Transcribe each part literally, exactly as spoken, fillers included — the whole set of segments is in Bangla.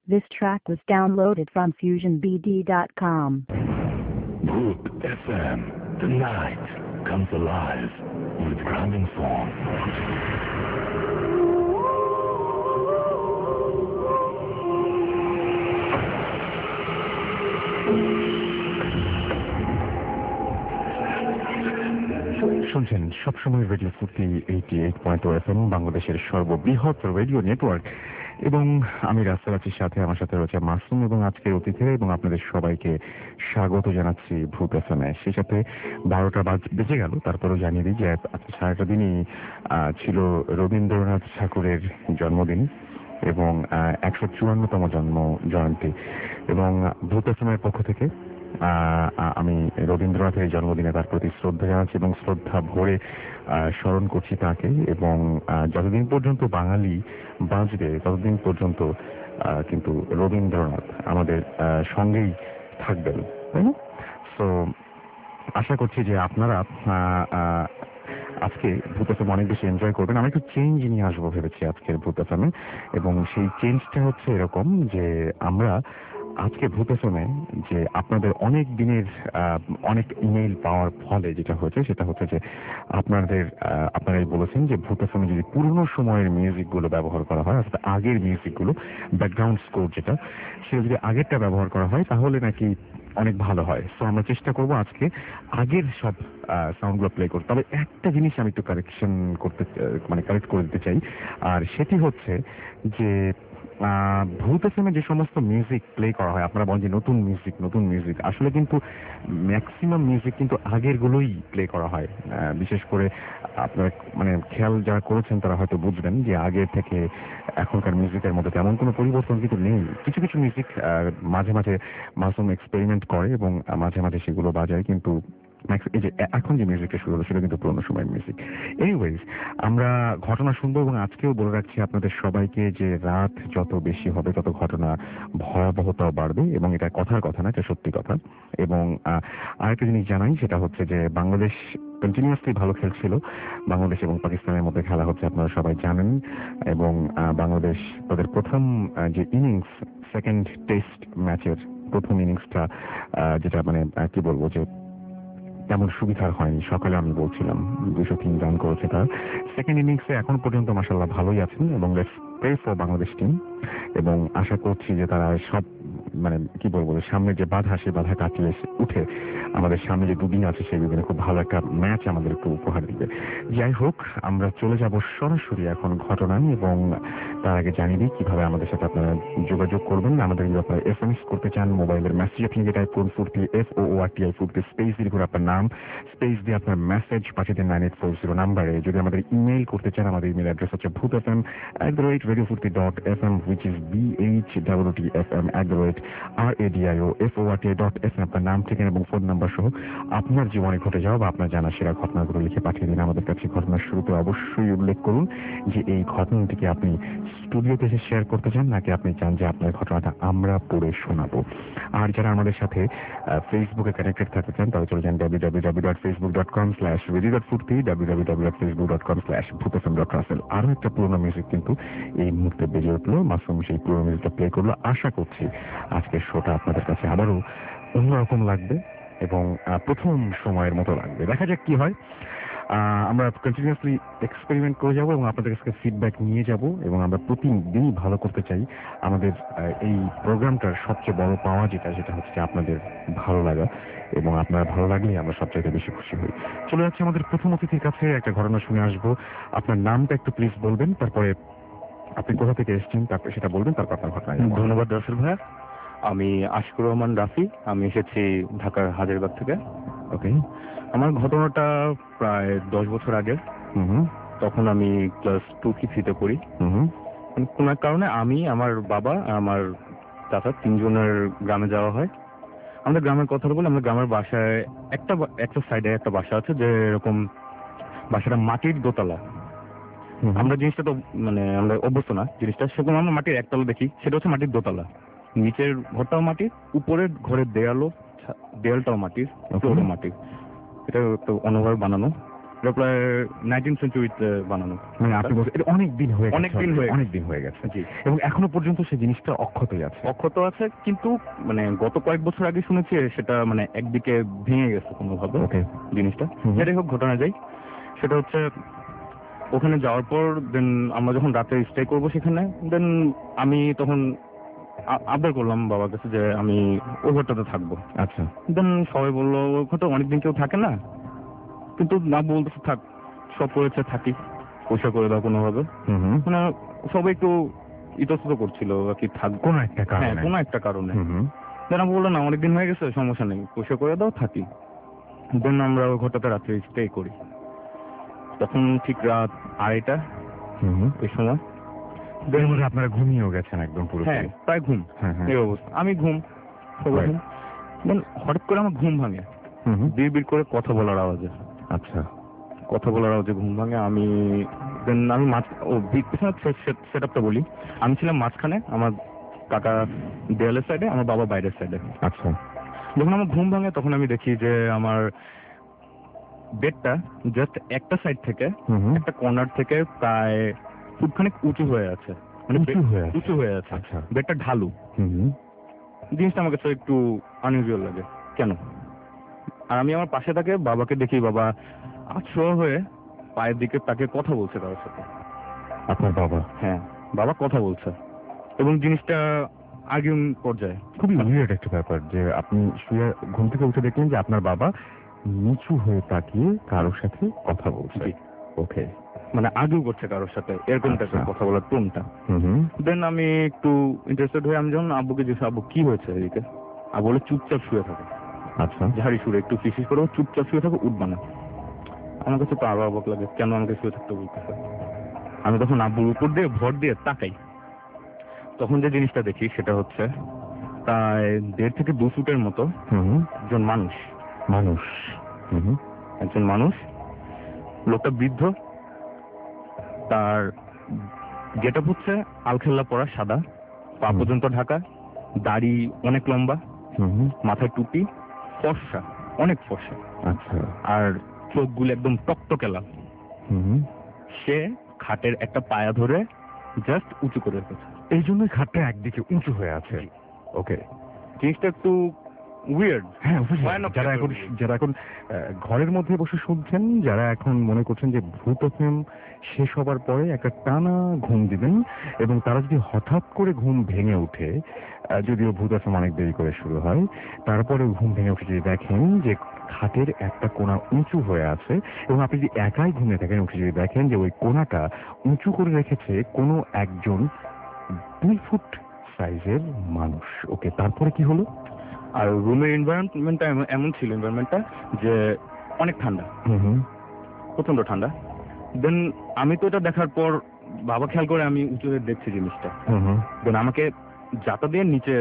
This track was downloaded from fusion b d dot com. Group F M, the night comes alive with grounding song. শুনছেন সবসময় radio Foorti eighty eight point F M, বাংলাদেশের সর্ববৃহৎ রেডিও নেটওয়ার্ক। এবং আমি রাস্তার আছি, সাথে আমার সাথে রয়েছে মাসুম এবং আজকের অতিথিরা, এবং আপনাদের সবাইকে স্বাগত জানাচ্ছি ভূত এফ এম এ। সেই সাথে বারোটা বেজে গেল, তারপরেও জানিয়ে দিই যে আজকে সারাটা দিনই ছিল রবীন্দ্রনাথ ঠাকুরের জন্মদিন এবং একশো চুয়ান্নতম জন্ম জয়ন্তী। এবং ভূত এফ এম এর পক্ষ থেকে আমি রবীন্দ্রনাথের জন্মদিনে তার প্রতি শ্রদ্ধা জানাচ্ছি এবং শ্রদ্ধা ভরে স্মরণ করছি তাকে। এবং যতদিন পর্যন্ত বাঙালি বাঁচবে ততদিন পর্যন্ত কিন্তু রবীন্দ্রনাথ আমাদের সঙ্গেই থাকবেন, তাই না? সো আশা করছি যে আপনারা আজকে ভূত এফ এম অনেক বেশি এনজয় করবেন। আমি একটু চেঞ্জ নিয়ে আসবো ভেবেছি আজকের ভূত এফ এম এ, এবং সেই চেঞ্জটা হচ্ছে এরকম যে আমরা আজকে ভূত এফ এম এ যে আপনাদের অনেক দিনের অনেক ইমেইল পাওয়ার ফলে যেটা হয়েছে সেটা হচ্ছে যে আপনাদের আপনারাই বলেছেন যে ভূত এফ এম এ যদি পুরনো সময়ের মিউজিকগুলো ব্যবহার করা হয়, অর্থাৎ আগের মিউজিকগুলো, ব্যাকগ্রাউন্ড স্কোর যেটা, সেটা যদি আগেরটা ব্যবহার করা হয় তাহলে নাকি অনেক ভালো হয়। সো আমরা চেষ্টা করবো আজকে আগের সব সাউন্ডগুলো প্লে করতে। তবে একটা জিনিস আমি একটু কারেকশন করতে মানে কারেক্ট করে দিতে চাই, আর সেটি হচ্ছে যে ভূত এফ এম এ যে সমস্ত মিউজিক প্লে করা হয়, আপনারা বলেন যে নতুন মিউজিক নতুন মিউজিক, আসলে কিন্তু ম্যাক্সিমাম মিউজিক কিন্তু আগের গুলোই প্লে করা হয়। বিশেষ করে আপনারা মানে খেয়াল যারা করেছেন তারা হয়তো বুঝবেন যে আগের থেকে এখনকার মিউজিকের মধ্যে তেমন কোনো পরিবর্তন কিন্তু নেই। কিছু কিছু মিউজিক মাঝে মাঝে মাসুম এক্সপেরিমেন্ট করে এবং মাঝে মাঝে সেগুলো বাজায়, কিন্তু এই যে এখন যে মিউজিকটা শুরু হলো সেটা কিন্তু পুরোনো সময়ের মিউজিক। এনিওয়েজ, আমরা ঘটনা শুনবো এবং আজকেও বলে রাখছি আপনাদের সবাইকে যে রাত যত বেশি হবে তত ঘটনা ভয়াবহতাও বাড়বে, এবং এটা কথার কথা না, এটা সত্যি কথা। এবং আরেকটা জিনিস জানাই, সেটা হচ্ছে যে বাংলাদেশ কন্টিনিউয়াসলি ভালো খেলছিল। বাংলাদেশ এবং পাকিস্তানের মধ্যে খেলা হচ্ছে, আপনারা সবাই জানেন। এবং বাংলাদেশ তাদের প্রথম যে ইনিংস, সেকেন্ড টেস্ট ম্যাচের প্রথম ইনিংসটা যেটা মানে কি বলবো যে তেমন সুবিধার হয়নি। সকালে আমি বলছিলাম দুশো তিন রান করেছে তার। সেকেন্ড ইনিংসে এখন পর্যন্ত মাশাআল্লাহ ভালোই আছেন, এবং let's pray for Bangladesh team. এবং আশা করছি যে তারা সব মানে কি বলবো সামনে যে বাধা, সেই বাধা কাটিয়ে উঠে আমাদের সামনে যে দুদিন আছে সেই দুদিনে খুব ভালো একটা ম্যাচ আমাদের একটু উপহার দিবে। যাই হোক, আমরা চলে যাব সরাসরি এখন ঘটনায়, এবং তার আগে জানিয়ে দিই কিভাবে আমাদের সাথে আপনারা যোগাযোগ করবেন। আমাদের যদি আপনারা এস এম এস করতে চান, মোবাইলের মেসেজ আপনি যে টাইপ করুন Foorti, F O O R T I Foorti, space দিয়ে করে আপনার নাম, স্পেস দিয়ে আপনার মেসেজ পাঠিয়ে দেন নাইন এইট ফোর জিরো নাম্বারে। যদি আমাদের ইমেইল করতে চান, আমাদের ইমেল অ্যাড্রেস হচ্ছে Bhoot F M at the rate radio Foorti dot F M, which is B H W T F M at the rate R A D I O F O R T I dot F M. আপনার নাম, ঠিকানা এবং ফোন নাম্বার সহ আপনার জীবনে ঘটে যাওয়া বা আপনার জানা সেরা ঘটনাগুলো লিখে পাঠিয়ে দিন আমাদের কাছে। ঘটনার শুরুতে অবশ্যই উল্লেখ করুন যে এই ঘটনাটিকে আপনি স্টুডিওতে এসে শেয়ার করতে চান, নাকি আপনি চান যে আপনার ঘটনাটা আমরা পড়ে শোনাবো। আর যারা আমাদের সাথে ফেসবুকে কানেক্টেড থাকতে চান তাহলে চলে যান W W W dot Facebook dot com slash radio dot Foorti, W W W dot Facebook dot com slash Bhoot F M dot Russell. আরো একটা পুরোনো মিউজিক কিন্তু এই মুহূর্তে বেজে উঠলো, মাসুম সেই পুরোনো মিউজিকটা প্লে করলো। আশা করছি আজকের শোটা আপনাদের কাছে আবারও অন্যরকম লাগবে এবং প্রথম সময়ের মতো লাগবে। দেখা যাক কি হয়। আমরা কন্টিনিউয়াসলি এক্সপেরিমেন্ট করে যাব এবং আপনাদের কাছে ফিডব্যাক নিয়ে যাব, এবং আমরা প্রতিদিনই ভালো করতে চাই। আমাদের এই প্রোগ্রামটার সবচেয়ে বড় পাওয়া যেটা সেটা হচ্ছে আপনাদের ভালো লাগা, এবং আপনার ভালো লাগলেই আমরা সবচাইতে বেশি খুশি হই। চলে যাচ্ছে আমাদের প্রথম অতিথির কাছে, একটা ঘটনা শুনে আসবো। আপনার নামটা একটু প্লিজ বলবেন, তারপরে আপনি কোথা থেকে এসেছেন তারপরে সেটা বলবেন, তারপর আপনার ঘটনা। ধন্যবাদ রাসেল ভাইয়া। আমি আশিকুর রহমান রাফি, আমি এসেছি ঢাকার হাজারীবাগ থেকে। ওকে, আমার ঘটনাটা প্রায় দশ বছর আগে। তখন আমি ক্লাস টু কি থ্রিতে পড়ি। কোন এক কারণে আমি, আমার বাবা, আমার চাচা তিনজনের গ্রামে যাওয়া হয়। আমাদের গ্রামের কথা বলে, আমাদের গ্রামের বাসায় একটা একটা সাইডে একটা বাসা আছে, যে এরকম বাসাটা মাটির দোতলা। আমরা জিনিসটা তো মানে আমরা অভ্যস্ত না জিনিসটা, সেরকম আমরা মাটির একতলা দেখি, সেটা হচ্ছে মাটির দোতলা। নিচের ঘরটাও মাটির, উপরের ঘরের দেয়ালও দেয়ালটাও মাটির, ফ্লোরও মাটির। এটা একটু অন্যভাবে বানানো। এটা প্রায় নাইনটিন সেঞ্চুরিতে বানানো। মানে আপনি বলছেন এটা অনেক দিন হয়ে অনেক দিন হয়ে অনেক দিন হয়ে গেছে। জি, এবং এখনো পর্যন্ত সেই জিনিসটা অক্ষতই আছে। অক্ষত আছে, কিন্তু মানে গত কয়েক বছর আগে শুনেছি সেটা মানে একদিকে ভেঙে গেছে কোনোভাবে ওকে জিনিসটা। হুম। যেটাই হোক, ঘটনা যাই, সেটা হচ্ছে ওখানে যাওয়ার পর দেন আমরা যখন রাতে স্টে করবো সেখানে, দেন আমি তখন আ- আবদার করলাম বাবার কাছে যে আমি ওই ঘরটাতে থাকবো। আচ্ছা দেন সবাই বললো ওই ঘরটা অনেকদিন কেউ থাকে না, কিন্তু না বলতেছে থাক, সব করেছে থাকি, পয়সা করে দাও কোনোভাবে। হুম হুম মানে সবাই একটু ইতস্তত করছিল আর কি, থাক কোনো একটা হ্যাঁ কারণে। কোনো একটা কারণে। হুম হুম দেন আমি বললাম না অনেকদিন হয়ে গেছে, সমস্যা নেই, পয়সা করে দাও, থাকি। দেন আমরা ওই ঘরটাতে রাত্রে স্টে করি। তখন ঠিক রাত আড়াইটা হুম হুম ওই সময়। এর মধ্যে আপনারা ঘুমিয়েও গেছেন একদম পুরো। হ্যাঁ প্রায় ঘুম, হ্যাঁ হ্যাঁ এই অবস্থা, আমি ঘুম, সবাই ঘুম। দেন হঠাৎ করে আমার ঘুম ভাঙে, হুম হুম বিড় বিড় করে কথা বলার আওয়াজে। আচ্ছা কথা বলার আওয়াজে ঘুম ভাঙে। আমি দেন আমি মাঝ ও পিছনে সেট আপটা বলি, আমি ছিলাম মাঝখানে, আমার কাকা দেয়ালের সাইডে, আমার বাবা বাইরের সাইডে। আচ্ছা যখন আমার ঘুম ভাঙে তখন আমি দেখি যে আমার বেডটা জাস্ট একটা সাইড থেকে, হুম হুম একটা কর্নার থেকে প্রায় ফুটখানেক উঁচু হয়ে আছে, মানে উঁচু bed- হয়ে আছে। উঁচু হয়ে আছে। আচ্ছা বেডটা ঢালু। হুম হুম জিনিসটা আমার কাছে একটু আনইউজুয়াল লাগে, কেন? আর আমি আমার পাশে থাকে বাবাকে দেখি, বাবা আশ্রয় হয়ে পায়ের দিকে তাকে কথা বলছে কারোর সাথে। আপনার বাবা হ্যাঁ, বাবা কথা বলছে, এবং জিনিসটা আর্গুইং পর্যায়ে। খুবই উইয়ার্ড একটা ব্যাপার যে আপনি শুয়ে ঘুম থেকে উঠে দেখলেন যে আপনার বাবা নিচু হয়ে তাকিয়ে কারোর সাথে কথা বলছে। জি। ওকে মানে আর্গুই করছে কারোর সাথে, এরকম টাইপের আচ্ছা। কথা বলার টোনটা। হুম হুম দেন আমি একটু ইন্টারেস্টেড হয়ে আমি যখন আব্বুকে জিজ্ঞেস, আব্বু কি হয়েছে এদিকে? আব্বু বলে চুপচাপ শুয়ে থাকে, আচ্ছা ঝাড়ি সুরে একটু ফিসিস করে চুপচাপ শুয়ে থাকে, উঠবা না। আমার কাছে তো আরো অবাক লাগে, কেন আমাকে শুয়ে থাকতে বলতেছে। আমি তখন আব্বুর উপর দিয়ে ভর দিয়ে তাকাই, তখন যে জিনিসটা দেখি সেটা হচ্ছে প্রায় দেড় থেকে দু ফুটের মতো হুম হুম একজন মানুষ। মানুষ হুম হুম একজন মানুষ, লোকটা বৃদ্ধ, তার গেটআপ হচ্ছে আলখেল্লা পরা সাদা, পা হুম। পর্যন্ত ঢাকা, দাড়ি অনেক লম্বা, হুম হুম মাথায় টুপি, ফর্সা, অনেক ফর্সা, আচ্ছা আর চোখগুলো একদম টকটকে লাল। হুম হুম সে খাটের একটা পায়া ধরে জাস্ট উঁচু করে রেখেছে। এই জন্যই খাটটা একদিকে উঁচু হয়ে আছে। ওকে জিনিসটা একটু উইয়ার্ড। হ্যাঁ অবশ্যই। ভয়ানক যারা এখন ব্যাপার। যারা এখন আহ, ঘরের মধ্যে বসে শুনছেন, যারা এখন মনে করছেন যে ভূত ফিল্ম শেষ হবার পরে একটা টানা ঘুম দিবেন, এবং তারা যদি হঠাৎ করে ঘুম ভেঙে ওঠে, আহ, যদিও ভূত ফিল্ম অনেক দেরি করে শুরু হয়, তারপরে ঘুম ভেঙে উঠে যদি দেখেন যে খাটের একটা কোণা উঁচু হয়ে আছে, এবং আপনি যদি একাই ঘুমিয়ে থাকেন উঠে যদি দেখেন যে ওই কোণাটা উঁচু করে রেখেছে কোনো একজন দুই ফুট সাইজের মানুষ। ওকে তারপরে কি হলো? আর রুমের এনভায়রনমেন্টটা এমন ছিল, এনভায়রনমেন্টটা যে অনেক ঠান্ডা, হুম হুম প্রচন্ড ঠান্ডা। দেন আমি তো এটা দেখার পর বাবা খেয়াল করে আমি উঁচু হয়ে দেখছি জিনিসটা। হুম হুম দেন আমাকে জাতা দিয়ে নিচে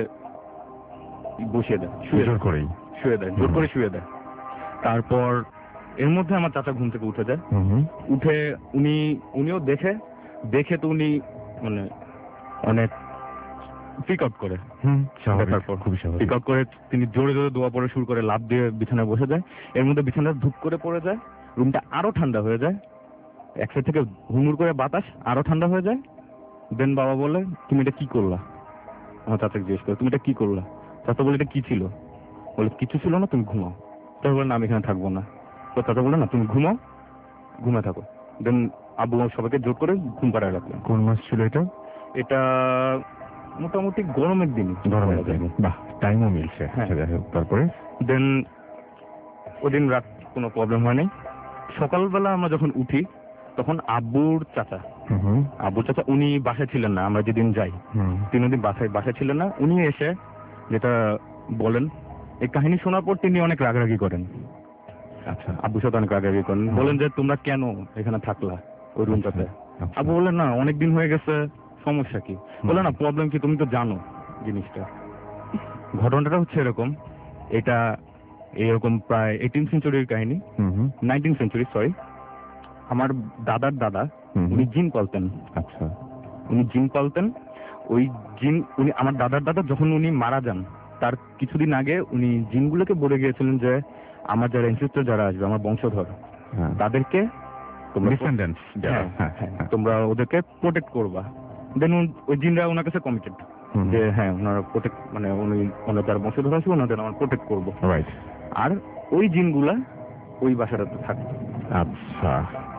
বসিয়ে দেয়, শুয়ে জোর দেয়, করেই। শুয়ে দেয়, জোর করে শুয়ে দেয়। তারপর এর মধ্যে আমার চাচা ঘুম থেকে উঠে যায়। হুম হুম উঠে উনি উনিও দেখে, দেখে তো উনি মানে অনেক পিক আউট করে। হুম দেখার স্বাভাবিক, পর খুবই পিক স্বাভাবিক। আউট করে তিনি জোরে জোরে দোয়া পড়ে শুরু করে, লাফ দিয়ে বিছানায় বসে যায়। এর মধ্যে বিছানা ধুপ করে পড়ে যায়, রুমটা আরো ঠান্ডা হয়ে যায়, এক সাইড থেকে হুড়মুড় করে বাতাস, আরো ঠান্ডা হয়ে যায়। দেন বাবা বলে তুমি এটা কি করলা? আমার চাচাকে জিজ্ঞেস করে তুমি এটা কি করলা? চাচা বলে এটা কি ছিল? বলে কিছু ছিল না, তুমি ঘুমাও। চাচা বলে না আমি এখানে থাকবো না। তো চাচা বলে না তুমি ঘুমাও, ঘুমে থাকো। দেন আব্বু সবাইকে জোর করে ঘুম পাড়ায় রাখলেন। কোন মাস ছিল এটা? এটা মোটামুটি গরমের দিন, গরমের দিন। বাহ, টাইমও মিলছে। হ্যাঁ। আচ্ছা, যাই হোক, তারপরে? দেন ওদিন রাত কোনো প্রবলেম হয়নি। সকালবেলা আমরা যখন উঠি তখন আব্বুর চাচা, হুম হুম আব্বুর চাচা উনি বাসায় ছিলেন না, আমরা যেদিন যাই হুম তিন দিন বাসায় বাসায় ছিলেন না। উনি এসে যেটা বলেন, এই কাহিনী শোনার পর তিনি অনেক রাগারাগি করেন। আচ্ছা আব্বুর সাথে অনেক রাগারাগি করেন, হুম। বলেন যে তোমরা কেন এখানে থাকলা ওই রুমটাতে? আচ্ছা। আব্বু বললেন না অনেক দিন হয়ে গেছে, সমস্যা কি? বলে না প্রবলেম কি, তুমি তো জানো জিনিসটা। ঘটনাটা হচ্ছে এরকম, এটা এরকম প্রায় এইটিন সেঞ্চুরির কাহিনী, hmm hmm nineteen century sorry. আমার দাদার দাদা হুম হুম। উনি জিন পালতেন। আচ্ছা উনি জিন পালতেন। ওই জিন উনি আমার দাদার দাদা যখন উনি মারা যান তার কিছুদিন আগে উনি জিনগুলোকে বলে গিয়েছিলেন যে আমার যারা এনসেস্টর যারা আসবে, আমার বংশধর, তাদেরকে তোমরা ডিসেন্ডেন্টস যারা, হ্যাঁ হ্যাঁ তোমরা ওদেরকে প্রোটেক্ট করবা। দেন ওই জিনরা ওনার কাছে কমিটেড যে হ্যাঁ ওনারা প্রোটেক্ট মানে উনি ওনার যারা বংশধর আছে ওনাদের আমার প্রোটেক্ট করবো। রাইট। আর ওই জিনগুলা ওই বাসাটাতে থাকতো। আচ্ছা।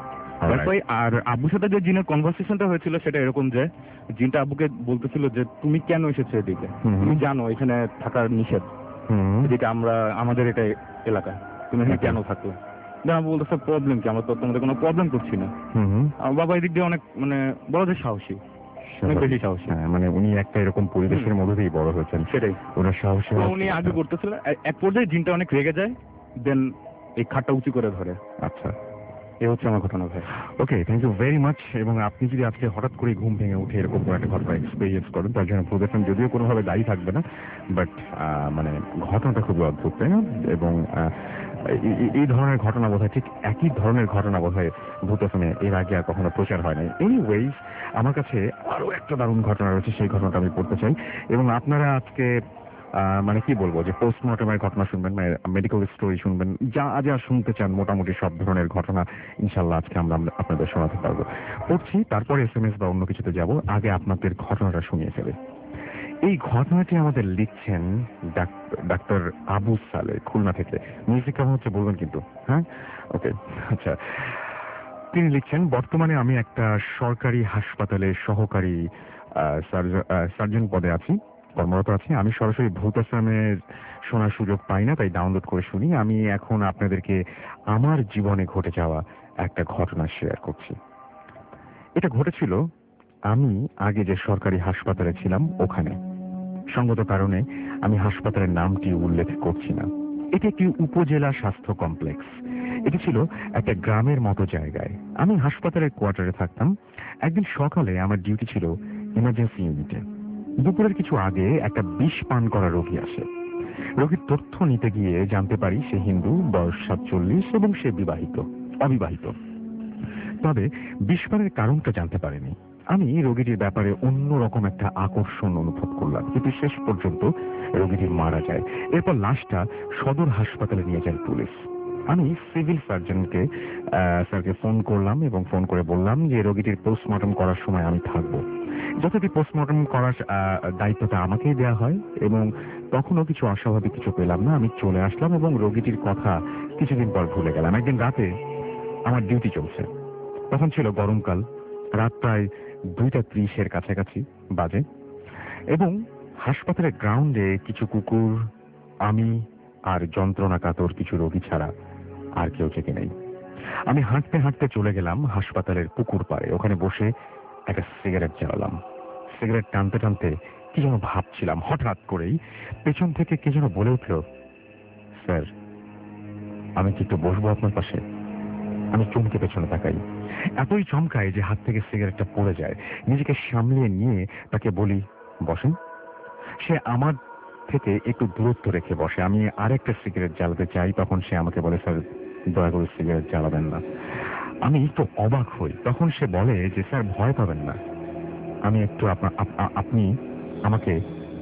আর আব্বুর সাথে যে জিনের কনভারসেশনটা হয়েছিল সেটা এরকম যে জিনটা আব্বুকে বলতেছিল যে তুমি কেন এসেছো এদিকে, তুমি জানো এখানে থাকার নিষেধ, এদিকে আমরা আমাদের এটা এলাকা, তুমি এখানে কেন থাকলো? আব্বু বলতেছে প্রবলেম কি, আমরা তো তোমাদের কোনো প্রবলেম করছি না। আমার বাবা এদিক দিয়ে অনেক মানে বড় যে সাহসী, অনেক বেশি সাহসী, মানে উনি একটা এরকম পরিবেশের মধ্যে দিয়ে বড় হয়েছেন। সেটাই ওনার সাহসী উনি আগে করতেছিল। এক পর্যায়ে জিনটা অনেক রেগে যায়, দেন এই খাটটা উঁচু করে ধরে। আচ্ছা, এ হচ্ছে আমার ঘটনা ভাই। Okay, thank you very much. এবং আপনি যদি আজকে হঠাৎ করে ঘুম ভেঙে উঠে এরকম কোনো একটা ঘটনা এক্সপিরিয়েন্স করেন, তার জন্য প্রদর্শন যদিও কোনোভাবে দায়ী থাকবে না, বাট মানে ঘটনাটা খুবই অদ্ভুত, তাই না? এবং এই ধরনের ঘটনা বোধহয় ঠিক একই ধরনের ঘটনা বোধহয় ভূতফোনে এর আগে আর কখনো প্রচার হয় নাই। এনিওয়েজ, আমার কাছে আরো একটা দারুণ ঘটনা রয়েছে, সেই ঘটনাটা আমি পড়তে চাই। এবং আপনারা আজকে মানে কি বলবো যে পোস্টমর্টমের ঘটনা শুনবেন, মেডিকেল স্টোরি শুনবেন, যা যা শুনতে চান মোটামুটি সব ধরনের ঘটনা ইনশাল্লাহ আজকে আমরা আপনাদের শোনাতে পারবো। পড়ছি, তারপরে এস এম এস বা অন্য কিছুতে যাব, আগে আপনাদের ঘটনাটা শুনিয়ে ফেলে। এই ঘটনাটি আমাদের লিখছেন ডাক্তার আবু সালে, খুলনা থেকে। মিউজিক কেমন হচ্ছে বলবেন কিন্তু, হ্যাঁ? ওকে, আচ্ছা। তিনি লিখছেন, বর্তমানে আমি একটা সরকারি হাসপাতালে সহকারী সার্জন পদে আছি, কর্মরত আছি। আমি সরাসরি ভূত আশ্রমের শোনার সুযোগ পাই না, তাই ডাউনলোড করে শুনি। আমি এখন আপনাদেরকে আমার জীবনে ঘটে যাওয়া একটা ঘটনা শেয়ার করছি। এটা ঘটেছিল আমি আগে যে সরকারি হাসপাতালে ছিলাম ওখানে। সঙ্গত কারণে আমি হাসপাতালের নামটি উল্লেখ করছি না। এটি একটি উপজেলা স্বাস্থ্য কমপ্লেক্স। এটি ছিল একটা গ্রামের মতো জায়গায়। আমি হাসপাতালের কোয়ার্টারে থাকতাম। একদিন সকালে আমার ডিউটি ছিল ইমার্জেন্সি ইউনিটে। দুপুরের কিছু আগে একটা বিষ পান করা রোগী আসে। রোগীর তথ্য নিতে গিয়ে জানতে পারি সে হিন্দু, বয়স সাতচল্লিশ এবং সে বিবাহিত অবিবাহিত। তবে বিষ পানের কারণটা জানতে পারেনি। আমি রোগীটির ব্যাপারে অন্যরকম একটা আকর্ষণ অনুভব করলাম, কিন্তু শেষ পর্যন্ত রোগীটি মারা যায়। এরপর লাশটা সদর হাসপাতালে নিয়ে যায় পুলিশ। আমি সিভিল সার্জনকে স্যারকে ফোন করলাম এবং ফোন করে বললাম যে রোগীটির পোস্টমর্টম করার সময় আমি থাকবো। যথারীতি পোস্টমর্টম করার দায়িত্বটা আমাকেই দেওয়া হয় এবং তখনও কিছু অস্বাভাবিক কিছু পেলাম না। আমি চলে আসলাম এবং রোগীটির কথা কিছুদিন পর ভুলে গেলাম। একদিন রাতে আমার ডিউটি চলছে, তখন ছিল গরমকাল, রাত প্রায় দুইটা ত্রিশের কাছাকাছি বাজে এবং হাসপাতালের গ্রাউন্ডে কিছু কুকুর, আমি আর যন্ত্রণা কাতর কিছু রোগী ছাড়া আর কেউ জেগে নেই। আমি হাঁটতে হাঁটতে চলে গেলাম হাসপাতালের পুকুর পাড়ে। ওখানে বসে একটা সিগারেট জ্বালালাম। সিগারেট টানতে টানতে কি যেন ভাবছিলাম, হঠাৎ করেই পেছন থেকে কে যেন বলে উঠল, স্যার আমি কি একটু বসবো আপনার পাশে? আমি চমকে পেছনে তাকাই। এতই চমকায় যে হাত থেকে সিগারেটটা পড়ে যায়। নিজেকে সামলিয়ে নিয়ে তাকে বলি, বসেন। সে আমার থেকে একটু দূরত্ব রেখে বসে। আমি আরেকটা সিগারেট জ্বালাতে চাই, তখন সে আমাকে বলে, স্যার দয়া করে সিগারেট জ্বালাবেন না। আমি একটু অবাক হই। তখন সে বলে যে স্যার ভয় পাবেন না, আমি একটু আপনি আমাকে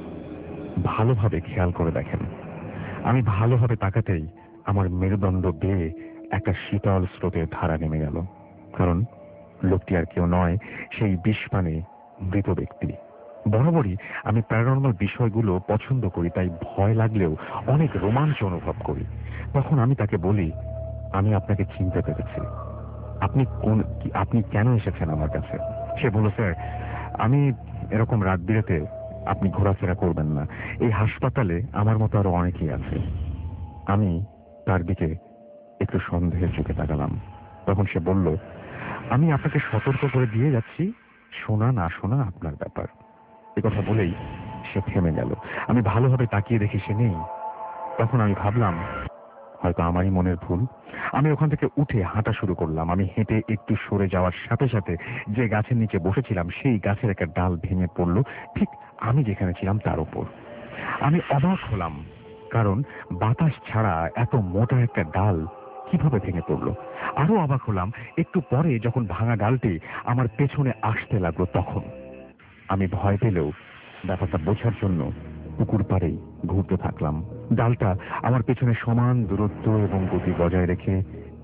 ভালোভাবে খেয়াল করে দেখেন। আমি ভালোভাবে তাকাতেই আমার মেরুদণ্ড বেয়ে একটা শীতল স্রোতের ধারা নেমে গেল। কারণ লোকটি আর কেউ নয়, সেই বিষপানে মৃত ব্যক্তি। বরাবরই আমি প্যারানর্মাল বিষয়গুলো পছন্দ করি, তাই ভয় লাগলেও অনেক রোমাঞ্চ অনুভব করি। তখন আমি তাকে বলি, আমি আপনাকে চিনতে পেরেছি, আপনি কোন আপনি কেন এসেছেন আমার কাছে? সে বলল, স্যার আমি এরকম রাত বিরেতে আপনি ঘোরাফেরা করবেন না, এই হাসপাতালে আমার মতো আরো অনেকেই আছে। আমি তার দিকে একটু সন্দেহের চোখে তাকালাম। তখন সে বলল, আমি আপনাকে সতর্ক করে দিয়ে যাচ্ছি, শোনা না শোনা আপনার ব্যাপার। এ কথা বলেই সে থেমে গেল। আমি ভালোভাবে তাকিয়ে দেখি সে নেই। তখন আমি ভাবলাম হয়তো আমারই মনের ভুল। আমি ওখান থেকে উঠে হাঁটা শুরু করলাম। আমি হেঁটে একটু সরে যাওয়ার সাথে সাথে যে গাছের নিচে বসেছিলাম সেই গাছের একটা ডাল ভেঙে পড়ল ঠিক আমি যেখানে ছিলাম তার উপর। আমি অবাক হলাম, কারণ বাতাস ছাড়া এত মোটা একটা ডাল কিভাবে ভেঙে পড়লো। আরো অবাক হলাম একটু পরে যখন ভাঙা ডালটি আমার পেছনে আসতে লাগলো। তখন আমি ভয় পেলেও ব্যাপারটা বোঝার জন্য পুকুর পাড়েই ঘুরতে থাকলাম। ডালটা আমার পেছনে সমান দূরত্ব এবং গতি বজায় রেখে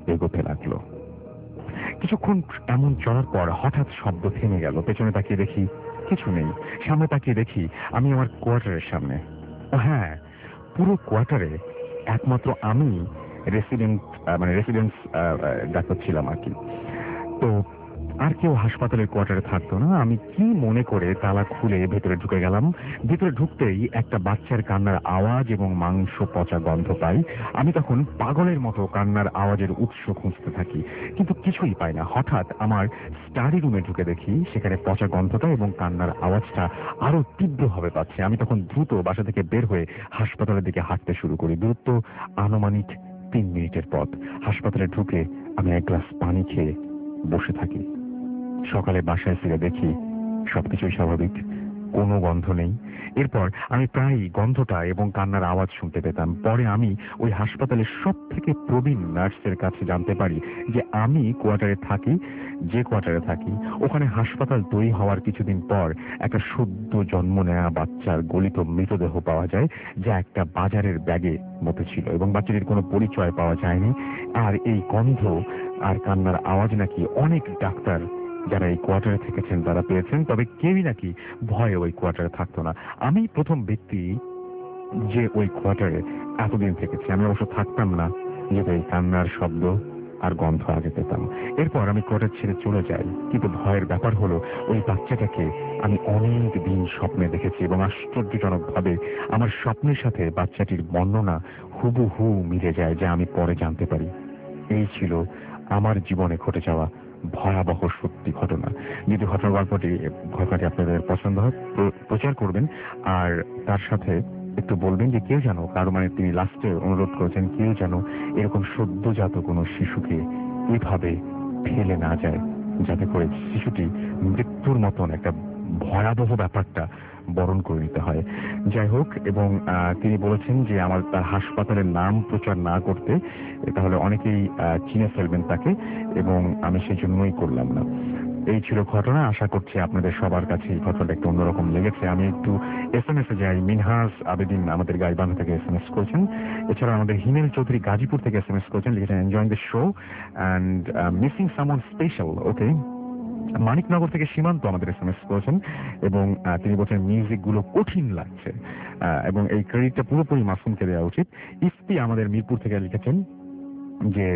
এগোতে লাগলো। কিছুক্ষণ এমন চলার পর হঠাৎ শব্দ থেমে গেল। পেছনে তাকিয়ে দেখি কিছু নেই। সামনে তাকিয়ে দেখি আমি আমার কোয়ার্টারের সামনে। ও হ্যাঁ, পুরো কোয়ার্টারে একমাত্র আমি রেসিডেন্ট, মানে রেসিডেন্স ডাক্তার ছিলাম আর কি। তো আর কেউ হাসপাতালের কোয়ার্টারে থাকতো না। আমি কি মনে করে তালা খুলে ভেতরে ঢুকে গেলাম। ভেতরে ঢুকতেই একটা বাচ্চার কান্নার আওয়াজ এবং মাংস পচা গন্ধ পাই। আমি তখন পাগলের মতো কান্নার আওয়াজের উৎস খুঁজতে থাকি, কিন্তু কিছুই পাই না। হঠাৎ আমার স্টাডি রুমে ঢুকে দেখি সেখানে পচা গন্ধটা এবং কান্নার আওয়াজটা আরো তীব্রভাবে পাচ্ছে। আমি তখন দ্রুত বাসা থেকে বের হয়ে হাসপাতালের দিকে হাঁটতে শুরু করি। দূরত্ব আনুমানিক তিন মিনিটের পথ। হাসপাতালে ঢুকে আমি এক গ্লাস পানি খেয়ে বসে থাকি। সকালে বাসায় ফিরে দেখি সবকিছুই স্বাভাবিক, কোনো গন্ধ নেই। এরপর আমি প্রায় গন্ধটা এবং কান্নার আওয়াজ শুনতে পেতাম। পরে আমি ওই হাসপাতালের সব থেকে প্রবীণ নার্সের কাছে জানতে পারি যে আমি কোয়ার্টারে থাকি, যে কোয়ার্টারে থাকি ওখানে হাসপাতাল তৈরি হওয়ার কিছুদিন পর একটা সদ্য জন্ম নেওয়া বাচ্চার গলিত মৃতদেহ পাওয়া যায়, যা একটা বাজারের ব্যাগে মতো ছিল এবং বাচ্চাটির কোনো পরিচয় পাওয়া যায়নি। আর এই গন্ধ আর কান্নার আওয়াজ নাকি অনেক ডাক্তার যারা এই কোয়ার্টারে থেকেছেন তারা পেয়েছেন, তবে কেউই নাকি ভয়ে ওই কোয়ার্টারে থাকতো না। আমি প্রথম ব্যক্তি যে ওই কোয়ার্টারে এতদিন থেকেছি। আমি অবশ্য থাকতাম না, যেহেতু এই কান্নার শব্দ আর গন্ধ আগে পেতাম। এরপর আমি কোয়ার্টার ছেড়ে চলে যাই, কিন্তু ভয়ের ব্যাপার হলো ওই বাচ্চাটাকে আমি অনেক দিন স্বপ্নে দেখেছি এবং আশ্চর্যজনক ভাবে আমার স্বপ্নের সাথে বাচ্চাটির বর্ণনা হুবহু মিলে যায়, যা আমি পরে জানতে পারি। এই ছিল আমার জীবনে ঘটে যাওয়া ভয়াবহ সত্যি ঘটনা। যদি ঘটনা গল্পটি ঘটনাটি আপনাদের পছন্দ হয় প্রচার করবেন, আর তার সাথে একটু বলবেন যে কেউ যেন কারো, মানে তিনি লাস্টে অনুরোধ করেছেন, কেউ যেন এরকম সদ্যজাত কোনো শিশুকে এভাবে ফেলে না যায়, যাতে করে শিশুটি মৃত্যুর মতন একটা ভয়াবহ ব্যাপারটা বরণ করে নিতে হয়। যাই হোক, এবং তিনি বলেছেন যে আমার তার হাসপাতালের নাম প্রচার না করতে, তাহলে অনেকেই চিনে ফেলবেন তাকে, এবং আমি সেই জন্যই করলাম না। এই ছিল ঘটনা। আশা করছি আপনাদের সবার কাছে এই ঘটনাটা একটু অন্যরকম লেগেছে। আমি একটু এস এম এস এ যাই। মিনহাজ আবেদিন আমাদের গাইবান্ধা থেকে এস এম এস করেছেন। এছাড়া আমাদের হিমেল চৌধুরী গাজীপুর থেকে এস এম এস করেছেন, লিখেছেন enjoying the show and missing someone special. Okay. Maniknagar থেকে সীমান্ত আমাদের এস এম এস করেছেন এবং তিনি বলছেন মিউজিক গুলো কঠিন লাগছে, এবং এই ক্রেডিটটা পুরোপুরি মাসুমকে দেওয়া উচিত। ইফতি আমাদের মিরপুর থেকে লিখেছেন যে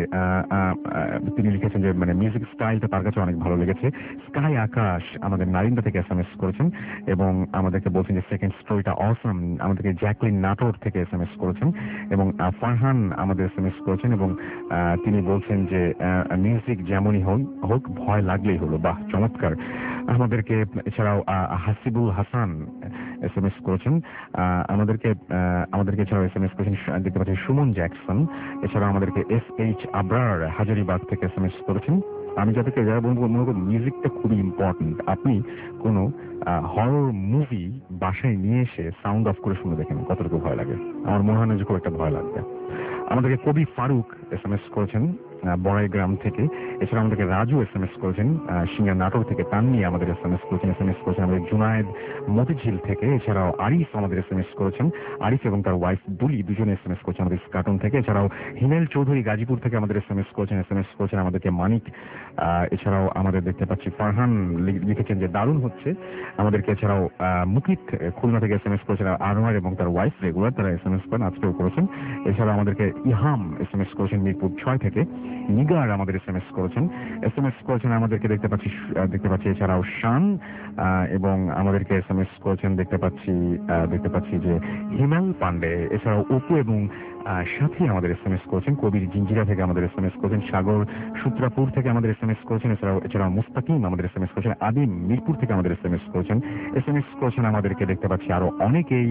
তিনি লিখেছেন যে মানে মিউজিক স্টাইলটা তার কাছে অনেক ভালো লেগেছে। স্কাই আকাশ আমাদের নারিন্দা থেকে এস এম এস করেছেন এবং আমাদেরকে বলছেন যে সেকেন্ড স্টোরিটা অসম। আমাদেরকে জ্যাকলিন নাটোর থেকে এস এম এস করেছেন এবং ফারহান আমাদের এস এম এস করেছেন এবং তিনি বলছেন যে মিউজিক যেমনই হোক হোক ভয় লাগলেই হলো। বাহ, চমৎকার। আমাদেরকে এছাড়াও Hasibul Hasan S M S করেছেন। আমাদেরকে আমাদেরকে এছাড়াও এস এম এস করেছেন দেখতে পাচ্ছি সুমন জ্যাকসন। এছাড়াও আমাদেরকে এস এইচ আবরার হাজারিবাগ থেকে এস এম এস করেছেন। আমি যাদেরকে যারা বলবো, মনে করি মিউজিকটা খুবই ইম্পর্টেন্ট। আপনি কোনো হরর মুভি বাসায় নিয়ে এসে সাউন্ড অফ করে শুনে দেখেন কতটুকু ভয় লাগে। আমার মনে হয় না যে খুব একটা ভয় লাগবে। আমাদেরকে কবি ফারুক এস এম এস করেছেন বড়াই গ্রাম থেকে। এছাড়া আমাদেরকে রাজু এস এম এস করেছেন সিঙ্গার নাটক থেকে। তান্নি আমাদের এস এম এস করেছেন এস এম এস করেছেন আমাদের জুনায়েদ মতিঝিল থেকে। এছাড়াও আরিফ আমাদের এস এম এস করেছেন। আরিফ এবং তার ওয়াইফ দুলি দুজনে এস এম এস করেছেন আমাদের কার্টুন থেকে। এছাড়াও হিমেল চৌধুরী গাজীপুর থেকে আমাদের এস এম এস করেছেন এস এম এস করেছেন আমাদেরকে মানিক। এছাড়াও আমাদের দেখতে পাচ্ছি ফারহান লিখেছেন যে দারুণ হচ্ছে আমাদেরকে। এছাড়াও মুকিত খুলনা থেকে এস এম এস করেছেন। আনোয়ার এবং তার ওয়াইফ রেগুলার তারা এস এম এস করেন, আজকেও করেছেন। এছাড়াও আমাদেরকে ইহাম এস এম এস করেছেন মিরপুর ছয় থেকে। নিগার আমাদের এস এম এস করেছেন এস এম এস করেছেন আমাদেরকে দেখতে পাচ্ছি দেখতে পাচ্ছি এছাড়াও শান এবং আমাদেরকে এস এম এস করেছেন দেখতে পাচ্ছি দেখতে পাচ্ছি যে হিমেল পান্ডে। এছাড়াও অপু এবং সাথী আমাদের এস এম এস করেছেন। কবির জিঞ্জিরা থেকে আমাদের এস এম এস করেছেন। সাগর সূত্রাপুর থেকে আমাদের এস এম এস করেছেন। এছাড়াও এছাড়াও মুস্তাকিম আমাদের এস এম এস করেছেন। আদিম মিরপুর থেকে আমাদের এস এম এস করেছেন এস এম এস করেছেন আমাদেরকে দেখতে পাচ্ছি আরো অনেকেই।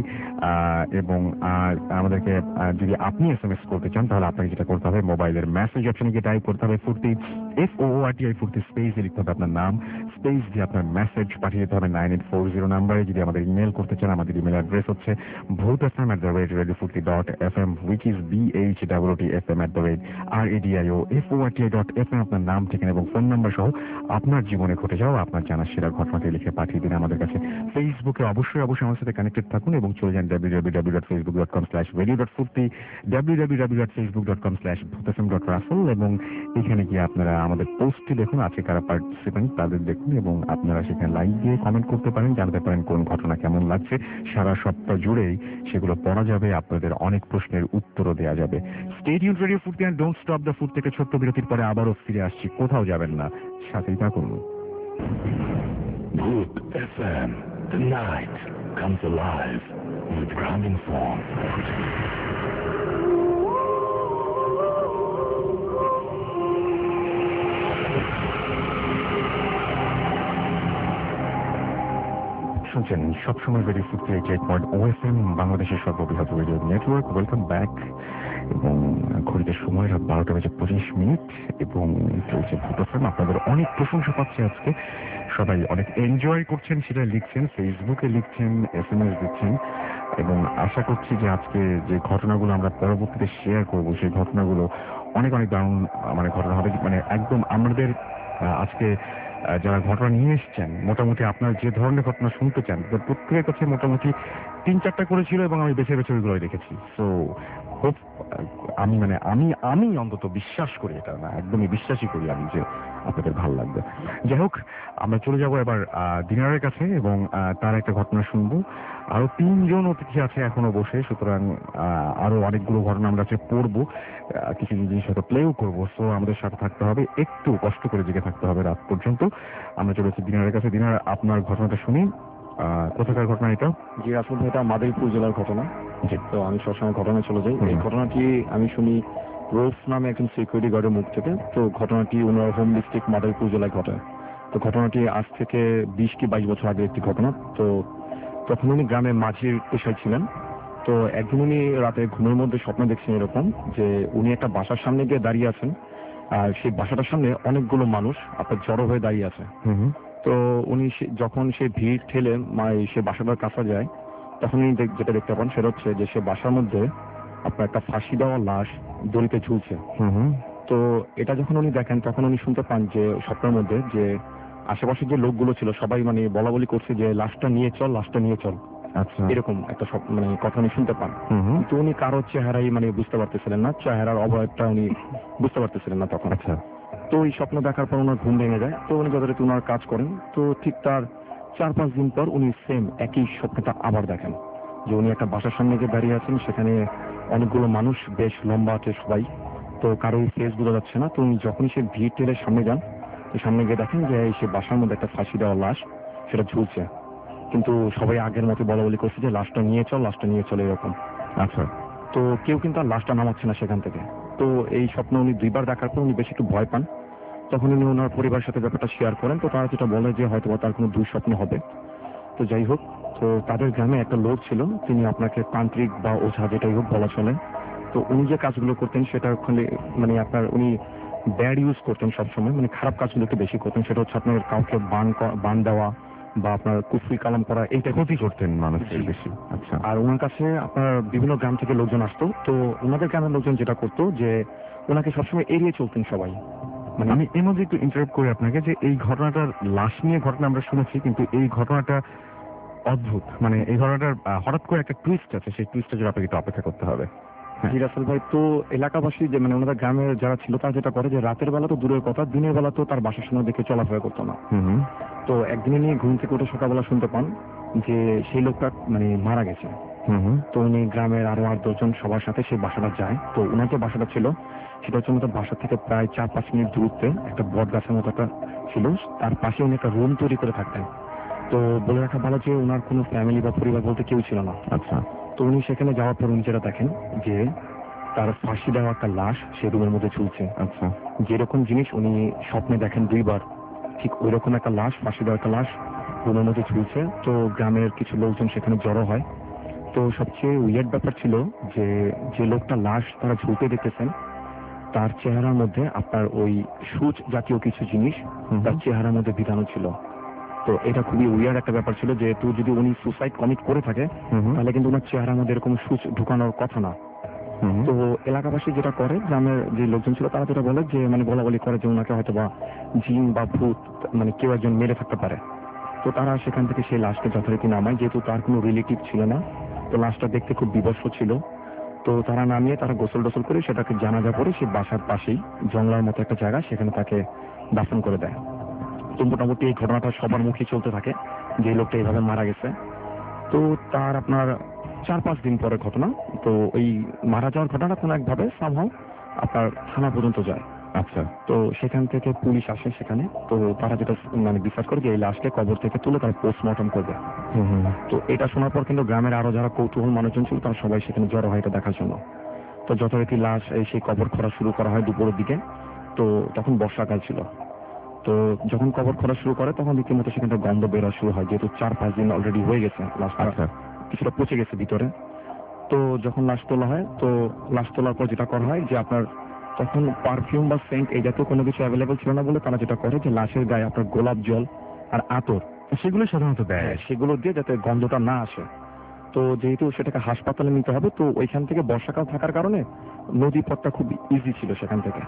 এবং আমাদেরকে যদি আপনি এস এম এস করতে চান তাহলে আপনাকে যেটা করতে হবে, মোবাইলের মেসেজ অপশনে গিয়ে টাইপ করতে হবে Foorti, F O R T I Foorti, space দিয়ে লিখতে হবে আপনার নাম, স্পেস দিয়ে আপনার মেসেজ পাঠিয়ে দিতে হবে নাইন এইট ফোর জিরো নাম্বারে। যদি আমাদের ইমেল করতে চান, আমাদের ইমেল অ্যাড্রেস হচ্ছে Bhoot F M at the rate radio Foorti dot F M. which is b h o t f m at the rate r a d i o f o r t i dot f m আপনার নাম ঠিকানা এবং ফোন নাম্বার সহ আপনার জীবনে ঘটে যাওয়া আপনার জানা সেরা ঘটনাটি লিখে পাঠিয়ে দিন আমাদের কাছে। ফেসবুকে অবশ্যই অবশ্যই আমার সাথে কানেক্টেড থাকুন এবং চলে যান W W W dot Facebook dot com slash radio dot Foorti W W W dot Facebook dot com slash Bhoot F M dot Russell এবং এখানে গিয়ে আপনারা আমাদের পোস্টটি দেখুন, আছে কারা পার্টিসিপেন্ট তাদের দেখুন এবং আপনারা সেখানে লাইক দিয়ে কমেন্ট করতে পারেন, জানাতে পারেন কোন ঘটনা কেমন লাগছে। সারা সপ্তাহ জুড়েই সেগুলো পড়া যাবে, আপনাদের অনেক প্রশ্নের উত্তরও দেওয়া যাবে। Stay tuned radio Foorti and don't stop the food থেকে ছোট্ট বিরতির পরে আবারও ফিরে আসছি, কোথাও যাবেন না, সাথেই থাকুন। Good F M, the night comes alive with Graminphone. শুনছেন সবসময় radio Foorti eight eight point O F M, বাংলাদেশের সর্ববৃহৎ রেডিও নেটওয়ার্ক। Welcome back. এবং ঘড়িতে সময় রাত বারোটা বেজে পঁচিশ মিনিট এবং চলছে ভূত এফ এম। আপনাদের অনেক প্রশংসা পাচ্ছি আজকে, সবাই অনেক এনজয় করছেন, সেটা লিখছেন, ফেসবুকে লিখছেন, এস এম এস দিচ্ছেন এবং আশা করছি যে আজকে যে ঘটনাগুলো আমরা পরবর্তীতে শেয়ার করবো সেই ঘটনাগুলো অনেক অনেক দারুণ মানে ঘটনা হবে। মানে একদম আমাদের আজকে যারা ঘটনা নিয়ে এসছেন, মোটামুটি আপনার যে ধরনের ঘটনা শুনতে চান প্রত্যেকের কাছে মোটামুটি তিন চারটা করেছিল এবং আমি বেছে বেছে ওইগুলোই দেখেছি। সো খুব আমি মানে আমি আমি অন্তত বিশ্বাস করি, এটা না একদমই বিশ্বাসই করি আমি যে আপনাদের ভালো লাগবে। যাই হোক, আমরা চলে যাবো এবার দিনারের কাছে এবং তার একটা ঘটনা শুনবো। আরো তিনজন অতিথি আছে এখনো বসে, সুতরাং আরো অনেকগুলো ঘটনা আমরা কাছে পড়বো, কিছু জিনিস হয়তো প্লেও করবো। সো আমাদের সাথে থাকতে হবে, একটু কষ্ট করে জেগে থাকতে হবে রাত পর্যন্ত। আমরা চলেছি দিনারের কাছে। দিনার, আপনার ঘটনাটা শুনি। কোথাকার ঘটনা এটা? জি, আসলে এটা মাদারীপুর জেলার ঘটনা। জি, তো আমি সবসময় ঘটনা চলে যাই। এই ঘটনাটি আমি শুনি রোফ নামে একজন সিকিউরিটি গার্ডের মুখ থেকে। তো ঘটনাটি ওনার হোম ডিস্ট্রিক্ট মাদারীপুর জেলায় ঘটে। তো ঘটনাটি আজ থেকে বিশ কি বাইশ বছর আগের একটি ঘটনা। তো তখন উনি গ্রামে মাঝির পেশায় ছিলেন। তো একদিন উনি রাতে ঘুমের মধ্যে স্বপ্ন দেখছেন এরকম যে উনি একটা বাসার সামনে গিয়ে দাঁড়িয়ে আছেন, আর সেই বাসাটার সামনে অনেকগুলো মানুষ আপনার জড়ো হয়ে দাঁড়িয়ে আছে। তো উনি যখন সে ভিড় ঠেলে সে বাসাটার কাছে যায়, তখন উনি যেটা দেখতে পান সেটা হচ্ছে যে সে বাসার মধ্যে আপনার একটা ফাঁসি দেওয়া লাশ দড়িতে ঝুলছে। তো এটা যখন উনি দেখেন তখন উনি শুনতে পান যে স্বপ্নের মধ্যে যে আশেপাশে যে লোকগুলো ছিল সবাই মানে বলা বলি করছে যে লাশটা নিয়ে চল, লাশটা নিয়ে চল, আচ্ছা, এরকম একটা মানে কথা উনি শুনতে পান। কিন্তু উনি কারোর চেহারাই মানে বুঝতে পারতেছিলেন না, চেহারার অবয়বটা উনি বুঝতে পারতেছিলেন না তখন। আচ্ছা। তো এই স্বপ্ন দেখার পর ওনার ঘুম ভেঙে যায়। তো উনি যথারীতি ওনার কাজ করেন। তো ঠিক তার চার পাঁচ দিন পর উনি সেম একই স্বপ্নটা আবার দেখেন যে উনি একটা বাসার সামনে গিয়ে দাঁড়িয়ে আছেন, সেখানে অনেকগুলো মানুষ বেশ লম্বা আছে সবাই, তো কারোই ফেস বোঝা যাচ্ছে না। তো উনি যখনই সে ভিড় ঠেলে সামনে যান, তো সামনে গিয়ে দেখেন যে সে বাসার মধ্যে একটা ফাঁসি দেওয়া লাশ সেটা ঝুলছে, কিন্তু সবাই আগের মতো বলা বলি করছে যে লাশটা নিয়ে চল, লাশটা নিয়ে চলে, এরকম। আচ্ছা। তো কেউ কিন্তু আর লাশটা নামাচ্ছে না সেখান থেকে। তো এই স্বপ্ন উনি দুইবার দেখার পর উনি বেশ একটু ভয় পান। তখন উনি ওনার পরিবারের সাথে ব্যাপারটা শেয়ার করেন। তো তারা যেটা বলে যে হয়তো তার কোনো দুঃস্বপ্ন হবে। তো যাই হোক, তো তাদের গ্রামে একটা লোক ছিল, তিনি আপনাকে তান্ত্রিক বা ওঝা যেটাই হোক বলা চলে। তো উনি যে কাজগুলো করতেন সেটা ওখানে মানে আপনার উনি ব্যাড ইউজ করতেন সবসময়, মানে খারাপ কাজগুলো একটু বেশি করতেন। সেটা হচ্ছে আপনার কাউকে বান বান দেওয়া বা আপনার কুফরি কালাম করা, এইটা ক্ষতি করতেন মানুষের বেশি। আচ্ছা। আর ওনার কাছে আপনার বিভিন্ন গ্রাম থেকে লোকজন আসতো। তো ওনাদের গ্রামের লোকজন যেটা করতো যে ওনাকে সবসময় এড়িয়ে চলতেন সবাই। মানে আমি এর মধ্যে একটু ইন্টারাপ্ট করি আপনাকে, যে এই ঘটনাটার লাশ নিয়ে ঘটনা আমরা শুনেছি, কিন্তু এই ঘটনাটা অদ্ভুত, মানে এই ঘটনাটার হঠাৎ করে একটা টুইস্ট আছে, সেই টুইস্টের জন্য আপনাকে একটু অপেক্ষা করতে হবে। জি রাসেল ভাই, তো এলাকাবাসী যে মানে ওনাদের গ্রামের যারা ছিল তারা যেটা করে যে রাতের বেলা তো দূরের কথা, দিনের বেলা তো তার বাসার সামনে দেখে চলাফেরা করতো না। তো একদিনে নিয়ে ঘুম থেকে উঠে সকালবেলা শুনতে পান যে সেই লোকটা মানে মারা গেছে। তো উনি গ্রামের আরো আট দশজন সবার সাথে সেই বাসাটা যায়। তো ওনার যে বাসাটা ছিল সেটা হচ্ছে ওনাদের বাসা থেকে প্রায় চার পাঁচ মিনিট দূরত্বে একটা বট গাছের মতো একটা ছিল, তার পাশে উনি একটা রুম তৈরি করে থাকতেন। তো বলে রাখা ভালো যে ওনার কোনো ফ্যামিলি বা পরিবার বলতে কেউ ছিল না। আচ্ছা। তো উনি সেখানে যাওয়ার পর উনি যেটা দেখেন যে তার ফাঁসি দেওয়া একটা লাশ সে রুমের মধ্যে ঝুলছে। আচ্ছা। যেরকম জিনিস উনি স্বপ্নে দেখেন দুইবার, ঠিক ওই রকম একটা লাশ, ফাঁসি দেওয়া একটা লাশ রুমের মধ্যে ঝুলছে। তো গ্রামের কিছু লোকজন সেখানে জড়ো হয়। তো সবচেয়ে উইয়ার্ড ব্যাপার ছিল যে যে লোকটা লাশ তারা ঝুলতে দেখতেছেন তার চেহারার মধ্যে আপনার ওই সূচ জাতীয় কিছু জিনিস তার চেহারার মধ্যে বিধানো ছিল। তো এটা খুবই উইয়ার্ড একটা ব্যাপার ছিল, যেহেতু যদি উনি সুসাইড কমিট করে থাকে তাহলে কিন্তু ওনার চেহারার মধ্যে এরকম সূচ ঢুকানোর কথা না। তো এলাকাবাসী যেটা করে, গ্রামের যে লোকজন ছিল তারা যেটা বলে যে মানে বলা বলি করে যে ওনাকে হয়তো বা জিন বা ভূত মানে কেউ একজন মেরে থাকতে পারে। তো তারা সেখান থেকে সেই লাশকে যথারীতি নামায়, যেহেতু তার কোনো রিলেটিভ ছিল না, তো লাশটা দেখতে খুব বিভৎস ছিল। তো তারা নামিয়ে তারা গোসল টোসল করে সেটাকে জানাজা করে সে বাসার পাশেই জঙ্গলার মতো একটা জায়গা, সেখানে তাকে দাফন করে দেয়। তো মোটামুটি এই ঘটনাটা সবার মুখে চলতে থাকে যে এই লোকটা এইভাবে মারা গেছে। তো তার আপনার চার পাঁচ দিন পরে ঘটনা, তো এই মারা যাওয়ার ঘটনাটা কোনো একভাবে সামহাও আপনার থানা পর্যন্ত যায়। আচ্ছা, তো সেখান থেকে পুলিশ আসে সেখানে। তো তারা যেটা মানে বিশ্বাস করে যে এই লাশকে কবর থেকে তুলে তারা পোস্টমর্টম করবে। তো এটা শোনার পর কিন্তু গ্রামের আরো যারা কৌতূহল মানুষজন ছিল তারা সবাই সেখানে জড়ো হয় এটা দেখার জন্য। তো যথারীতি লাশ এই সেই কবর খোঁড়া শুরু করা হয় দুপুরের দিকে। তো তখন বর্ষাকাল ছিল। তো যখন কবর খোঁড়া শুরু করে তখন রীতিমতো সেখানে গন্ধ বেরোয়া শুরু হয়, যেহেতু চার পাঁচ দিন অলরেডি হয়ে গেছে, লাশটা কিছুটা পচে গেছে ভিতরে। তো যখন লাশ তোলা হয়, তো লাশ তোলার পর যেটা করা হয় যে আপনার তখন পারফিউম বা সেন্ট এই জাতীয় কোনো কিছু অ্যাভেলেবল ছিল না বলে তারা যেটা করে যে লাশের গায়ে আপনার গোলাপ জল আর আতর সেগুলো সাধারণত দেয়, সেগুলো দিয়ে যাতে গন্ধটা না আসে। তো যেহেতু সেটাকে হাসপাতালে নিতে হবে, তো ওইখান থেকে বর্ষাকাল থাকার কারণে নদী পথটা খুব ইজি ছিল সেখান থেকে।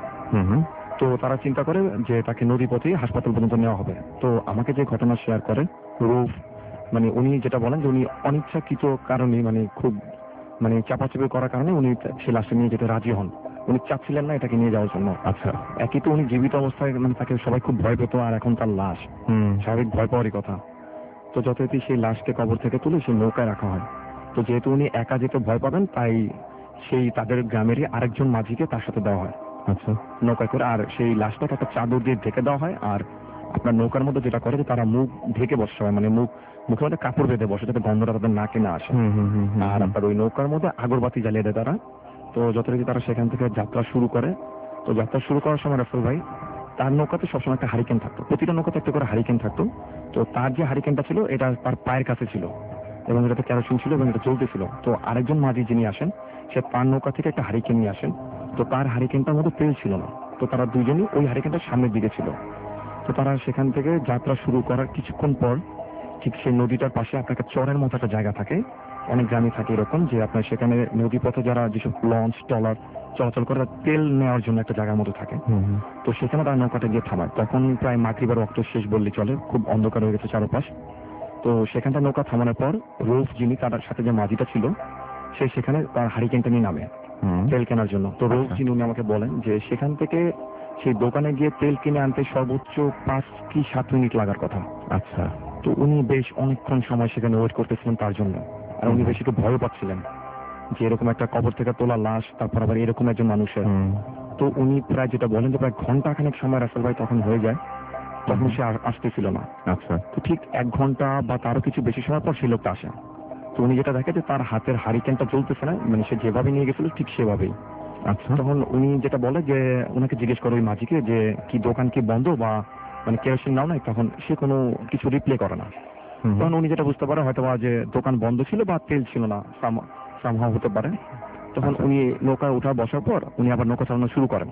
তো তারা চিন্তা করে যে তাকে নদী পথেই হাসপাতাল পর্যন্ত নেওয়া হবে। তো আমাকে যে ঘটনা শেয়ার করে রুফ, মানে উনি যেটা বলেন যে উনি অনিচ্ছাকৃত কারণে মানে খুব মানে চাপাচাপি করার কারণে উনি সে লাশটা নিয়ে যেতে রাজি হন। উনি চাচ্ছিলেন না এটাকে নিয়ে যাওয়ার জন্য। আচ্ছা, একই তো উনি জীবিত অবস্থায় মানে তাকে সবাই খুব ভয় পেত, আর এখন তার লাশ, স্বাভাবিক ভয় পাওয়ারই কথা। তো যথারীতি সেই লাশকে কবর থেকে তুলে সেই নৌকায় রাখা হয়। তো যেহেতু উনি একা যেতে ভয় পাবেন, তাই সেই তাদের গ্রামেরই আরেকজন মাঝিকে তার সাথে দেওয়া হয়। আচ্ছা, নৌকায় করে, আর সেই লাশটাকে একটা চাদর দিয়ে ঢেকে দেওয়া হয়। আর আপনার নৌকার মধ্যে যেটা করে যে তারা মুখ ঢেকে বসে হয়, মানে মুখ মুখের মধ্যে কাপড় বেঁধে বসে যাতে গন্ধটা তাদের নাকে না আসে। আর আপনার ওই নৌকার মধ্যে আগরবাতি জ্বালিয়ে দেয় তারা। তো যথারীতি তারা সেখান থেকে যাত্রা শুরু করে। তো যাত্রা শুরু করার সময় রাসেল ভাই তার নৌকাতে সবসময় একটা হারিকেন থাকতো, প্রতিটা নৌকাতে একটা করে হারিকেন থাকতো। তো তার যে হারিকেনটা ছিল এটা তার পায়ের কাছে ছিল এবং এটাতে কেরোসিন ছিল এবং এটা চলতেছিল। তো আরেকজন মাঝি যিনি আসেন সে তার নৌকা থেকে একটা হারিকেন নিয়ে আসেন। তো তার হারিকেনটার মধ্যে তেল ছিল না। তো তারা দুইজনই ওই হারিকেনটার সামনের দিকে ছিল। তো তারা সেখান থেকে যাত্রা শুরু করার কিছুক্ষণ পর ঠিক সেই নদীটার পাশে আপনার একটা চরের মতো একটা জায়গা থাকে, অনেক গ্রামে থাকে এরকম, যে আপনার সেখানে নদী পথে যারা যেসব লঞ্চ ট্রলার চলাচল করে তেল নেওয়ার জন্য একটা জায়গার মতো থাকে। তো সেখানে তারা নৌকাটা গিয়ে থামায়। তখন প্রায় মাগরিবের ওয়াক্ত শেষ বললে চলে, খুব অন্ধকার হয়ে গেছে চারপাশ। তো সেখানটা নৌকা থামানোর পর রুফ, যিনি তার সাথে যে মাঝিটা ছিল, সে সেখানে তার হারিকেনটা নিয়ে নামে তেল কেনার জন্য। তো রুফ, যিনি উনি আমাকে বলেন যে সেখান থেকে সেই দোকানে গিয়ে তেল কিনে আনতে সর্বোচ্চ পাঁচ কি সাত মিনিট লাগার কথা। আচ্ছা, তো উনি বেশ অনেকক্ষণ সময় সেখানে ওয়েট করতেছিলেন তার জন্য। আর উনি বেশ একটু ভয় পাচ্ছিলেন যে এরকম একটা কবর থেকে তোলা লাশ, তারপর আবার এরকম একজন মানুষের। তো উনি প্রায় যেটা বলেন যে প্রায় ঘন্টা খানেক সময় রাসেল ভাই তখন হয়ে যায়, তখন সে আসতেছিল না। আচ্ছা, তো ঠিক এক ঘন্টা বা তারও কিছু বেশি সময় পর সেই লোকটা আসে। তো উনি যেটা দেখে যে তার হাতের হারিকেনটা জ্বলতেছে না, মানে সে যেভাবে নিয়ে গেছিল ঠিক সেভাবেই। আচ্ছা, তখন উনি যেটা বলে যে ওনাকে জিজ্ঞেস করে ওই মাঝিকে যে কি দোকান কি বন্ধ বা মানে কেরোসিন নাও নাই, তখন সে কোনো কিছু রিপ্লাই করে না। তখন উনি যেটা বুঝতে পারে হয়তো বা যে দোকান বন্ধ ছিল বা তেল ছিল না, সামহাও হতে পারে। তখন উনি নৌকায় ওঠা বসার পর উনি আবার নৌকা চালানো শুরু করেন।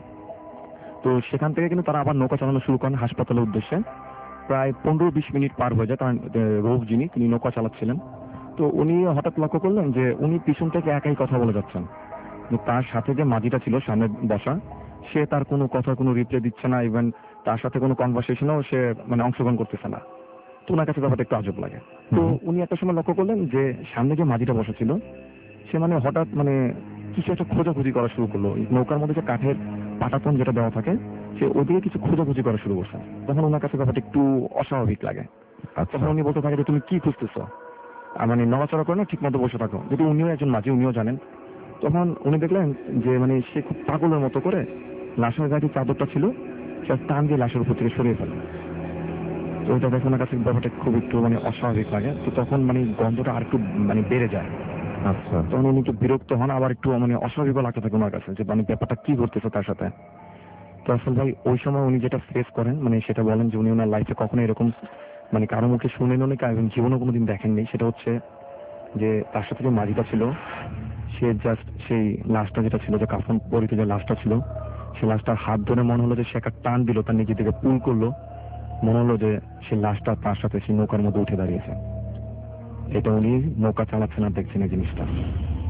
তো সেখান থেকে কিন্তু তারা আবার নৌকা চালানো শুরু করেন হাসপাতালের উদ্দেশ্যে। প্রায় পনেরো বিশ মিনিট পার হয়ে যায়, কারণ রোগ যিনি তিনি নৌকা চালাচ্ছিলেন। তো উনি হঠাৎ লক্ষ্য করলেন যে উনি পিছন থেকে একাই কথা বলে যাচ্ছেন। তার সাথে যে মাঝিটা ছিল সামনে বসা, সে তার কোনো কথা কোনো রিপ্লাই দিচ্ছে না, ইভেন তার সাথে কোনো কনভারসেশনেও সে মানে অংশগ্রহণ করতেছে না। তো ওনার কাছে ব্যাপারটা একটু আজব লাগে। তো উনি একটা সময় লক্ষ্য করলেন যে সামনে যে মাঝিটা বসা ছিল সে মানে হঠাৎ মানে কিছু একটা খোঁজাখুঁজি করা শুরু করলো। নৌকার মধ্যে যে কাঠের পাটাতন যেটা দেওয়া থাকে সে ওদিকে কিছু খোঁজাখুঁজি করা শুরু করছে। তখন ওনার কাছে ব্যাপারটা একটু অস্বাভাবিক লাগে। তখন উনি বলতে থাকে যে তুমি কি খুঁজতেছো, মানে নড়াচড়া করে না, ঠিক মতো বসে থাকো। যদি উনিও একজন মাঝি, উনিও জানেন। তখন উনি দেখলেন যে মানে সে খুব পাগলের মতো করে লাশের গায়ে যে চাদরটা ছিল সে টান দিয়ে লাশের উপর থেকে সরিয়ে ফেলে। তো ওইটা দেখে ওনার কাছে ব্যাপারটা খুব একটু মানে অস্বাভাবিক লাগে। তো তখন মানে গন্ধটা আর একটু মানে বেড়ে যায়। আচ্ছা, তখন উনি একটু বিরক্ত হন, আবার একটু মানে অস্বাভাবিক লাগতে থাকে ওনার কাছে যে মানে ব্যাপারটা কি ঘটতেছে তার সাথে। তো আসল ভাই ওই সময় উনি যেটা ফেস করেন মানে সেটা বলেন যে উনি ওনার লাইফে কখনো এরকম মানে কারো মুখে শুনেন অনেক এবং জীবনেও কোনোদিন দেখেননি। সেটা হচ্ছে যে তার সাথে যে মাঝিটা ছিল সে জাস্ট সেই লাশটা যেটা ছিল, যে কাফন পরিত যে লাশটা ছিল, সে লাশটার হাত ধরে মনে হলো যে সে একটা টান দিল, তার নিজে থেকে পুল করলো, মনে হলো যে সেই লাশটা তার সাথে সেই নৌকার মধ্যে উঠে দাঁড়িয়েছে। এটা উনি নৌকা চালাচ্ছেন আর দেখছেন এই জিনিসটা।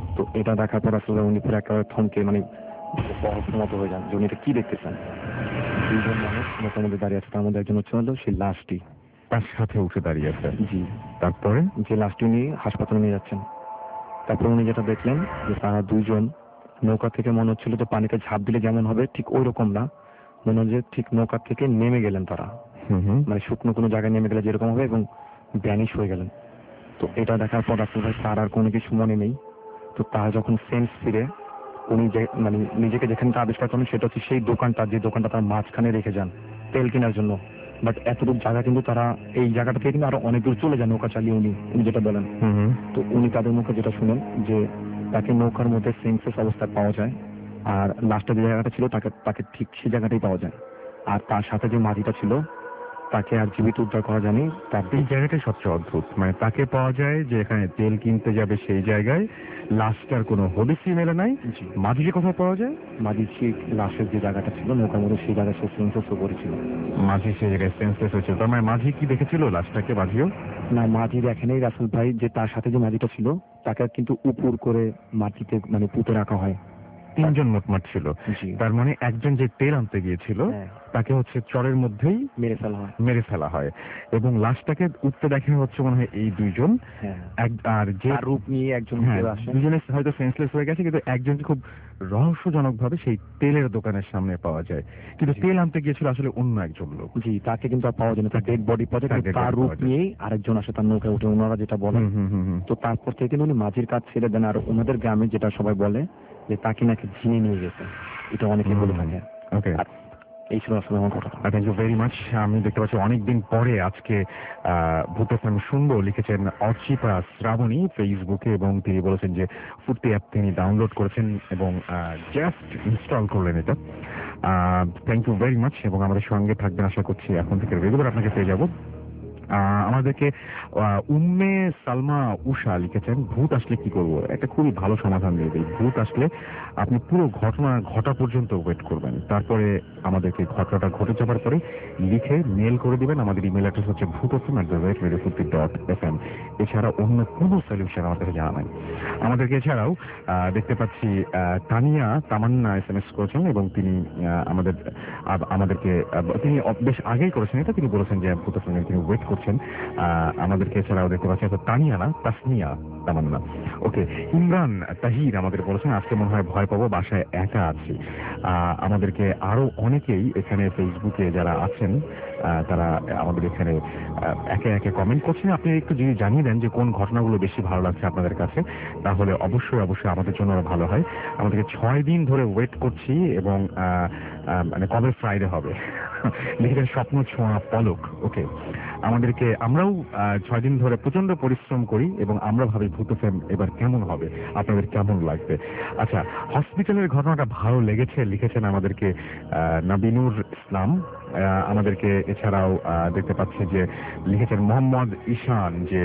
তো এটা দেখার পর আসলে উনি পুরো একেবারে থমকে মানে বরফের মতো হয়ে যান যে উনি এটা কি দেখতেছেন। দুইজন মানুষ নৌকার মধ্যে দাঁড়িয়ে আছে, তার মধ্যে একজন হচ্ছে হলো সেই লাশটি তার সাথে উঠে দাঁড়িয়ে আছে। জি। তারপরে যে লাশটি উনি হাসপাতালে নিয়ে যাচ্ছেন, তারপর উনি যেটা দেখলেন যে তারা দুইজন নৌকা থেকে মনে হচ্ছিল যে পানিতে ঝাঁপ দিলে যেমন হবে ঠিক ওই রকম না, মনে হয় যে ঠিক নৌকা থেকে নেমে গেলেন তারা, মানে শুকনো কোনো জায়গায় নেমে গেলে যেরকম হবে এবং ভ্যানিশ হয়ে গেলেন। তো এটা দেখার পর আসলে ভাই তার আর কোনো কিছু মনে নেই। তো তার যখন সেন্স ফিরে উনি যে মানে নিজেকে যেখানে আবিষ্কার করেন সেটা হচ্ছে সেই দোকানটা, যে দোকানটা তার মাঝখানে রেখে যান তেল কেনার জন্য। বাট এতটুকু জায়গা কিন্তু তারা এই জায়গাটা থেকে কিন্তু আরো অনেক দূর চলে যান নৌকা চালিয়ে উনি উনি যেটা বলেন। তো উনি তাদের মুখে যেটা শুনেন যে তাকে নৌকার মধ্যে সেন্সলেস অবস্থায় পাওয়া যায়, আর লাস্টে যে জায়গাটা ছিল তাকে তাকে ঠিক সেই জায়গাটাই পাওয়া যায়, আর তার সাথে যে মাঝিটা ছিল তাকে আর জীবিত উদ্ধার করা যায়নি। তার এই জায়গাটাই সবচেয়ে অদ্ভুত, মানে তাকে পাওয়া যায় যে এখানে তেল কিনতে যাবে সেই জায়গায়, লাশটার কোনো হদিসই মেলে নাই। মাঝিকে কোথায় পাওয়া যায়? মাঝি ঠিক লাশের যে জায়গাটা ছিল নৌকার মধ্যে সেই জায়গায় সে সেন্সলেস হয়ে পড়েছিল। মাঝি সেই জায়গায় সেন্সলেস হয়েছিল, তার মানে মাঝি কি দেখেছিল লাশটাকে? মাঝিও না, মাঝি দেখেনি রাসেল ভাই, যে তার সাথে যে মাঝিটা ছিল তাকে কিন্তু উপর করে মাটিতে মানে পুঁতে রাখা হয়। তিনজন মোটমাট ছিল। তার মানে একজন যে তেল আনতে গিয়েছিল তাকে হচ্ছে চরের মধ্যেই মেরে ফেলা হয় মেরে ফেলা হয় এবং লাশটাকে উঠতে দেখা হচ্ছে মনে হয় এই দুইজন। আর যে রূপ নিয়ে একজন দুজনে হয়তো সেন্সলেস হয়ে গেছে, কিন্তু একজনকে খুব রহস্যজনক ভাবে সেই তেলের দোকানের সামনে পাওয়া যায়, কিন্তু তেল আনতে গিয়েছিল আসলে অন্য একজন লোক। জি, তাকে কিন্তু আর পাওয়া যায় না, তার ডেড বডি পাওয়া যায়, তার রূপ নিয়েই আরেকজন আসে তার নৌকায় উঠে, ওনারা যেটা বলেন। তো তারপর থেকে উনি মাঝির কাজ ছেড়ে দেন, আর ওনাদের গ্রামে যেটা সবাই বলে যে তাকে নাকি জিনে নিয়ে গেছে, এটা অনেকে বলে থাকে। ওকে, এই ছিল আসলে আমার কথা। Thank you very much. আমি দেখতে পাচ্ছি অনেকদিন পরে আজকে ভূত এফএম শুনবো লিখেছেন অর্চিতা শ্রাবণী ফেসবুকে, এবং তিনি বলেছেন যে ফুর্তি অ্যাপ তিনি ডাউনলোড করেছেন এবং জাস্ট ইনস্টল করলেন এটা। থ্যাংক ইউ ভেরি মাচ, এবং আমাদের সঙ্গে থাকবেন আশা করছি, এখন থেকে রেগুলার আপনাকে পেয়ে যাবো। আমাদেরকে উম্মে সালমা উষা লিখেছেন ভূত আসলে কি করব, একটা খুবই ভালো সমাধান দিয়ে দিই। ভূত আসলে আপনি পুরো ঘটনা ঘটা পর্যন্ত ওয়েট করবেন, তারপরে আমাদেরকে ঘটনাটা ঘটে যাবার পরে লিখে মেল করে দিবেন। আমাদের ইমেল অ্যাড্রেস হচ্ছে Bhoot FM at the rate radio Foorti dot F M. এছাড়া অন্য কোনো সলিউশন আমার কাছে জানা নাই। আমাদেরকে এছাড়াও দেখতে পাচ্ছি Tania Tamanna S M S করেছেন, এবং তিনি আমাদের আমাদেরকে তিনি বেশ আগেই করেছেন এটা, তিনি বলেছেন যে ভূত এফএম তিনি ওয়েট করছেন আমাদেরকে। এছাড়াও দেখতে পাচ্ছি তানিয়া না তাসনিয়া তামান্না। ওকে, ইমরান তাহির আমাদের বলেছেন আজকে মনে হয় ভয় পাবো, বাসায় একা আছি। আমাদেরকে আরো অনেকেই এখানে ফেসবুকে যারা আছেন তারা আমাদের এখানে একে একে কমেন্ট করছেন। আপনি একটু যদি জানিয়ে দেন যে কোন ঘটনাগুলো বেশি ভালো লাগছে আপনাদের কাছে, তাহলে অবশ্যই অবশ্যই আমাদের জন্য ভালো হয়। আমাদেরকে ছয় দিন ধরে ওয়েট করছি, এবং মানে কবে ফ্রাইডে হবে লিখেছেন স্বপ্ন ছোঁয়া পলক। ওকে, আমাদেরকে আমরাও ছয় দিন ধরে প্রচন্ড পরিশ্রম করি এবং আমরা ভাবি ভূত এফএম এবার কেমন হবে, আপনাদের কেমন লাগবে। আচ্ছা, হসপিটালের ঘটনাটা ভালো লেগেছে লিখেছেন আমাদেরকে নবীনুর ইসলাম। আমাদেরকে এছাড়াও দেখতে পাচ্ছি যে লিখেছেন মোহাম্মদ ঈশান, যে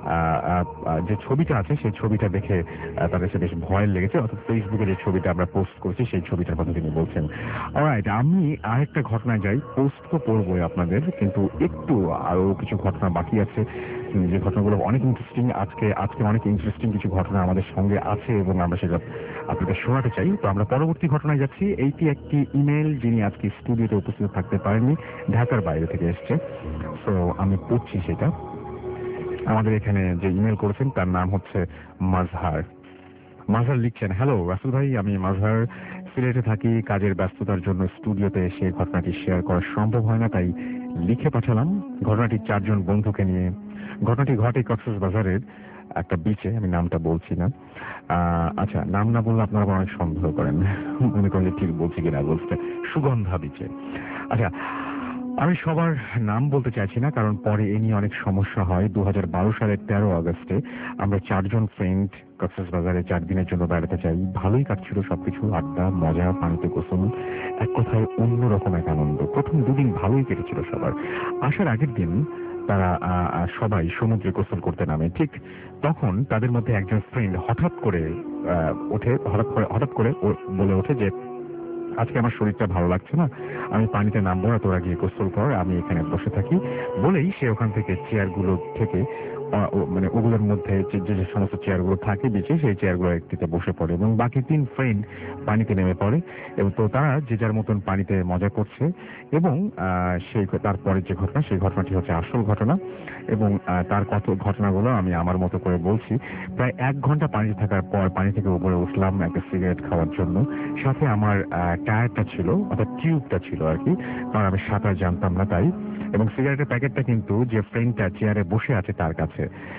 যে ছবিটা আছে সেই ছবিটা দেখে তাদের সাথে বেশ ভয় লেগেছে, অর্থাৎ ফেসবুকে যে ছবিটা আমরা পোস্ট করেছি সেই ছবিটার কথা তিনি বলছেন। অলরাইট, আমি আরেকটা ঘটনায় যাই, পোস্ট তো করবোই আপনাদের, কিন্তু একটু আরো কিছু ঘটনা বাকি আছে, যে ঘটনাগুলো অনেক ইন্টারেস্টিং। আজকে আজকে অনেক ইন্টারেস্টিং কিছু ঘটনা আমাদের সঙ্গে আছে এবং আমরা সেটা আপনাদের শোনাতে চাই। তো আমরা পরবর্তী ঘটনায় যাচ্ছি। এইটি একটি ইমেল, যিনি আজকে স্টুডিওতে উপস্থিত থাকতে পারেননি, ঢাকার বাইরে থেকে এসছে। তো আমি পড়ছি সেটা। আমাদের এখানে যে ইমেল করেছেন তার নাম হচ্ছে মাজহার। মাজহার লিখছেন, হ্যালো রাসেল ভাই, আমি মাজহার, সিলেটে থাকি। কাজের ব্যস্ততার জন্য স্টুডিওতে এসে ঘটনাটি শেয়ার করা সম্ভব হয় না, তাই লিখে পাঠালাম। ঘটনাটি চারজন বন্ধুকে নিয়ে। ঘটনাটি ঘটে কক্সবাজারের একটা বিচে, আমি নামটা বলছি না। আচ্ছা, নাম না বললে আপনারা অনেক সন্দেহ করেন, মনে করেন যে ঠিক বলছি কিনা। বলছে সুগন্ধা বিচে। আচ্ছা, আমি সবার নাম বলতে চাইছি না, কারণ পরে এ নিয়ে অনেক সমস্যা হয়। দু হাজার বারো সালের তেরো আগস্টে আমরা চারজন ফ্রেন্ড কক্সবাজারে চার দিনের জন্য বেড়াতে চাই। ভালোই কাটছিল সবকিছু, আড্ডা, মজা, পানিতে গোসল, এক কথায় অন্যরকম এক আনন্দ। প্রথম দুদিন ভালোই কেটেছিল সবার। আসার আগের দিন তারা সবাই সমুদ্রে গোসল করতে নামে। ঠিক তখন তাদের মধ্যে একজন ফ্রেন্ড হঠাৎ করে ওঠে হঠাৎ করে হঠাৎ করে বলে ওঠে যে আজকে আমার শরীরটা ভালো লাগছে না, আমি পানিতে নামবো না, তোরা গিয়ে গোসল কর, আমি এখানে বসে থাকি। বলেই সে ওখান থেকে চেয়ারগুলো থেকে মানে ওগুলোর মধ্যে যে যে সমস্ত চেয়ারগুলো থাকে বেঁচে সেই চেয়ারগুলো একটিতে বসে পড়ে এবং বাকি তিন ফ্রেন্ড পানিতে নেমে পড়ে এবং তো তারা যে যার মতন পানিতে মজা করছে এবং সেই তারপরে যে ঘটনা সেই ঘটনাটি হচ্ছে আসল ঘটনা এবং তার কত ঘটনাগুলো আমি আমার মতো করে বলছি। প্রায় এক ঘন্টা পানিতে থাকার পর পানি থেকে উপরে উঠলাম একটা সিগারেট খাওয়ার জন্য। সাথে আমার টায়ারটা ছিল অর্থাৎ টিউবটা ছিল আর কি, কারণ আমি সাঁতার জানতাম না তাই। এবং সিগারেটের প্যাকেটটা কিন্তু যে ফ্রেন্ডটা চেয়ারে বসে আছে তার কাছে।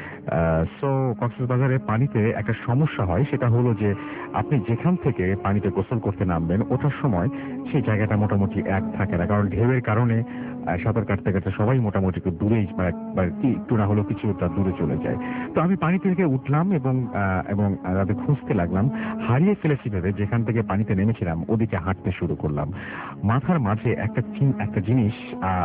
সো কক্সবাজারে পানিতে একটা সমস্যা হয়, সেটা হলো যে আপনি যেখান থেকে পানিতে গোসল করতে নামবেন ওঠার সময় সেই জায়গাটা মোটামুটি এক থাকে না, কারণ ঢেউয়ের কারণে সাঁতার কাটতে কাটতে সবাই মোটামুটি একটু দূরেই একটু না হলেও কিছুটা দূরে চলে যায়। তো আমি পানি থেকে উঠলাম এবং এবং তাদের খুঁজতে লাগলাম। হারিয়ে ফেলেছি ভেবে যেখান থেকে পানিতে নেমেছিলাম ওদিকে হাঁটতে শুরু করলাম। মাথার মাঝে একটা একটা জিনিস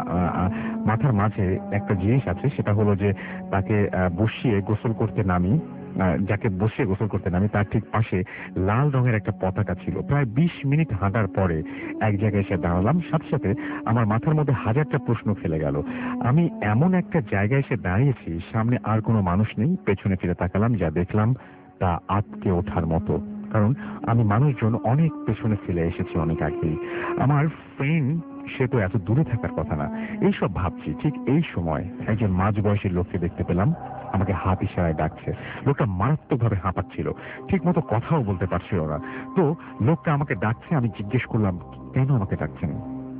মাথার মাঝে একটা জিনিস আছে, সেটা হলো যে তাকে বসিয়ে গোসল করতে নামি যাকে বসে গোসল করতে নামি তার ঠিক পাশে লাল রঙের একটা পতাকা ছিল। প্রায় বিশ মিনিট হাঁটার পরে এক জায়গায় এসে দাঁড়ালাম। সাথে সাথে আমার মাথার মধ্যে হাজারটা প্রশ্ন ফেলে গেল। আমি এমন একটা জায়গায় এসে দাঁড়িয়েছি, সামনে আর কোনো মানুষ নেই। পেছনে ফিরে তাকালাম, যা দেখলাম তা আটকে ওঠার মতো, কারণ আমি মানুষজন অনেক পেছনে ফেলে এসেছি অনেক আগেই। আমার ফ্রেন্ড সে তো এত দূরে থাকার কথা না। এইসব ভাবছি, ঠিক এই সময় একজন মাঝ বয়সের লোককে দেখতে পেলাম, আমাকে হাত ইশারায় ডাকছে। লোকটা মারাত্মকভাবে হাঁপাচ্ছিল, ঠিক মতো কথাও বলতে পারছিল না। তো লোকটা আমাকে ডাকছে, আমি জিজ্ঞেস করলাম কেন আমাকে ডাকছেন?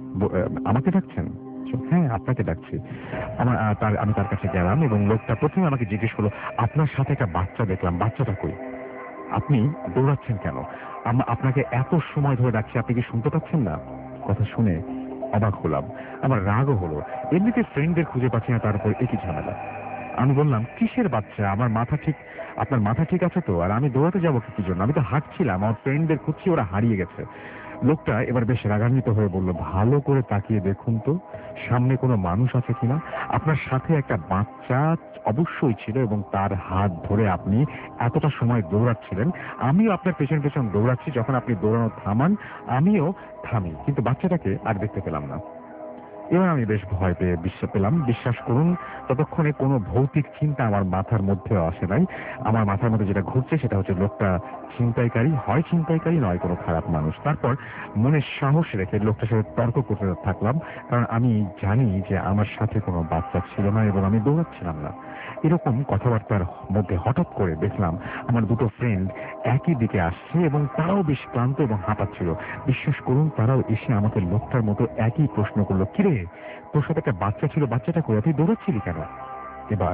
আমাকে ডাকছেন? হ্যাঁ, আপনাকে ডাকছি। আমার তার আমি তার কাছে গেলাম এবং লোকটা প্রথমে আমাকে জিজ্ঞেস করলো, আপনার সাথে একটা বাচ্চা দেখলাম, বাচ্চাটা কই? আপনি দৌড়াচ্ছেন কেন? আপনাকে এত সময় ধরে ডাকছি, আপনি কি শুনতে পাচ্ছেন না? কথা শুনে অবাক হলাম, আমার রাগও হলো। এমনিতে ফ্রেন্ডদের খুঁজে পাচ্ছি না, তার উপর একই ঝামেলা। আমি বললাম, কিসের বাচ্চা? আমার মাথা ঠিক আপনার মাথা ঠিক আছে তো? আর আমি দৌড়াতে যাবো কি জন্য? আমি তো হাঁটছিলাম, আমার ফ্রেন্ডদের খুঁজছি, ওরা হারিয়ে গেছে। লোকটা এবার বেশ রাগান্বিত হয়ে বলল, ভালো করে তাকিয়ে দেখুন তো সামনে কোনো মানুষ আছে কিনা। আপনার সাথে একটা বাচ্চা অবশ্যই ছিল এবং তার হাত ধরে আপনি এতটা সময় দৌড়াচ্ছিলেন। আমিও আপনার পেছন পেছন দৌড়াচ্ছি, যখন আপনি দৌড়ানো থামান আমিও থামি, কিন্তু বাচ্চাটাকে আর দেখতে পেলাম না। এবার আমি বেশ ভয় পেয়ে বিশ্বাস পেলাম। বিশ্বাস করুন, ততক্ষণে কোনো ভৌতিক চিন্তা আমার মাথার মধ্যে আসে নাই। আমার মাথার মধ্যে যেটা ঘুরছে সেটা হচ্ছে লোকটা ছিনতাইকারী, হয় ছিনতাইকারী নয় কোনো খারাপ মানুষ। তারপর মনে সাহস রেখে লোকটার সাথে তর্ক করতে থাকলাম, কারণ আমি জানি যে আমার সাথে কোনো বাচ্চা ছিল না এবং আমি দৌড়াচ্ছিলাম না। এরকম কথাবার্তার মধ্যে হঠাৎ করে দেখলাম আমার দুটো ফ্রেন্ড একই দিকে আসছে এবং তারাও বেশ ক্লান্ত এবং হাঁপাচ্ছিল। বিশ্বাস করুন, তারাও এসে আমাকে লোকটার মতো একই প্রশ্ন করলো, কিরে তোর সাথে একটা বাচ্চা ছিল, বাচ্চাটা করে তুই দৌড়াচ্ছিলি কেন? এবার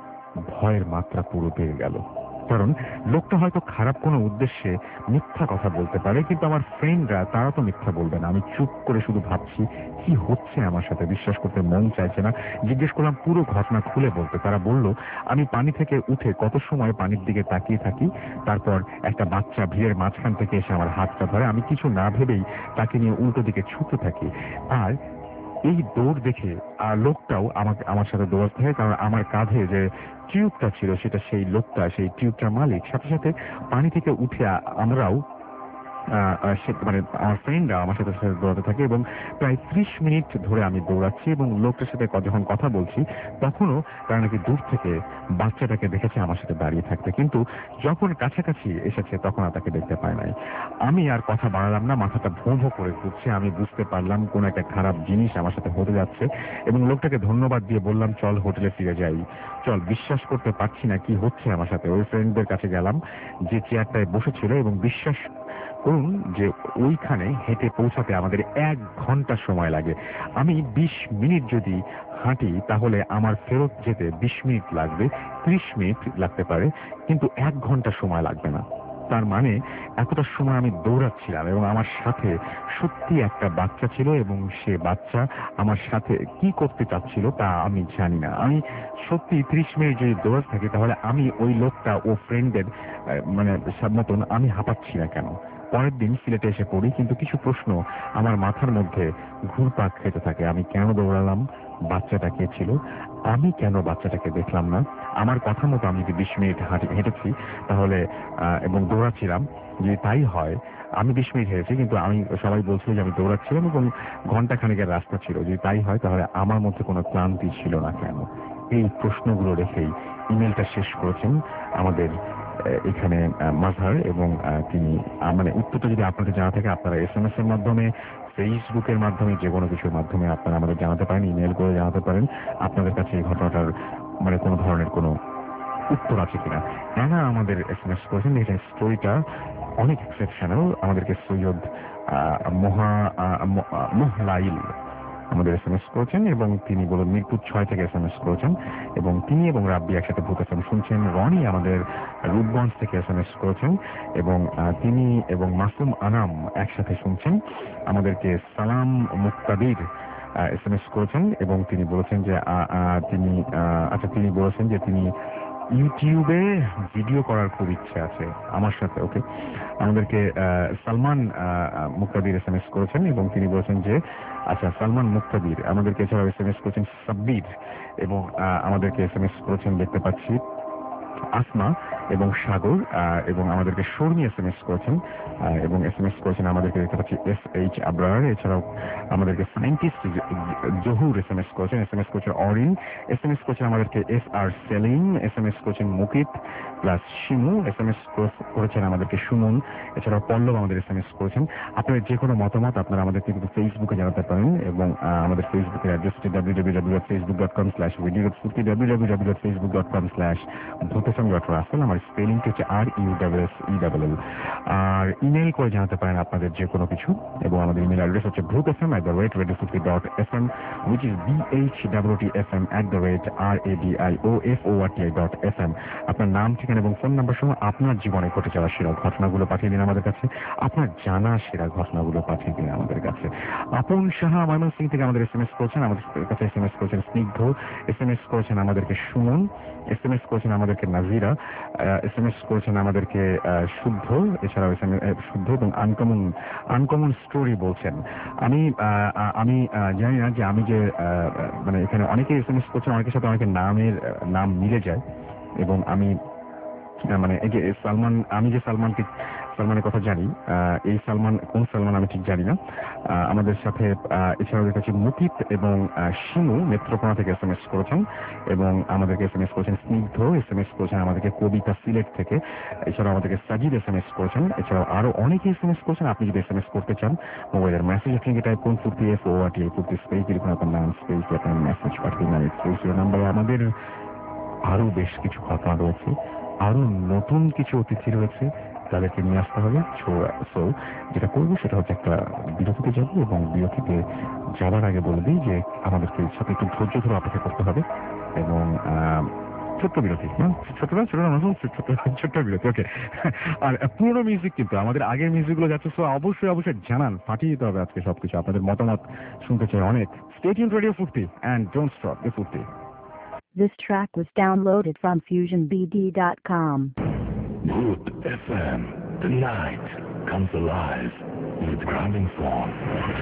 ভয়ের মাত্রা পুরো বেড়ে গেল, কারণ লোকটা হয়তো খারাপ কোনো উদ্দেশ্যে মিথ্যা কথা বলতে পারে, কিন্তু আমার ফ্রেন্ডরা তারা তো মিথ্যা বলবে না। আমি চুপ করে শুধু ভাবছি কি হচ্ছে আমার সাথে, বিশ্বাস করতে মন চাইছে না। জিজ্ঞেস করলাম পুরো ঘটনা খুলে বলতে। তারা বলল, আমি পানি থেকে উঠে কত সময় পানির দিকে তাকিয়ে থাকি, তারপর একটা বাচ্চা ভিড়ের মাঝখান থেকে এসে আমার হাতটা ধরে, আমি কিছু না ভেবেই তাকে নিয়ে উল্টো দিকে ছুটতে থাকি। আর এই দৌড় দেখে আর লোকটাও আমাকে আমার সাথে দৌড়াতে হয়, কারণ আমার কাঁধে যে টিউবটা ছিল সেটা সেই লোকটা, সেই টিউবটার মালিক। সাথে সাথে পানি থেকে উঠে আমরাও মানে আমার ফ্রেন্ডরা আমার সাথে সাথে দৌড়াতে থাকে এবং প্রায় ত্রিশ মিনিট ধরে আমি দৌড়াচ্ছি এবং লোকটার সাথে যখন কথা বলছি তখনও তারা নাকি দূর থেকে বাচ্চাটাকে দেখেছে আমার সাথে দাঁড়িয়ে থাকতে, কিন্তু যখন কাছাকাছি এসেছে তখন আর তাকে দেখতে পায় নাই। আমি আর কথা বাড়ালাম না, মাথাটা ভোঁ ভোঁ করে ঘুরছে। আমি বুঝতে পারলাম কোন একটা খারাপ জিনিস আমার সাথে হতে যাচ্ছে এবং লোকটাকে ধন্যবাদ দিয়ে বললাম, চল হোটেলে ফিরে যাই, চল। বিশ্বাস করতে পারছি না কি হচ্ছে আমার সাথে। ওই ফ্রেন্ডদের কাছে গেলাম যে চেয়ারটায় বসেছিল এবং বিশ্বাস করুন যে ওইখানে হেঁটে পৌঁছাতে আমাদের এক ঘন্টা সময় লাগে। আমি বিশ মিনিট যদি হাঁটি তাহলে আমার ফেরত যেতে বিশ মিনিট লাগবে, ত্রিশ মিনিট লাগতে পারে, কিন্তু এক ঘন্টা সময় লাগবে না। তার মানে এতটা সময় আমি দৌড়াচ্ছিলাম এবং আমার সাথে সত্যি একটা বাচ্চা ছিল এবং সে বাচ্চা আমার সাথে কি করতে চাচ্ছিল তা আমি জানি না। আমি সত্যি ত্রিশ মিনিট যদি দৌড়াতে থাকি তাহলে আমি ওই লোকটা ও ফ্রেন্ডের মানে মতন আমি হাঁপাচ্ছি না কেন? পরের দিন সিলেটে এসে পড়ি, কিন্তু কিছু প্রশ্ন আমার মাথার মধ্যে ঘুরপাক খেতে থাকে। আমি কেন দৌড়ালাম, বাচ্চাটা কে ছিল, আমি কেন বাচ্চাটাকে দেখলাম না, আমার কথা মতো আমি যদি বিশ মিনিট হেঁটেছি তাহলে এবং দৌড়াচ্ছিলাম, যদি তাই হয় আমি বিশ মিনিট হেঁটেছি কিন্তু আমি সবাই বলছিল যে আমি দৌড়াচ্ছিলাম এবং ঘন্টা খানিকের রাস্তা ছিল, যদি তাই হয় তাহলে আমার মধ্যে কোনো ক্লান্তি ছিল না কেন। এই প্রশ্নগুলো রেখেই ইমেলটা শেষ করেছেন আমাদের এখানে মাজহার, এবং তিনি মানে উত্তরটা যদি আপনাদের জানা থাকে আপনারা এস এম এস এর মাধ্যমে, ফেসবুকের মাধ্যমে, যে কোনো কিছুর মাধ্যমে আপনারা আমাদের জানাতে পারেন, ইমেল করে জানাতে পারেন আপনাদের কাছে এই ঘটনাটার মানে কোনো ধরনের কোনো উত্তর আছে কিনা। অ্যানা আমাদের এস এম এস করেছেন, এটা স্টোরিটা অনেক এক্সেপশনাল। আমাদেরকে সৈয়দ মহা মোহলাইল আমাদের এস এম এস করেছেন এবং তিনি বলুন মিরপুর ছয় থেকে এস এম এস করেছেন এবং তিনি এবং রাব্বি একসাথে ভূত এফ এম শুনছেন। রনি আমাদের রূপগঞ্জ থেকে এস এম এস করেছেন এবং তিনি এবং মাসুম আনাম একসাথে শুনছেন। আমাদেরকে সালাম মুক্তাদির এস এম এস করেছেন এবং তিনি বলেছেন যে তিনি আচ্ছা তিনি বলেছেন যে তিনি ইউটিউবে ভিডিও করার খুব ইচ্ছে আছে আমার সাথে। ওকে, আমাদেরকে Salman Muktadir S M S করেছেন এবং তিনি বলেছেন যে আচ্ছা সালমান মুক্তাদির আমাদেরকে এছাড়াও এস এম এস করেছেন সাব্বির এবং আমাদেরকে এস এম এস করেছেন দেখতে পাচ্ছি আসমা এবং সাগর এবং আমাদেরকে শর্মি এস এম এস করেছেন এবং এস এম এস করেছেন আমাদেরকে দেখতে পাচ্ছি এস এইচ আবরার। এছাড়াও আমাদেরকে scientist Zahur S M S করেছেন, এস এম এস করেছেন অরিন, এস এম এস করেছেন আমাদেরকে S R Selim, S M S করেছেন Mukit plus Shimu, S M S করেছেন আমাদেরকে সুমন, এছাড়াও পল্লব আমাদের এস এম এস করেছেন। আপনাদের যে কোনো মতামত আপনারা আমাদেরকে কিন্তু ফেসবুকে জানাতে পারেন এবং আমাদের ফেসবুকের অ্যাড্রেসটি W W W dot Facebook dot com slash video Foorti W W W dot Facebook dot com slash ভূতেসং ডট রাসেল। আমার স্পেলিংটি হচ্ছে R U double S E double L. আর ইমেল করে জানাতে পারেন আপনাদের যে কোনো কিছু এবং আমাদের ইমেল অ্যাড্রেস হচ্ছে Bhoot F M at the rate radio Foorti dot F M which is B H W T F M at the rate R A D I O F O R T I dot F M. আপনার নাম, ঠিকানা এবং ফোন নাম্বার সহ আপনার জীবনে ঘটে যাওয়া সেরা ঘটনাগুলো পাঠিয়ে দিন আমাদের কাছে, আপনার জানা সেরা ঘটনাগুলো পাঠিয়ে দিন আমাদের কাছে। আপন সাহা ময়মনসিং থেকে আমাদের এস এম এস করেছেন, আমাদের কাছে এস এম এস করেছেন স্নিগ্ধ, এস এম এস করেছেন আমাদেরকে সুমন, এস এম এস করেছেন আমাদেরকে নাজিরা, এস এম এস করেছেন আমাদেরকে শুদ্ধ, এছাড়াও এস এম এস শুদ্ধ এবং আনকমন আনকমন স্টোরি বলছেন। আমি আমি জানি না যে আমি যে মানে এখানে অনেকে এস এম এস করছেন, অনেকের সাথে অনেকের নামের নাম মিলে যায় এবং আমি মানে এই যে সালমান, আমি যে সালমানকে সালমানের কথা জানি, এই সালমান কোন সালমান আমি ঠিক জানি না। আমাদের সাথে এছাড়াও দেখেছি মুকিত এবং শিমু নেত্রকোনা থেকে এস এম এস করেছেন এবং আমাদেরকে এস এম এস করেছেন স্নিগ্ধ, এস এম এস করেছেন আমাদেরকে কবিতা সিলেট থেকে, এছাড়াও আমাদেরকে সাজিদ এস এম এস করেছেন, এছাড়াও আরো অনেকে এস এম এস করেছেন। আপনি যদি এস এম এস করতে চান মোবাইলের মেসেজ লিখে টাইপ করুন Foorti F O R T I Foorti space লিখুন আপনার নাম স্পেস আপনার মেসেজ পাঠিয়ে নেন স্পেস নাম্বারে। আমাদের আরো বেশ কিছু ঘটনা রয়েছে, আরো নতুন কিছু অতিথি রয়েছে, তাদেরকে নিয়ে আসতে হবে। সো যেটা করবো সেটা হচ্ছে একটা বিরতিতে যাবো এবং বিরতিতে যাবার আগে বলে দিই যে আমাদেরকে সাথে একটু ধৈর্য ধরে অপেক্ষা করতে হবে এবং ছোট্ট বিরতি, না ছোট না ছোট না ছোট্ট বিরতি। ওকে, আর পুরো মিউজিক কিন্তু আমাদের আগের মিউজিকগুলো যাচ্ছে, সো অবশ্যই অবশ্যই জানান, ফাটিয়ে দিতে হবে আজকে সবকিছু। আপনাদের মতামত শুনতে চাই অনেক। Stay tuned radio Foorti and don't stop the Foorti. This track was downloaded from fusion b d dot com. Bhoot F M. The night comes alive with grounding song.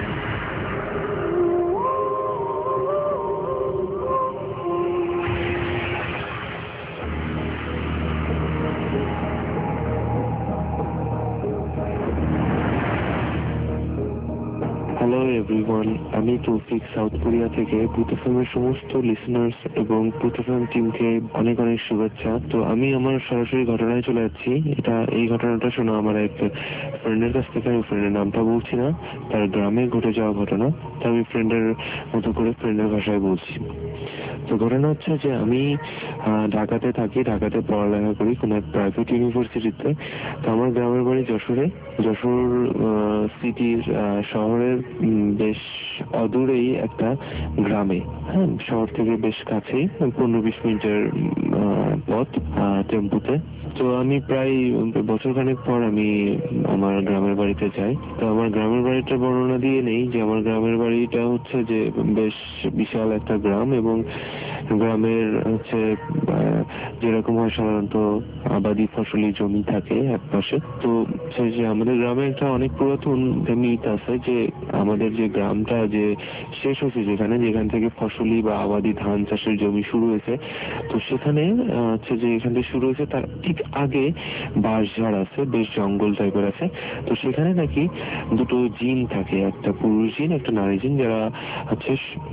Hello everyone, আমি তৌফিক সাউথ কোরিয়া থেকে ভূত এফ এম এর সমস্ত লিসনার্স এবং ভূত এফ এম টিমকে অনেক অনেক শুভেচ্ছা। তো আমি আমার সরাসরি ঘটনায় চলে যাচ্ছি। এটা এই ঘটনাটা শোনা আমার এক ফ্রেন্ডের কাছ থেকে, আমি ফ্রেন্ডের নামটা বলছি না, তার গ্রামে ঘটে যাওয়া ঘটনা। তো আমি ফ্রেন্ডের মতো করে ফ্রেন্ডের ভাষায় বলছি। তো ঘটনা হচ্ছে যে আমি ঢাকাতে থাকি, ঢাকাতে পড়ালেখা করি কোনো এক প্রাইভেট ইউনিভার্সিটিতে। তো আমার গ্রামের বাড়ি যশোরে। যশোর সিটির শহরের বেশ অদূরেই একটা গ্রামে, হ্যাঁ শহর থেকে বেশ কাছেই, পনেরো বিশ মিনিটের পথ টেম্পুতে। তো আমি প্রায় বছর খানেক পর আমি আমার গ্রামের বাড়িতে যাই। তো আমার গ্রামের বাড়িটা বর্ণনা দিয়ে নেই যে আমার গ্রামের বাড়িটা হচ্ছে যে বেশ বিশাল একটা গ্রাম এবং গ্রামের হচ্ছে যেরকম হয় সাধারণত আবাদি ফসলি জমি থাকে এক পাশে। তো সেই যে আমাদের গ্রামে একটা অনেক পুরাতন মিথ আছে যে আমাদের যে গ্রামটা যে শেষ হয়েছে যেখানে যেখান থেকে ফসলি বা আবাদি ধান চাষের জমি শুরু হয়েছে, তো সেখানে হচ্ছে যে এখান থেকে শুরু হয়েছে তার ঠিক আগে বাঁশঝাড় আছে, বেশ জঙ্গল টাইপের আছে। তো সেখানে নাকি দুটো জিন থাকে, একটা পুরুষ জিন একটা নারী জিন, যারা হচ্ছে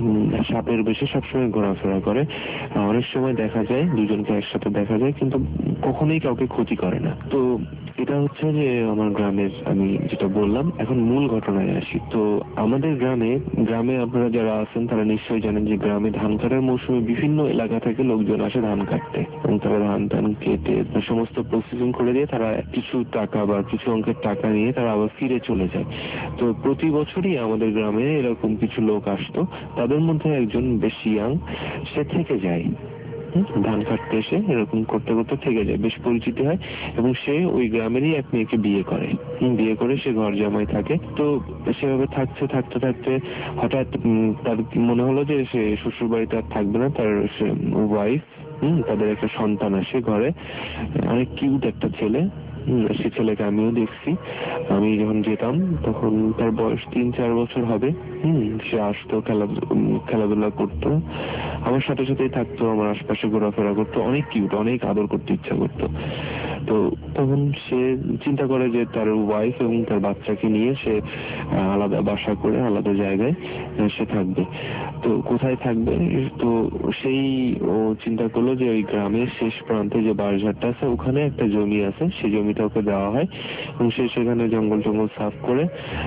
সাপের বেশি সবসময় ঘোরাফেরা করে। অনেক সময় দেখা যায় দুজনকে একসাথে দেখা যায়, কিন্তু কখনোই কাউকে ক্ষতি করে না। তো এটা হচ্ছে যে আমার গ্রামের আমি যেটা বললাম। এখন মূল ঘটনায় আসি। তো আমাদের গ্রামে গ্রামে আপনারা যারা আছেন তারা নিশ্চয়ই জানেন যে গ্রামে ধান কাটার মৌসুমে বিভিন্ন এলাকা থেকে লোকজন আসে ধান কাটতে, এবং তারা ধান টান কেটে সমস্ত প্রসেসিং করে দিয়ে তারা কিছু টাকা বা কিছু অঙ্কের টাকা নিয়ে তারা আবার ফিরে চলে যায়। তো প্রতি বছরই আমাদের গ্রামে এরকম কিছু লোক আসতো, তাদের মধ্যে একজন বেশ ইয়াং, সে থেকে যায় ধান কাটতে এসে এরকম করতে করতে থেকে যায়, বেশ পরিচিত হয়, এবং সে ওই গ্রামেরই এক মেয়েকে বিয়ে করে। বিয়ে করে সে ঘর জামাই থাকে। তো সেভাবে থাকতে থাকতে থাকতে হঠাৎ তার মনে হলো যে সে শ্বশুর বাড়িতে আর থাকবে না, তার ওয়াইফ হম তাদের একটা সন্তান আসে ঘরে, অনেক কিউট একটা ছেলে। হম সে ছেলেকে আমিও দেখছি, আমি যখন যেতাম তখন তার বয়স তিন চার বছর হবে। হম সে আসতো, খেলা খেলাধুলা করতো, আমার সাথে সাথেই থাকতো, আমার আশপাশে ঘোরাফেরা করতো, অনেক কিউট, অনেক আদর করতে ইচ্ছা করতো। তো তখন সে চিন্তা করে যে তার ওয়াইফ এবং তার বাচ্চাকে নিয়ে সে আলাদা বাসা করে আলাদা জায়গায় সে থাকবে। তো কোথায় থাকবে, তো সেই ও চিন্তা করলো যে ওই গ্রামের শেষ প্রান্তে যে বাঁশঝাড়টা আছে ওখানে একটা জমি আছে, সেই জমিটা ওকে দেওয়া হয়, এবং সে সেখানে জঙ্গল জঙ্গল সাফ করে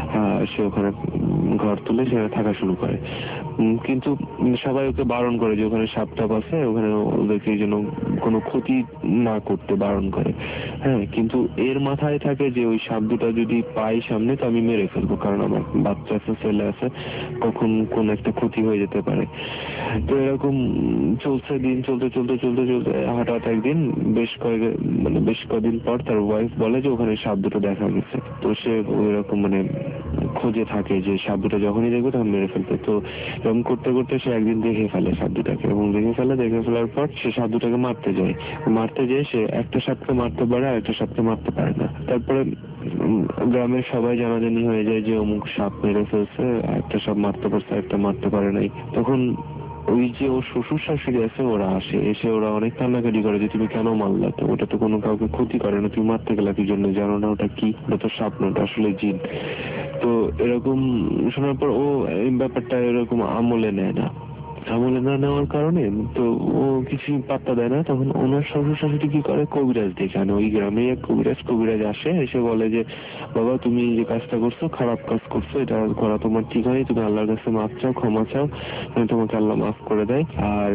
সে ওখানে ঘর তুলে সেখানে থাকা শুরু করে। কিন্তু সবাই ওকে বারণ করে যে ওখানে সাপ টাপ আছে, ওখানে ওদেরকে যেন কোনো ক্ষতি না করতে বারণ করে। হ্যাঁ, কিন্তু এর মাথায় থাকে যে ওই সাপ দুটা যদি পাই সামনে তো আমি মেরে ফেলবো, কারণ আমার বাচ্চা আছে, ছেলে আছে, কখন কোন একটা ক্ষতি হয়ে যেতে পারে। তো এরকম চলছে, দিন চলতে চলতে চলতে চলতে হঠাৎ একদিন বেশ কয়েক মানে বেশ কদিন পর তার ওয়াইফ বলে যে ওখানে সাপ দুটো দেখা গেছে। তো সে ওইরকম মানে খোঁজে থাকে যে সাপ দুটো যখনই দেখবে তখন মেরে ফেলতে। তো এরকম করতে করতে সে একদিন দেখে ফেলে সাপ দুটাকে, এবং দেখে ফেলে দেখে ফেলার পর সে সাপ দুটাকে মারতে যায়। মারতে যেয়ে সে একটা সাপকে মারতে পারে আর একটা সাপকে মারতে পারে না। তারপরে গ্রামের সবাই জানাজানি হয়ে যায় যে অমুক সাপ মেরে ফেলছে, একটা সাপ মারতে পারছে, একটা মারতে পারে নাই। তখন ওই যে ওর শ্বশুর শাশুড়ি আছে ওরা আসে, এসে ওরা অনেক কান্নাকাটি করে যে তুমি কেন মারলা, তো ওটা তো কোনো কাউকে ক্ষতি করে না, তুমি মারতে গেলা কি জন্য, জানো না ওটা কি, ওটা তো সাপ না, ওটা আসলে জিন। তো এরকম শোনার পর ও এই ব্যাপারটা এরকম আমলে নেয় না। আমলে না নেওয়ার কারণে তো ও কিছু পাত্তা দেয় না। তখন ওনার শ্বশুর শাশুড়ি কি করে, কবিরাজ ডেকে আনে। ওই গ্রামে এক কবিরাজ কবিরাজ আসে, এসে বলে যে বাবা তুমি যে কাজটা করছো খারাপ কাজ করছো, এটা করা তোমার ঠিক হয়নি, তুমি আল্লাহর কাছে মাফ চাও, ক্ষমা চাও, তোমাকে আল্লাহ মাফ করে দেয়। আর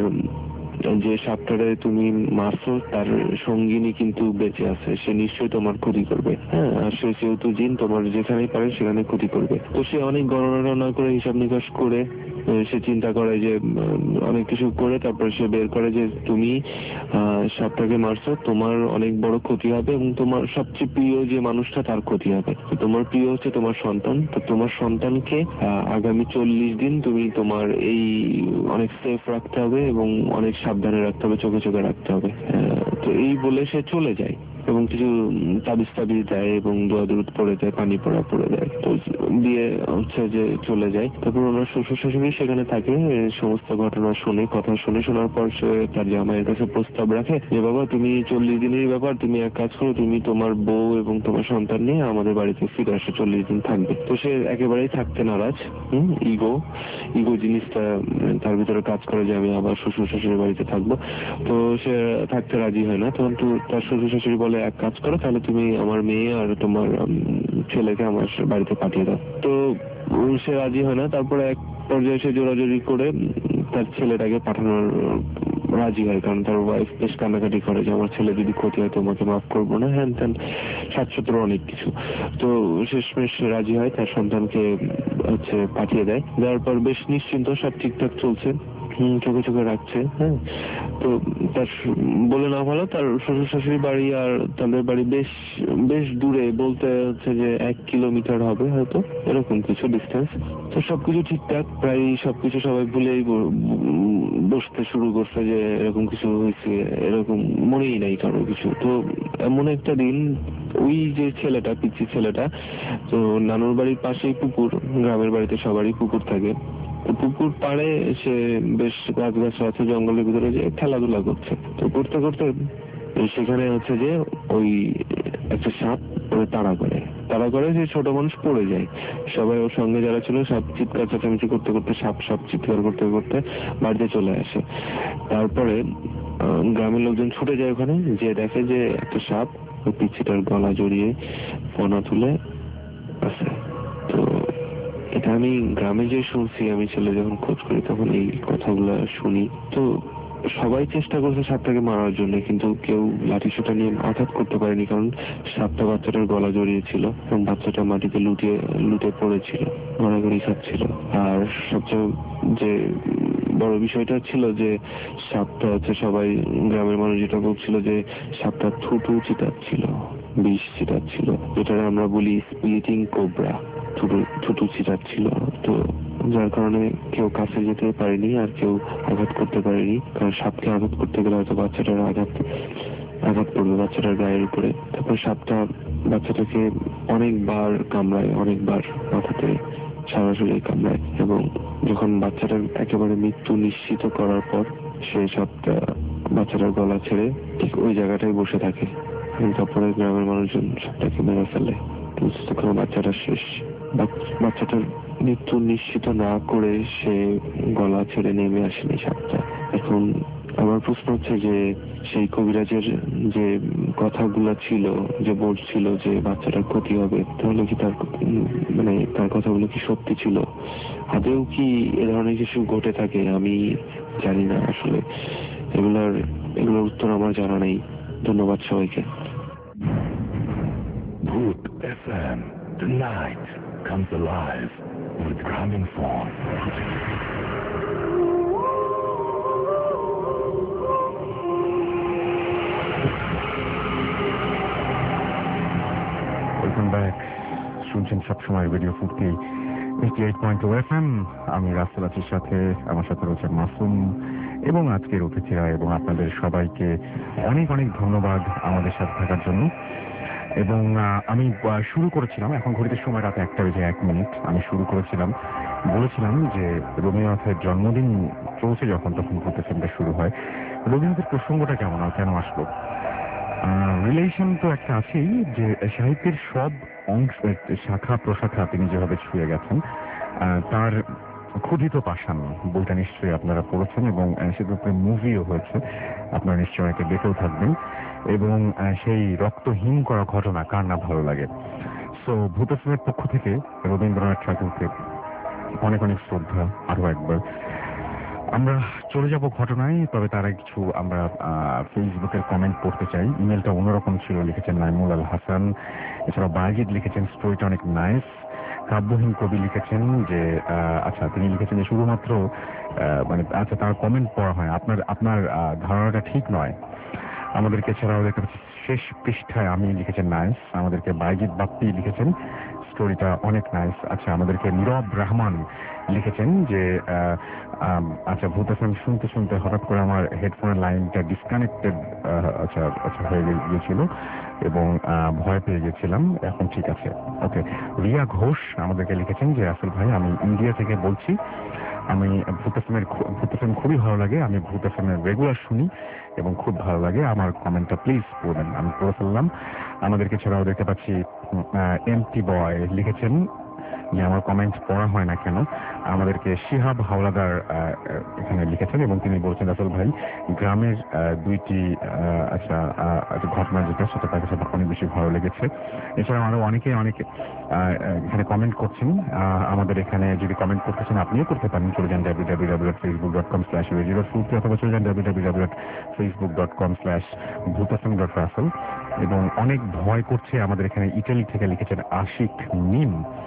যে সাপটারে তুমি মারছো তার সঙ্গিনী কিন্তু বেঁচে আছে, সে নিশ্চয়ই তোমার ক্ষতি করবে। হ্যাঁ, আর সে যেহেতু জিন তোমার যেখানেই পারে সেখানে ক্ষতি করবে। তো সে অনেক গণনা টনা করে হিসাব নিকাশ করে সে চিন্তা করে যে অনেক কিছু করে তারপর সে বের করে যে তুমি সাপটাকে মারছো, তোমার অনেক বড় ক্ষতি হবে, এবং তোমার সবচেয়ে প্রিয় যে মানুষটা তার ক্ষতি হবে। তোমার প্রিয় হচ্ছে তোমার সন্তান, তো তোমার সন্তানকে আগামী চল্লিশ দিন তুমি তোমার এই অনেক সেফ রাখতে হবে এবং অনেক সাবধানে রাখতে হবে, চোখে চোখে রাখতে হবে। তো এই বলে সে চলে যায় এবং কিছু তাবিজ তাবিজ দেয় এবং দোয়া দরুদ পড়ে দেয়, পানি পড়া পড়ে দেয়। তো দিয়ে হচ্ছে যে চলে যায়। তারপর ওনার শ্বশুর শাশুড়ি সেখানে থাকে, সমস্ত ঘটনা শুনে, কথা শুনে, শোনার পর সে তার জামাইয়ের কাছে প্রস্তাব রাখে যে বাবা তুমি চল্লিশ দিনের ব্যাপার, তুমি এক কাজ করো, তুমি তোমার বউ এবং তোমার সন্তান নিয়ে আমাদের বাড়িতে ফিরে আসো, চল্লিশ দিন থাকবে। তো সে একেবারেই থাকতে নারাজ। হম ইগো ইগো জিনিসটা তার ভিতরে কাজ করে যে আমি আবার শ্বশুর শাশুড়ির বাড়িতে থাকবো। তো সে থাকতে রাজি হয় না। তখন তার শ্বশুর শাশুড়ি বলে এক কাজ করো, তাহলে তুমি আমার মেয়ে আর তোমার ছেলেকে আমার বাড়িতে পাঠিয়ে দাও। তো সে রাজি হয় না। তারপরে এক পর্যায়ে সে জোরাজোরি করে তার ছেলেটাকে পাঠানোর রাজি হয়, কারণ তার ওয়াইফ বেশ কান্নাকাটি করে যে আমার ছেলে যদি ক্ষতি হয় তোমাকে মাফ করবো না, হ্যান ত্যান সাতশোত্তর অনেক কিছু। তো শেষমেশ রাজি হয়, তার সন্তানকে হচ্ছে পাঠিয়ে দেয়। দেওয়ার পর বেশ নিশ্চিন্ত, সব ঠিকঠাক চলছে। হুম, চোখে চোখে রাখছে। হ্যাঁ, তো তার বলে না ভালো, তার শ্বশুর শাশুড়ি বাড়ি আর তাদের বাড়ি বেশ বেশ দূরে, বলতে হচ্ছে যে এক কিলোমিটার হবে হয়তো, এরকম কিছু ডিস্টেন্স। তো সবকিছু ঠিকঠাক, প্রায় সবকিছু সবাই ভুলেই বসতে শুরু করছে যে এরকম কিছু হয়েছে, এরকম মনেই নাই কারো কিছু। তো এমন একটা দিন, ওই যে ছেলেটা, পিচ্ছি ছেলেটা, তো নানুর বাড়ির পাশেই পুকুর, গ্রামের বাড়িতে সবারই পুকুর থাকে, তো পুকুর পাড়ে সে বেশ গাছ গাছ আছে, জঙ্গলের ভিতরে যে খেলাধুলা করছে। তো করতে করতে সেখানে হচ্ছে যে ওই একটা সাপ ওরে তাড়া করে তাড়া করে যে ছোট মানুষ পড়ে যায়। সবাই ওর সঙ্গে যারা ছিল সব চিৎকার চেঁচামেচি করতে করতে, সাপ সাপ চিৎকার করতে করতে বাড়িতে চলে আসে। তারপরে গ্রামের লোকজন ছুটে যায় ওখানে, যে দেখে যে একটা সাপ ওই পিচ্ছিটার গলা জড়িয়ে ফনা তুলে আছে। তো এটা আমি গ্রামে যে শুনছি, আমি ছেলে যখন খোঁজ করি তখন এই কথাগুলো শুনি। তো সবাই চেষ্টা করছে সাপটাকে মারার জন্য, কিন্তু কেউ লাঠি সোঁটা নিয়ে আঘাত করতে পারেনি, কারণ সাপটা বাচ্চাটার গলা জড়িয়েছিল এবং বাচ্চাটা মাটিতে লুটিয়ে লুটে পড়েছিল, গড়াগড়ি খাচ্ছিল। আর সবচেয়ে যে বড় বিষয়টা ছিল যে সাপটা হচ্ছে, সবাই গ্রামের মানুষ যেটা বলছিল যে সাপটা থুতু চিতাচ্ছিল, বিষ চিতাচ্ছিল, যেটা আমরা বলি স্প্লিটিং কোবরা। থুতু থুতু চিতাচ্ছিল। তো যার কারণে কেউ কাছে যেতে পারেনি আর কেউ আঘাত করতে পারেনি, কারণ সাপকে আঘাত করতে গেলে হয়তো বাচ্চাটার আঘাত আঘাত পড়বে বাচ্চাটার গায়ের উপরে। তারপর সাপটা বাচ্চাটাকে অনেকবার কামড়ায়, অনেকবার মাথাতে সরাসরি কামড়ায়, এবং যখন বাচ্চাটার একেবারে মৃত্যু নিশ্চিত করার পর সে সাপটা বাচ্চাটার গলা ছেড়ে ঠিক ওই জায়গাটায় বসে থাকে। তারপরে গ্রামের মানুষজন সাপটাকে মেরে ফেলে। তখন বাচ্চাটা শেষ। বাচ্চাটার মৃত্যু নিশ্চিত না করে সে গলা ছেড়ে নেমে আসেনি সাপটা। এখন আমার প্রশ্ন হচ্ছে যে সেই কবিরাজের যে কথাগুলো ছিল, যে বলছিল যে বাচ্চাটার ক্ষতি হবে, তাহলে কি তার মানে তার কথাগুলো কি সত্যি ছিল? আদেও কি এ ধরনের কিছু ঘটে থাকে? আমি জানি না আসলে, এগুলার এগুলোর উত্তর আমার জানা নেই। ধন্যবাদ সবাইকে। Bhoot F M, tonight comes alive with Gramophone. Welcome back. শুনছেন সবসময় radio Foorti eighty eight point two F M. আমি রাসেল আছির সাথে, আমার সাথে রয়েছে মাসুম এবং আজকের অতিথিরা, এবং আপনাদের সবাইকে অনেক অনেক ধন্যবাদ আমাদের সাথে থাকার জন্য। এবং আমি শুরু করেছিলাম, এখন ঘড়িতে সময় রাত একটা বেজে এক মিনিট। আমি শুরু করেছিলাম, বলেছিলাম যে রবীন্দ্রনাথের জন্মদিন চলছে যখন, তখন ভূত এফ এমটা শুরু হয়। রবীন্দ্রনাথের প্রসঙ্গটা কেমন কেন আসলো? রিলেশন তো একটা আছেই, যে সাহিত্যের সব অংশ, শাখা প্রশাখা তিনি যেভাবে ছুঁয়ে গেছেন। তার ক্ষুধিত পাষাণ বইটা নিশ্চয়ই আপনারা পড়েছেন, এবং সেটার উপরে মুভিও হয়েছে, আপনারা নিশ্চয়ই একে দেখেও থাকবেন। এবং সেই রক্তহীন করা ঘটনা কার না ভালো লাগে। সো ভূত এফ এমের পক্ষ থেকে রবীন্দ্রনাথ ঠাকুরকে অনেক অনেক শ্রদ্ধা আরো একবার। আমরা চলে যাব ঘটনায়, তবে তার আগে কিছু আমরা ফেসবুকের কমেন্ট পড়তে চাই। ইমেলটা অন্যরকম ছিল, লিখেছেন নাইমুল আল হাসান। এছাড়া বাজিদ লিখেছেন স্টোরিটা অনেক নাইস। কাব্যহীন কবি লিখেছেন যে আচ্ছা, তিনি লিখেছেন যে শুধুমাত্র মানে আচ্ছা তার কমেন্ট পড়া হয়, আপনার আপনার ধারণাটা ঠিক নয়। আমাদেরকে এছাড়াও দেখতে পাচ্ছি শেষ পৃষ্ঠায় আমি লিখেছেন নাইস। আমাদেরকে বাইজিদ বাপ্পি লিখেছেন স্টোরিটা অনেক নাইস। আচ্ছা, আমাদেরকে নীরব রহমান লিখেছেন যে আচ্ছা, ভূত এফ এম শুনতে শুনতে হঠাৎ করে আমার হেডফোনের লাইনটা ডিসকানেক্টেড আচ্ছা আচ্ছা হয়ে গিয়েছিল এবং ভয় পেয়ে গেছিলাম, এখন ঠিক আছে। ওকে। রিয়া ঘোষ আমাদেরকে লিখেছেন যে রাসেল ভাই, আমি ইন্ডিয়া থেকে বলছি, আমি ভূত এফ এমের ভূত এফ এম খুবই ভালো লাগে, আমি ভূত এফ এমের রেগুলার শুনি এবং খুব ভালো লাগে। আমার কমেন্টটা প্লিজ পড়বেন। আমি পড়ে ফেললাম। আমাদেরকে ছাড়াও দেখতে পাচ্ছি এমটি বয় লিখেছেন যে আমার কমেন্ট পড়া হয় না কেন। আমাদেরকে শিহাব হাওলাদার এখানে লিখেছেন এবং তিনি বলছেন রাসেল ভাই, গ্রামের দুইটি আচ্ছা ঘটনা যেটা, সেটা তার কাছে অনেক বেশি ভালো লেগেছে। এছাড়াও আরো অনেকে অনেকে এখানে কমেন্ট করছেন। আমাদের এখানে যদি কমেন্ট করতে চান আপনিও করতে পারেন, চলে যান W W W dot Facebook dot com slash radio Foorti, অথবা চলে যান W W W dot Facebook dot com slash Bhoot F M dot Russell. এবং অনেক ভয় করছে আমাদের এখানে ইটালি থেকে লিখেছেন আশিক মিম।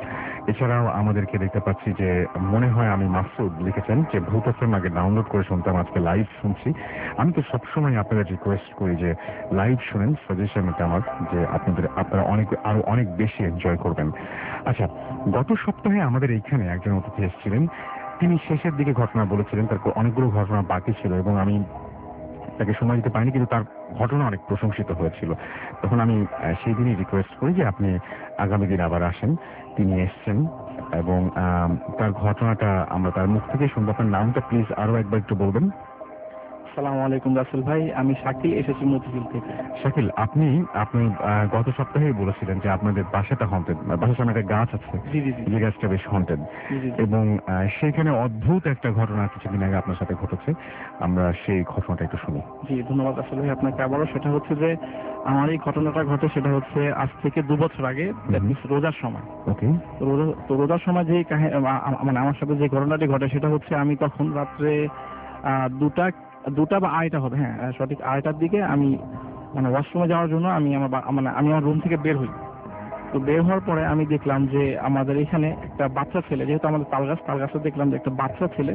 এছাড়াও আমাদেরকে দেখতে পাচ্ছি যে মনে হয় আমি মাসুদ লিখেছেন যে ভূত এফএম আগে ডাউনলোড করে শুনতাম, আজকে লাইভ শুনছি। আমি তো সবসময় আপনাদের রিকোয়েস্ট করি যে লাইভ শুনেন, সাজেশন এটা আমার, যে আপনাদের আপনারা অনেক আরো অনেক বেশি এনজয় করবেন। আচ্ছা, গত সপ্তাহে আমাদের এইখানে একজন অতিথি এসেছিলেন, তিনি শেষের দিকে ঘটনা বলেছিলেন, তারপর অনেকগুলো ঘটনা বাকি ছিল এবং আমি তাকে সময় দিতে পারিনি, কিন্তু তার ঘটনা অনেক প্রশংসিত হয়েছিল। তখন আমি সেই দিনই রিকোয়েস্ট করি যে আপনি আগামী দিন আবার আসেন। তিনি এসছেন এবং তার ঘটনাটা আমরা তার মুখ থেকে শুনবো। আপনার নামটা প্লিজ আরো একবার একটু বলবেন। আসসালামু আলাইকুম রাসেল ভাই, আমি শাকিল, এসেছি মতিঝিল থেকে। শাকিল, আপনি আপনি গত সপ্তাহেই বলেছিলেন যে আপনাদের বাসাটা হন্টেড, বাসার সামনে একটা গাছ আছে, যে গাছটা বেশ হন্টেড, এবং সেখানে অদ্ভুত একটা ঘটনা কিছুদিন আগে আপনার সাথে ঘটেছে। আমরা সেই ঘটনাটা একটু শুনি। জি ধন্যবাদ রাসেল ভাই আপনাকে আবারও। সেটা হচ্ছে যে আমার এই ঘটনাটা ঘটে সেটা হচ্ছে আজ থেকে দু বছর আগে, রোজার সময়। ওকে। তো রোজার সময় যে মানে আমার সাথে যে ঘটনাটি ঘটে সেটা হচ্ছে আমি তখন রাত্রে দুটা দুটা বা আড়াইটা হবে, হ্যাঁ সঠিক আড়াইটার দিকে আমি মানে ওয়াশরুমে যাওয়ার জন্য আমি আমার মানে আমি আমার রুম থেকে বের হই। তো বের হওয়ার পরে আমি দেখলাম যে আমাদের এখানে একটা বাচ্চা ছেলে, যেহেতু আমাদের তালগাছ তালগাছে দেখলাম যে একটা বাচ্চা ছেলে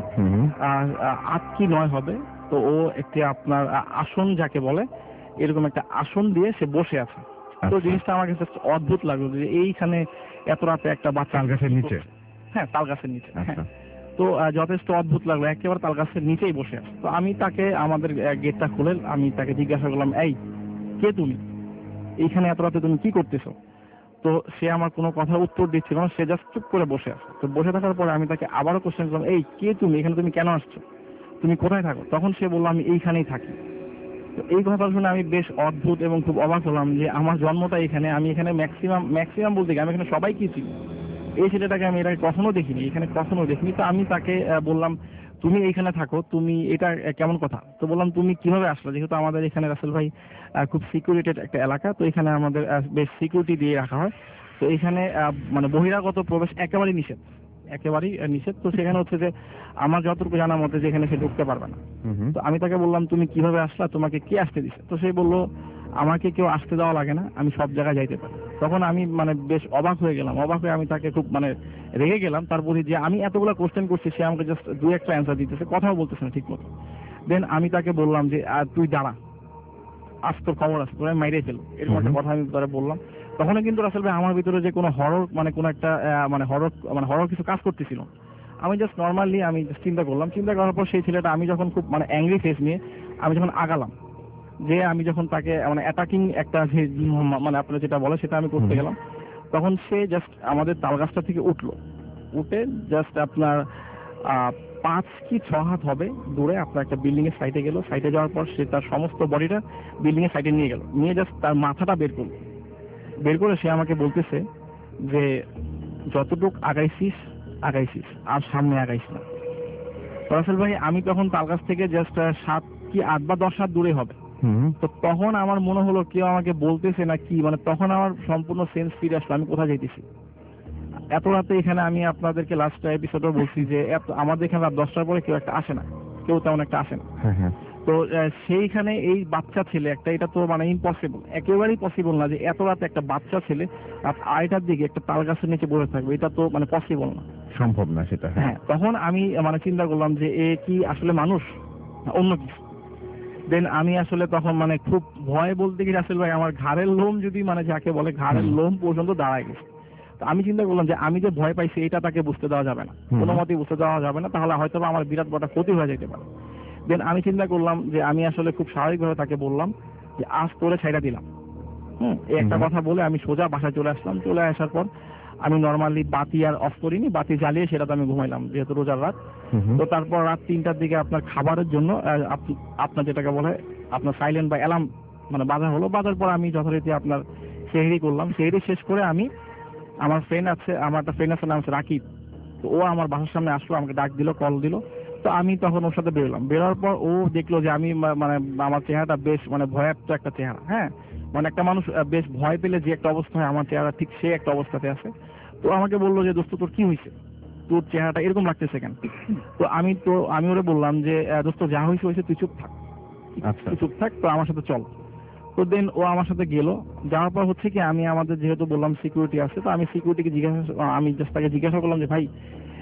আট কি নয় হবে, তো ও একটি আপনার আসন যাকে বলে এরকম একটা আসন দিয়ে সে বসে আছে। তো জিনিসটা আমার কাছে অদ্ভুত লাগলো যে এইখানে এত রাতে একটা বাচ্চা তালগাছের নিচে, হ্যাঁ তালগাছের নিচে, হ্যাঁ। তো যথেষ্ট অদ্ভুত লাগলো, একেবারে তাল গাছের নিচেই বসে আছে। তো আমি তাকে আমাদের গেটটা খুলে আমি তাকে জিজ্ঞাসা করলাম, এই কে তুমি, এইখানে এত রাতে তুমি কি করতেছো? তো সে আমার কোনো কথা উত্তর দিচ্ছিল না, সে জাস্ট চুপ করে বসে আছে। তো বসে থাকার পরে আমি তাকে আবারও কোশ্চেন করলাম, এই কে তুমি, এখানে তুমি কেন আসছো, তুমি কোথায় থাকো? তখন সে বললো আমি এইখানেই থাকি। তো এই কথা শুনে আমি বেশ অদ্ভুত এবং খুব অবাক হলাম যে আমার জন্মটা এখানে, আমি এখানে ম্যাক্সিমাম ম্যাক্সিমাম বলতে গিয়ে আমি এখানে সবাইকে চিনি, এই ছেলেটাকে আমি এটা কখনো দেখিনি, এখানে কখনো দেখিনি। তো আমি তাকে বললাম তুমি এইখানে থাকো, তুমি এটা কেমন কথা? তো বললাম তুমি কিভাবে আসলে, যেহেতু আমাদের এখানে রাসেল ভাই খুব সিকিউরিটেড একটা এলাকা, তো এখানে আমাদের বেশ সিকিউরিটি দিয়ে রাখা হয়। তো এখানে মানে বহিরাগত প্রবেশ একেবারেই নিষেধ, একেবারেই নিষেধ। তো সেখানে হচ্ছে যে আমার যতটুকু জানা মতে যে এখানে সে ঢুকতে পারবে না। তো আমি তাকে বললাম তুমি কিভাবে আসলা, তোমাকে কে আসতে দিছে? তো সে বললো আমাকে কেউ আসতে দেওয়া লাগে না, আমি সব জায়গায় যাইতে পারি। তখন আমি মানে বেশ অবাক হয়ে গেলাম, অবাক হয়ে আমি তাকে খুব মানে রেগে গেলাম তার প্রতি যে আমি এতগুলো কোশ্চেন করছি, সে আমাকে জাস্ট দু একটা অ্যান্সার দিতেছে, কথাও বলতেছে না ঠিক মতো। দেন আমি তাকে বললাম যে তুই দাঁড়া, আজ তোর খবর আছে, তোরা মাইরে ফেলো, এরকম একটা কথা আমি তারা বললাম। তখন কিন্তু আসলে আমার ভিতরে যে কোনো হরর মানে কোনো একটা মানে হরর মানে হরর কিছু কাজ করতেছিল, আমি জাস্ট নর্মালি আমি চিন্তা করলাম। চিন্তা করার পর সেই ছেলেটা আমি যখন খুব মানে অ্যাংরি ফেস নিয়ে আমি যখন আগালাম, যে আমি যখন তাকে মানে অ্যাটাকিং একটা মানে আপনারা যেটা বলে সেটা আমি করতে গেলাম, তখন সে জাস্ট আমাদের তালগাছটা থেকে উঠলো, উঠে জাস্ট আপনার পাঁচ কি ছ হাত হবে দূরে আপনার একটা বিল্ডিং এর সাইডে গেল। সাইডে যাওয়ার পর সে তার সমস্ত বডিটা বিল্ডিং এর সাইডে নিয়ে গেল, নিয়ে জাস্ট তার মাথাটা বের করলো। বের করে সে আমাকে বলতেছে যে যতটুক আগাইছিস আগাইছিস, আর সামনে আগাইস না। রাসেল ভাই আমি তখন তালগাছ থেকে জাস্ট সাত কি আট বা দশ হাত দূরে হবে। তো তখন আমার মনে হলো কেউ আমাকে বলতেছে না কি, মানে তখন আমার সম্পূর্ণ সেন্স ফিরে আসলো আমি কোথায় যাইতেছি। এত রাতে এখানে আমি আপনাদেরকে লাস্ট এপিসোডে বলছি যে আমাদের এখানে রাত দশটার পরে কেউ একটা আসে না, কেউ তেমন একটা আসে না। তো সেইখানে এই বাচ্চা ছেলে একটা, এটা তো মানে ইম্পসিবল, একেবারেই পসিবল না যে এত রাতে একটা বাচ্চা ছেলে রাত আড়াইটার দিকে একটা তাল গাছের নিচে বসে থাকবে, এটা তো মানে পসিবল না, সম্ভব না সেটা। হ্যাঁ, তখন আমি মানে চিন্তা করলাম যে এ কি আসলে মানুষ অন্য কিছু। দেন আমি আসলে তখন মানে খুব ভয় বলতে গিয়ে রাসেল ভাই আমার ঘাড়ের লোম যদি মানে যাকে বলে ঘাড়ের লোম পর্যন্ত দাঁড়ায় গেছে। তো আমি চিন্তা করলাম যে আমি যে ভয় পাইছি এটা তাকে বুঝতে দেওয়া যাবে না, কোনো মতেই বুঝতে দেওয়া যাবে না, তাহলে হয়তো আমার বিরাট বড় ক্ষতি হয়ে যেতে পারে। দেন আমি চিন্তা করলাম যে আমি আসলে খুব স্বাভাবিকভাবে তাকে বললাম যে আজ তোরে ছাইড়া দিলাম। হুম এই একটা কথা বলে আমি সোজা বাসায় চলে আসলাম। চলে আসার পর আমি নর্মালি বাতি আর অফ করিনি, বাতি জ্বালিয়ে সেটাতে আমি ঘুমাইলাম যেহেতু রোজার রাত। তো তারপর রাত তিনটার দিকে আপনার খাবারের জন্য আপনার যেটাকে বলে আপনার সাইলেন্ট বা অ্যালার্ম মানে বাজা হলো। বাজার পর আমি যথারীতি আপনার সেহরি করলাম। সেহরি শেষ করে আমি আমার ফ্রেন্ড আছে, আমার একটা ফ্রেন্ড আছে নাম হচ্ছে রাকিব, তো ও আমার বাসার সামনে আসলো, আমাকে ডাক দিল, কল দিল। তো আমি তখন ওর সাথে বেরোলাম। বেরোর পর ও দেখলো যে আমি মানে আমার চেহারাটা বেশ মানে ভয়াক্ত একটা চেহারা, হ্যাঁ মানে একটা মানুষ বেশ ভয় পেলে যে একটা অবস্থা হয় আমার চেহারা ঠিক সে একটা অবস্থাতে আছে। তো আমাকে বললো যে দোস্ত তোর কি হয়েছে, তোর চেহারাটা এরকম লাগতেছে কেন? তো আমি তো আমি ওরে বললাম যে দোস্ত যা হয়েছে হয়েছে, তুই চুপ থাক, তুই চুপ থাক, তো আমার সাথে চল। তো দেন ও আমার সাথে গেল, যাওয়ার পর হচ্ছে কি আমি আমাদের যেহেতু বললাম সিকিউরিটি আছে, তো আমি সিকিউরিটিকে জিজ্ঞাসা আমি জাস্ট তাকে জিজ্ঞাসা করলাম যে ভাই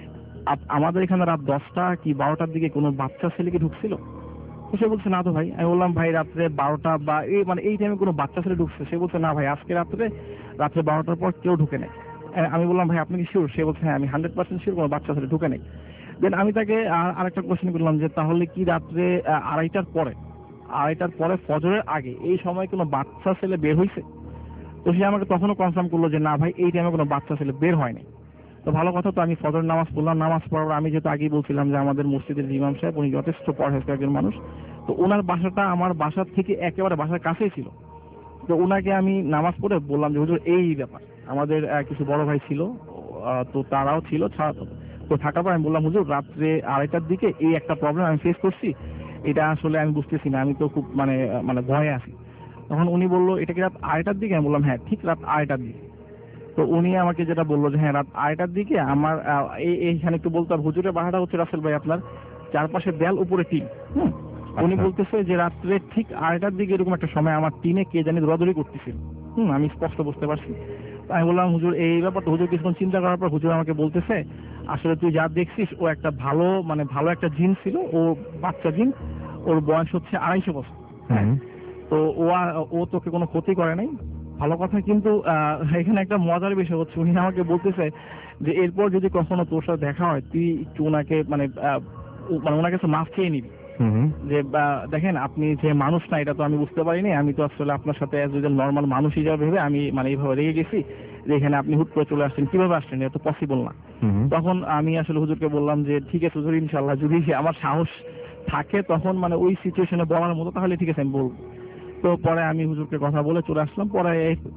আমাদের এখানে রাত দশটা কি বারোটার দিকে কোনো বাচ্চা ছেলে কি ঢুকছিল? তো সে বলছে না তো ভাই। আমি বললাম ভাই রাত্রে বারোটা বা এই মানে এই টাইমে কোনো বাচ্চা ছেলে ঢুকছে? সে বলছে না ভাই আজকে রাত্রে রাত্রে বারোটার পর কেউ ঢুকে নেই। আমি বললাম ভাই আপনি কি শিওর? সে বলছে হ্যাঁ আমি হান্ড্রেড পার্সেন্ট শিওর কোনো বাচ্চা ছেলে ঢুকে নেই। দেন আমি তাকে আরেকটা কোশ্চেন করলাম যে তাহলে কি রাত্রে আড়াইটার পরে আড়াইটার পরে ফজরের আগে এই সময় কোনো বাচ্চা ছেলে বের হয়েছে? তো সে আমাকে তখনও কনফার্ম করলো যে না ভাই এই টাইমে কোনো বাচ্চা ছেলে বের হয়নি। তো ভালো কথা, তো আমি ফজর নামাজ পড়লাম। নামাজ পড়ার আমি যেহেতু আগেই বলছিলাম যে আমাদের মসজিদের ইমাম সাহেব উনি যথেষ্ট পরহেজগার একজন মানুষ, তো ওনার বাসাটা আমার বাসার থেকে একেবারে বাসার কাছেই ছিল। তো ওনাকে আমি নামাজ পড়ে বললাম যে হুজুর এই ব্যাপার, আমাদের কিছু বড় ভাই ছিল তো তারাও ছিল, তো থাকার পর আমি বললাম হুজুর রাত্রে আড়াইটার দিকে এই একটা প্রবলেম আমি ফেস করছি, এটা আসলে আমি বুঝতেছি না, আমি তো খুব মানে মানে ভয়ে আছি। তখন উনি বললো এটা কি রাত আড়াইটার দিকে? আমি বললাম হ্যাঁ ঠিক রাত আড়াইটার দিকে। তো উনি আমাকে যেটা বললো যে হ্যাঁ রাত আড়াইটার দিকে আমার এইখানে একটু বলতো আর হুজুরের বাসাটা হচ্ছে রাসেল ভাই আপনার চারপাশে দেয়াল উপরে টিন। হুম উনি বলতেছে যে রাত্রে ঠিক আড়াইটার দিকে এরকম একটা সময় আমার টিনে কে জানি দৌড়াদৌড়ি করতেছিল। হুম আমি স্পষ্ট বুঝতে পারছি। আমি বললাম হুজুর এই ব্যাপারটা, হুজুর কিছুক্ষণ চিন্তা করার পর হুজুর আমাকে বলতেছে আসলে তুই যা দেখছিস ও একটা ভালো মানে ভালো একটা জিন ছিল, ও বাচ্চা জিন, ওর বয়স হচ্ছে আড়াইশো বছর। হ্যাঁ তো ও ও তোকে কোনো ক্ষতি করে নাই, ভালো কথা। কিন্তু এখানে একটা মজার বিষয় হচ্ছে উনি আমাকে বলতেছে যে এরপর যদি কখনো তোর সাথে দেখা হয় তুই একটু ওনাকে মানে মানে ওনার কাছে মাফ চেয়ে নিবি, যে দেখেন আপনি যে মানুষ না এটা তো আমি বুঝতে পারিনি, আমি তো আসলে আপনার সাথে নর্মাল মানুষ হিসাবে ভেবে আমি মানে এইভাবে রেগে গেছি যে এখানে আপনি হুট করে চলে আসছেন, কিভাবে আসছেন, এটা তো পসিবল না। তখন আমি আসলে হুজুরকে বললাম যে ঠিক আছে হুজুর ইনশাল্লাহ যদি আমার সাহস থাকে তখন মানে ওই সিচুয়েশনে বলার মতো তাহলে ঠিক আছে আমি বলবো। তো পরে আমি হুজুরকে কথা বলে চলে আসলাম। পরে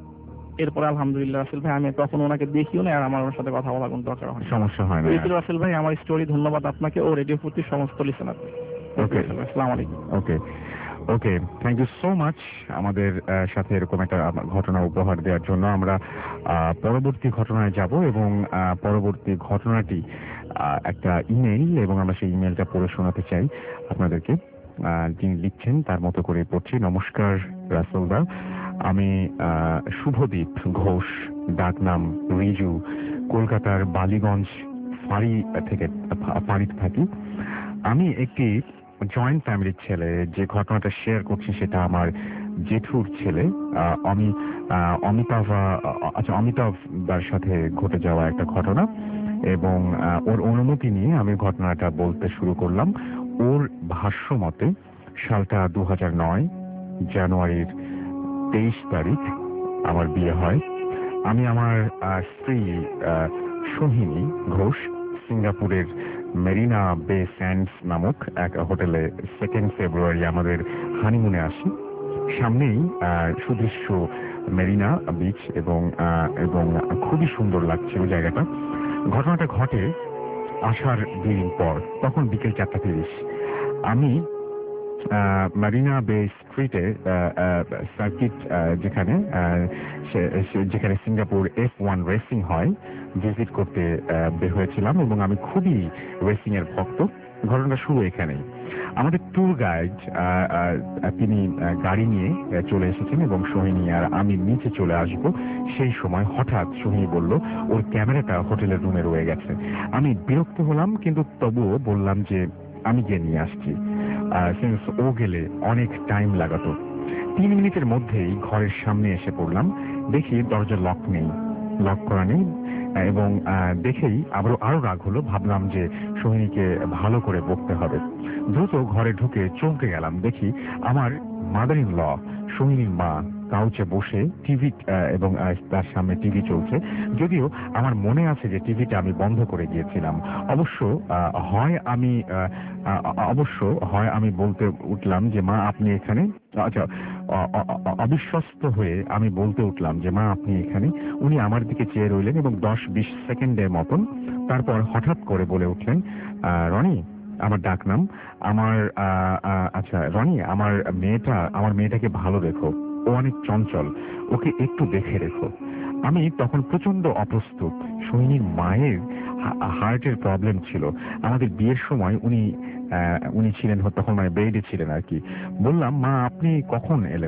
এরপরে আলহামদুলিল্লাহ রাসেল ভাই আমি তখন ওনাকে দেখিও না, আর আমার ওনার সাথে কথা বলার কোনো দরকার হয় সমস্যা হয় না। রাসেল ভাই আমার স্টোরি, ধন্যবাদ আপনাকে ও রেডিও ফুর্তির সমস্ত লিসেনার। ওকে আসসালামু আলাইকুম। Okay okay thank you so much আমাদের সাথে এরকম একটা ঘটনা উপহার দেওয়ার জন্য। আমরা পরবর্তী ঘটনায় যাব এবং পরবর্তী ঘটনাটি একটা ইমেইল, এবং আমরা সেই ইমেইলটা পড়ে শোনাতে চাই আপনাদেরকে। যিনি লিখছেন তার মতো করে পড়ছি। নমস্কার রাসেলদা, আমি শুভদীপ ঘোষ, ডাক নাম রিজু, কলকাতার বালিগঞ্জ ফাঁড়ি থেকে ফাঁড়িতে থাকি। আমি একটি জয়েন্ট ফ্যামিলির ছেলে। যে ঘটনাটা শেয়ার করছি সেটা আমার জেঠুর ছেলে অমি অমিতাভ আচ্ছা অমিতাভদার সাথে ঘটে যাওয়া একটা ঘটনা, এবং ওর অনুমতি নিয়ে আমি ঘটনাটা বলতে শুরু করলাম। ওর ভাষ্য মতে সালটা দু হাজার নয় জানুয়ারির তেইশ তারিখ আমার বিয়ে হয়। আমি আমার স্ত্রী সোহিনী ঘোষ সিঙ্গাপুরের মেরিনা বে স্যান্ডস নামক এক হোটেলে সেকেন্ড ফেব্রুয়ারি আমাদের হানিমুনে আসি। সামনেই সুদৃশ্য মেরিনা বিচ এবং এবং খুবই সুন্দর লাগছে ওই জায়গাটা। ঘটনাটা ঘটে আসার দুই দিন পর, তখন বিকেল চারটা তিরিশ। আমি মারিনা বে স্ট্রিটে সার্কিট যেখানে যেখানে সিঙ্গাপুর এফ ওয়ান রেসিং হয় ভিজিট করতে বের হয়েছিলাম, এবং আমি খুবই রেসিং এর ভক্ত। ঘটনাটা শুরু এখানেই। আমাদের ট্যুর গাইড তিনি গাড়ি নিয়ে চলে এসেছেন এবং সোহিনী আর আমি নিচে চলে আসব। সেই সময় হঠাৎ সোহিনী বলল ওর ক্যামেরাটা হোটেলের রুমে রয়ে গেছে। আমি বিরক্ত হলাম, কিন্তু তবুও বললাম যে আমি গিয়ে নিয়ে আসছি, সিন্স ও গেলে অনেক টাইম লাগাতো। তিন মিনিটের মধ্যেই ঘরের সামনে এসে পড়লাম। দেখি দরজা লক নেই, লক করা নেই, এবং দেখেই আবারও আরো রাগ হলো। ভাবলাম যে সোহিনীকে ভালো করে বকতে হবে। দ্রুত ঘরে ঢুকে চমকে গেলাম। দেখি আমার মাদার ইন ল সোহিনীর মা কাউচে বসে টিভি, এবং তার সামনে টিভি চলছে। যদিও আমার মনে আছে যে টিভিটা আমি বন্ধ করে গিয়েছিলাম। অবশ্য হয় আমি অবশ্য হয় আমি বলতে উঠলাম যে মা আপনি এখানে, আচ্ছা অবিশ্বস্ত হয়ে আমি বলতে উঠলাম যে মা আপনি এখানে। উনি আমার দিকে চেয়ে রইলেন এবং দশ বিশ সেকেন্ডের মতন, তারপর হঠাৎ করে বলে উঠলেন রনি, আমার ডাক নাম, আমার আচ্ছা রনি আমার মেয়েটা আমার মেয়েটাকে ভালো রেখো, ও অনেক চঞ্চল, ওকে একটু দেখে রেখো। আমি তখন প্রচন্ড অপ্রস্তুত। সোহিনীর মায়ের হার্টের প্রবলেম ছিল। আমাদের বিয়ের সময় উনি উনি ছিলেন তখন মানে বেডে ছিলেন আর কি। বললাম মা আপনি কখন এলেন?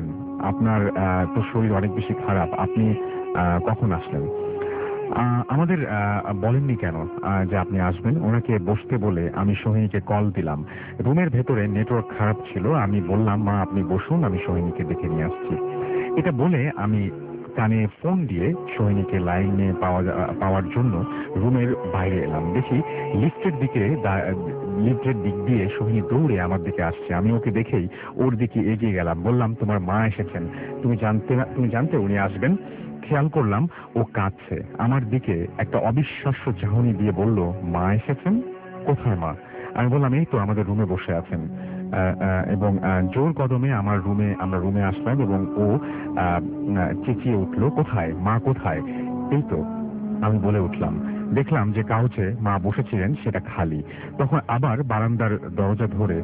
আপনার আহ, তো শরীর অনেক বেশি খারাপ, আপনি আহ, কখন আসলেন? আহ, আমাদের আহ, বলেননি কেন আহ, যে আপনি আসবেন? ওনাকে বসতে বলে আমি সোহিনীকে কল দিলাম। রুমের ভেতরে নেটওয়ার্ক খারাপ ছিল, আমি বললাম মা আপনি বসুন, আমি সোহিনীকে দেখে নিয়ে আসছি। এটা বলে আমি কানে ফোন দিয়ে সোহিনীকে লাইনে পাওয়া পাওয়ার জন্য রুমের বাইরে এলাম। দেখি লিফটের দিকে লিফটের দিক দিয়ে সোহিনী দৌড়ে আমার দিকে আসছে। আমি ওকে দেখেই ওর দিকে এগিয়ে গেলাম, বললাম তোমার মা এসেছেন, তুমি জানতে না তুমি জানতে উনি আসবেন? খেয়াল করলাম ও কাঁদছে, আমার দিকে একটা অবিশ্বাস্য চাহনি দিয়ে বলল মা এসেছেন? কোথায় মা? আমি বললাম এই তো আমাদের রুমে বসে আছেন। এবং জোর কদমে আমার রুমে আমরা রুমে আসলাম এবং ও চেঁচিয়ে উঠলো কোথায় মা, কোথায়? এই তো আমি বলে উঠলাম। দেখলাম যে কাউচে মা বসেছিলেন সেটা খালি। তখন আবার বারান্দার দরজা ধরে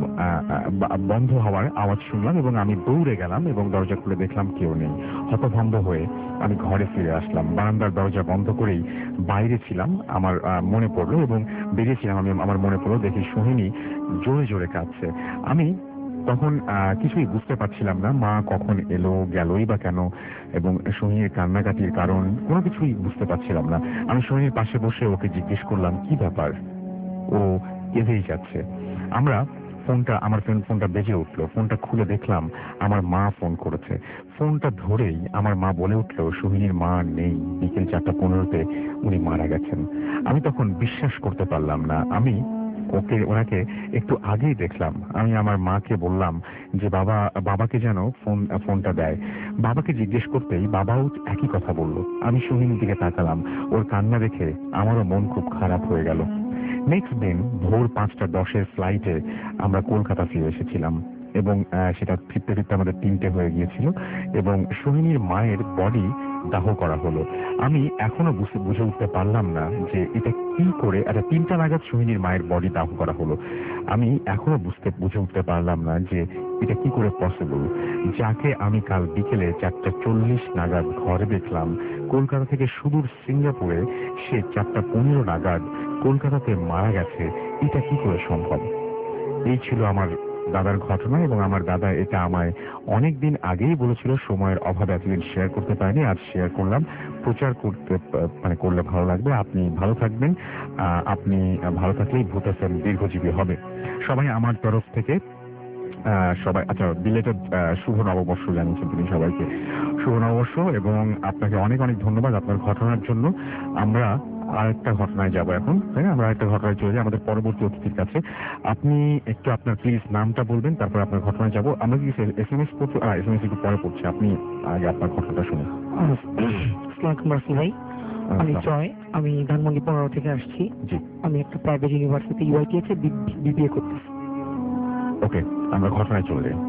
বন্ধ হওয়ার আওয়াজ শুনলাম এবং আমি দৌড়ে গেলাম এবং দরজা খুলে দেখলাম কেউ নেই। হতভম্ব হয়ে আমি ঘরে ফিরে আসলাম। বারান্দার দরজা বন্ধ করেই বাইরে ছিলাম, আমার মনে পড়লো এবং বেরিয়েছিলাম। আমি আমার মনে পড়লো দেখি সোহিনী জোরে জোরে কাঁদছে। আমি তখন কিছুই বুঝতে পারছিলাম না, মা কখন এলো গেলই বা কেন, এবং সোহিনীর কান্নাকাটির কারণ কোনো কিছুই বুঝতে পারছিলাম না। আমি সোহিনীর পাশে বসে ওকে জিজ্ঞেস করলাম কি ব্যাপার, ও কেঁদেই যাচ্ছে। আমরা ফোনটা আমার ফোনটা বেজে উঠলো, ফোনটা খুলে দেখলাম আমার মা ফোন করেছে। ফোনটা ধরেই আমার মা বলে উঠলো সোহিনীর মা নেই, বিকেল চারটা পনেরোতে উনি মারা গেছেন। আমি তখন বিশ্বাস করতে পারলাম না। আমি ওকে ওনাকে একটু আগেই দেখলাম। আমি আমার মাকে বললাম যে বাবা বাবাকে যেন ফোন ফোনটা দেয়। বাবাকে জিজ্ঞেস করতেই বাবাও একই কথা বলল। আমি সোহিনীর দিকে তাকালাম, ওর কান্না দেখে আমারও মন খুব খারাপ হয়ে গেল। নেক্সট দিন ভোর পাঁচটা দশের ফ্লাইটে আমরা কলকাতা ফিরে এসেছিলাম এবং সেটা ফিরতে ফিরতে আমাদের তিনটে হয়ে গিয়েছিল এবং সোহিনীর মায়ের বডি দাহ করা হলো। আমি এখনো বুঝে উঠতে পারলাম না যে এটা কি করে, একটা তিনটা নাগাদ সোহিনীর মায়ের বডি দাহ করা হলো। আমি এখনো বুঝতে বুঝে উঠতে পারলাম না যে এটা কি করে পসিবল। যাকে আমি কাল বিকেলে চারটা চল্লিশ নাগাদ ঘরে দেখলাম কলকাতা থেকে সুদূর সিঙ্গাপুরে, সে চারটা পনেরো নাগাদ কলকাতাতে মারা গেছে। এটা কি করে সম্ভব? এই ছিল আমার দাদার ঘটনা এবং আমার দাদা এটা আমায় অনেক দিন আগেই বলেছিল, সময়ের অভাবে এতদিন শেয়ার করতে পারিনি, আজ শেয়ার করলাম। প্রচার করতে মানে করলে ভালো লাগবে। আপনি ভালো থাকবেন, আপনি ভালো থাকলেই ভূত এফএম দীর্ঘজীবী হবে। সবাই আমার তরফ থেকে সবাই আচ্ছা বিলেটেড শুভ নববর্ষ জানিয়েছেন তিনি সবাইকে, শুভ নববর্ষ এবং আপনাকে অনেক অনেক ধন্যবাদ আপনার ঘটনার জন্য। আমরা আরেকটা ঘটনায় যাব এখন, তাই না? আমরা আরেকটা ঘটনায় চলে যাই আমাদের পরবর্তী অতিথির কাছে। আপনি একটু আপনার প্লিজ নামটা বলবেন, তারপর আপনার ঘটনায় যাব। আমরা কি এস এম এস করতে এস এম এস একটু পরে পড়ছি, আপনি আগে আপনার ঘটনাটা শুনুন। ভাই, আমি জয়, আমি ধানমন্ডি পনেরো থেকে আসছি। জি, আমি একটা প্রাইভেট ইউনিভার্সিটি ইউআইটিতে বিবিএ করতেছি। ওকে, আমরা ঘটনায় চলে যাই।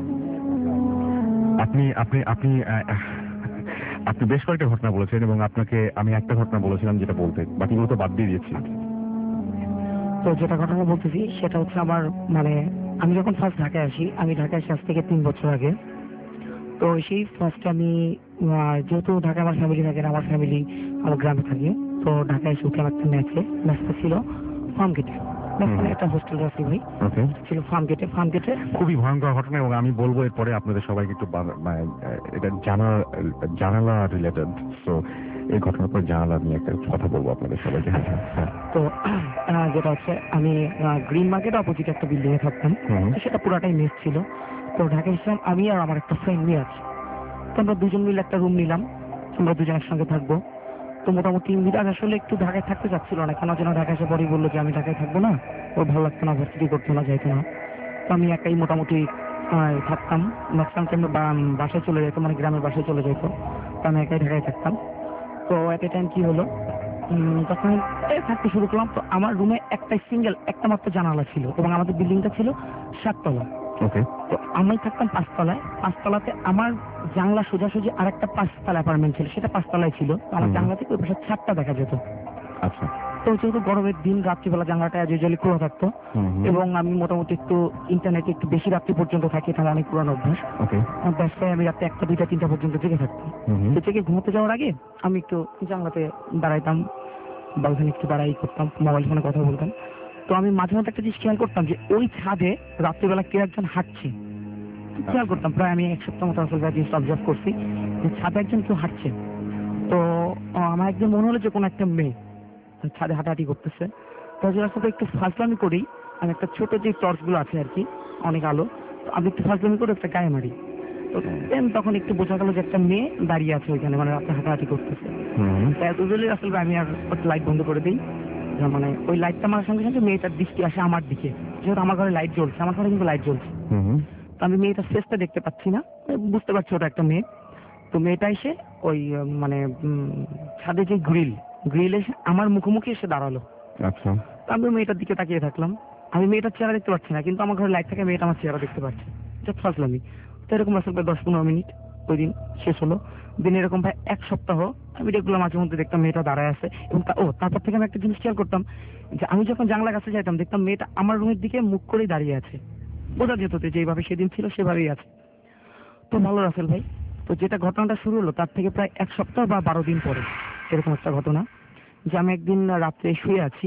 আপনি আপনি আপনি আপনি বেশ কয়েকটা ঘটনা বলেছেন এবং আপনাকে আমি একটা ঘটনা বলেছিলাম যেটা বলতে, বাকিগুলো তো বাদ দিয়ে দিয়েছি। তো যেটা ঘটনা বলতেছি সেটা হচ্ছে আমার মানে আমি যখন ফার্স্ট ঢাকায় আসি, আমি ঢাকায় আসি আজ থেকে তিন বছর আগে। তো সেই ফার্স্টে আমি যেহেতু ঢাকায় আমার ফ্যামিলি থাকে, আমার ফ্যামিলি আমার গ্রামে থাকে, তো ঢাকায় এসে উঠলাম একটা ম্যাচে। ম্যাচটা ছিল ফার্ম গেটে, একটা হোস্টেল আছে ভাই, ছিল ফার্ম গেটে। ফার্ম গেটে খুবই ভয়ঙ্কর ঘটনা এবং আমি বলবো এরপরে আপনাদের সবাইকে একটু এটা জানা জানালা রিলেটেড। তো এই ঘটনার পর জানালা নিয়ে একটা কথা বলবো আপনাদের সবাইকে। তো যেটা হচ্ছে আমি গ্রিন মার্কেট অপোজিট একটা বিল্ডিং এ থাকতাম, সেটা পুরাটাই মেস ছিল। তো ঢাকায় এসেছিলাম আমি আর আমার একটা ফ্রেন্ড নিয়ে আছি। তো আমরা দুজন মিলে একটা রুম নিলাম, আমরা দুজনের সঙ্গে থাকবো। তো মোটামুটি মিরাজ আসলে একটু ঢাকায় থাকতে চাচ্ছিল না, কেন যেন ঢাকায় এসে পরেই বললো যে আমি ঢাকায় থাকবো না, ওর ভালো লাগতো না, ভার্সিটি করতো না, যাইতো না। তো আমি একাই মোটামুটি থাকতাম। ম্যাক্সিমাম টাইম বাসায় চলে যেত, মানে গ্রামের বাসায় চলে যেত। তো আমি একাই ঢাকায় থাকতাম। তো এট এ টাইম কি হলো, তখন থাকতে শুরু করলাম। তো আমার রুমে একটা সিঙ্গেল একটা মাত্র জানালা ছিল এবং আমাদের বিল্ডিংটা ছিল সাততলা। তো আমি থাকতাম পাঁচতলায়। পাঁচতলাতে আমার জানলা সোজাসুজি আর একটা পাঁচতলা অ্যাপার্টমেন্ট ছিল, সেটা পাঁচতলায় ছিল। আমার জানলা থেকে ওই পাশে ছাদটা দেখা যেত। আচ্ছা। তো যেহেতু গরমের দিন, রাত্রিবেলা জানলাটা ইউজুয়ালি খোলা থাকতো এবং আমি মোটামুটি একটু ইন্টারনেটে একটু বেশি রাত্রি পর্যন্ত থাকি, এটা আমার অনেক পুরানো অভ্যাস। ব্যবসায় আমি রাত্রে একটা দুইটা তিনটা পর্যন্ত জেগে থাকতাম। তো জেগে ঘুমোতে যাওয়ার আগে আমি একটু জানলাতে দাঁড়াইতাম বা ওখানে একটু দাঁড়াই করতাম, মোবাইল ফোনে কথা বলতাম। তো আমি মাঝে মাঝে একটা জিনিস খেয়াল করতাম যে ওই ছাদে রাত্রিবেলা কেউ একজন হাঁটছে। খেয়াল করতাম প্রায় আমি এক সপ্তাহ মতো আসলে জিনিসটা অবজার্ভ করছি যে ছাদে একজন কেউ হাঁটছে। তো আহ, আমার একদিন মনে হলো যে কোনো একটা মেয়ে ছাদে হাঁটাহাঁটি করতেছে। তো আসলে সাথে একটু ফাজলামি করি, আমি একটা ছোট যে টর্চ গুলো আছে আর কি, অনেক আলো, তো আমি একটু ফাজলামি করে একটা গায়ে মারি। তো দেন তখন একটু বোঝা গেল যে একটা মেয়ে দাঁড়িয়ে আছে ওইখানে, মানে রাতে হাঁটাহাঁটি করতেছে। দুজনে আসলে আমি আর লাইট বন্ধ করে দিই, মানে ওই লাইটটা মারার সঙ্গে সঙ্গে মেয়েটার দৃষ্টি আসে আমার দিকে, যেহেতু আমার ঘরে লাইট জ্বলছে, আমার ঘরে কিন্তু লাইট জ্বলছে। তো আমি মেয়েটার ফেসটা দেখতে পাচ্ছি না, বুঝতে পারছি ওটা একটা মেয়ে। তো মেয়েটা এসে ওই উম, মানে উম, ছাদে যে গ্রিল গ্রিল এসে আমার মুখোমুখি এসে দাঁড়ালো। আচ্ছা, তো আমি মেয়েটার দিকে তাকিয়ে থাকলাম, আমি মেয়েটার চেহারা দেখতে পাচ্ছি না, কিন্তু আমার ঘরে লাইট থাকে, মেয়েটা আমার চেহারা দেখতে পাচ্ছে। জাস্ট ফাজলামি। তো এরকম আসলে দশ পনেরো মিনিট ওই দিন শেষ হলো। দিন এরকম ভাই এক সপ্তাহ আমি রেগুলার মাঝে মধ্যে দেখতাম মেয়েটা দাঁড়ায় আছে। এবং তা- ও তারপর থেকে আমি একটা জিনিস খেয়াল করতাম যে আমি যখন জানলা কাছে যাইতাম দেখতাম মেয়েটা আমার রুমের দিকে মুখ করেই দাঁড়িয়ে আছে। বোঝা যেত যে যেভাবে সেদিন ছিল সেভাবেই আছে। তো ভালো রাসেল ভাই, তো যেটা ঘটনাটা শুরু হলো তার থেকে প্রায় এক সপ্তাহ বা বারো দিন পরে এরকম একটা ঘটনা যে আমি একদিন রাত্রে শুয়ে আছি।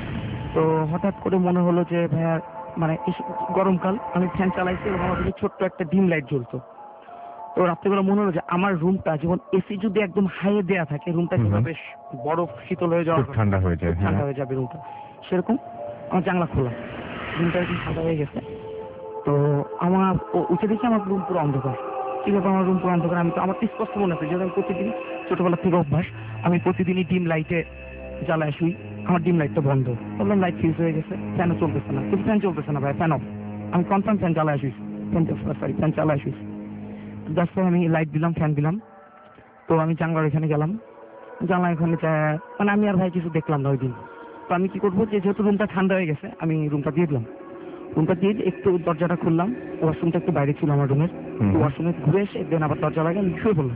তো হঠাৎ করে মনে হলো যে ভাইয়া মানে এস- গরমকাল, আমি ফ্যান চালাইছি এবং আমার দিকে ছোট্ট একটা ডিম লাইট জ্বলতো। তো রাত্রেবেলা মনে হলো যে আমার রুমটা যেমন এসি যদি একদম হাইয়ে দেয়া থাকে, রুমটা হুম। কিভাবে স- বরফ শীতল হয়ে যাওয়ার খুব ঠান্ডা হয়ে যায়, খুব ঠান্ডা হ্যাঁ। হয়ে যাবে রুমটা, সেরকম আমার জানলা খোলা, রুমটা একদম ঠান্ডা হয়ে গেছে। তো আমার ও- উঠে দেখি আমার রুম পুরো অন্ধকার। কি ব্যাপার আমার রুম পুরো অন্ধকার? আমি তো আমার তো স্পষ্ট মনে আছে যেহেতু আমি প্রতিদিন ছোটবেলা থেকে অভ্যাস, আমি প্রতিদিনই ডিম লাইটে জ্বালায় শুই, আমার ডিম লাইটটা বন্ধ। বললাম লাইট ফিউজ হয়ে গেছে, ফ্যানও চলতেছে না, কিন্তু ফ্যান চলতেছে না ভাই, ফ্যান অফ। আমি কনফার্ম ফ্যান জ্বালায় শুইছি, ফ্যান সরি ফ্যান চালায় শুইছি। জাস্ট আমি লাইট দিলাম, ফ্যান দিলাম। তো আমি জানলার এখানে গেলাম, জানলা এখানে যা- মানে আমি আর ভাই কিছু দেখলাম না ওই দিন। তো আমি কি করবো, যে যেহেতু রুমটা ঠান্ডা হয়ে গেছে আমি রুমটা দিয়ে দিলাম। রুমটা দিয়ে একটু দরজাটা খুললাম, ওয়াশরুমটা একটু বাইরে ছিল আমার রুমের, হুম। ওয়াশরুমে ঘুরে এসে দেন আবার দরজা লাগে আমি শুয়ে পড়লাম।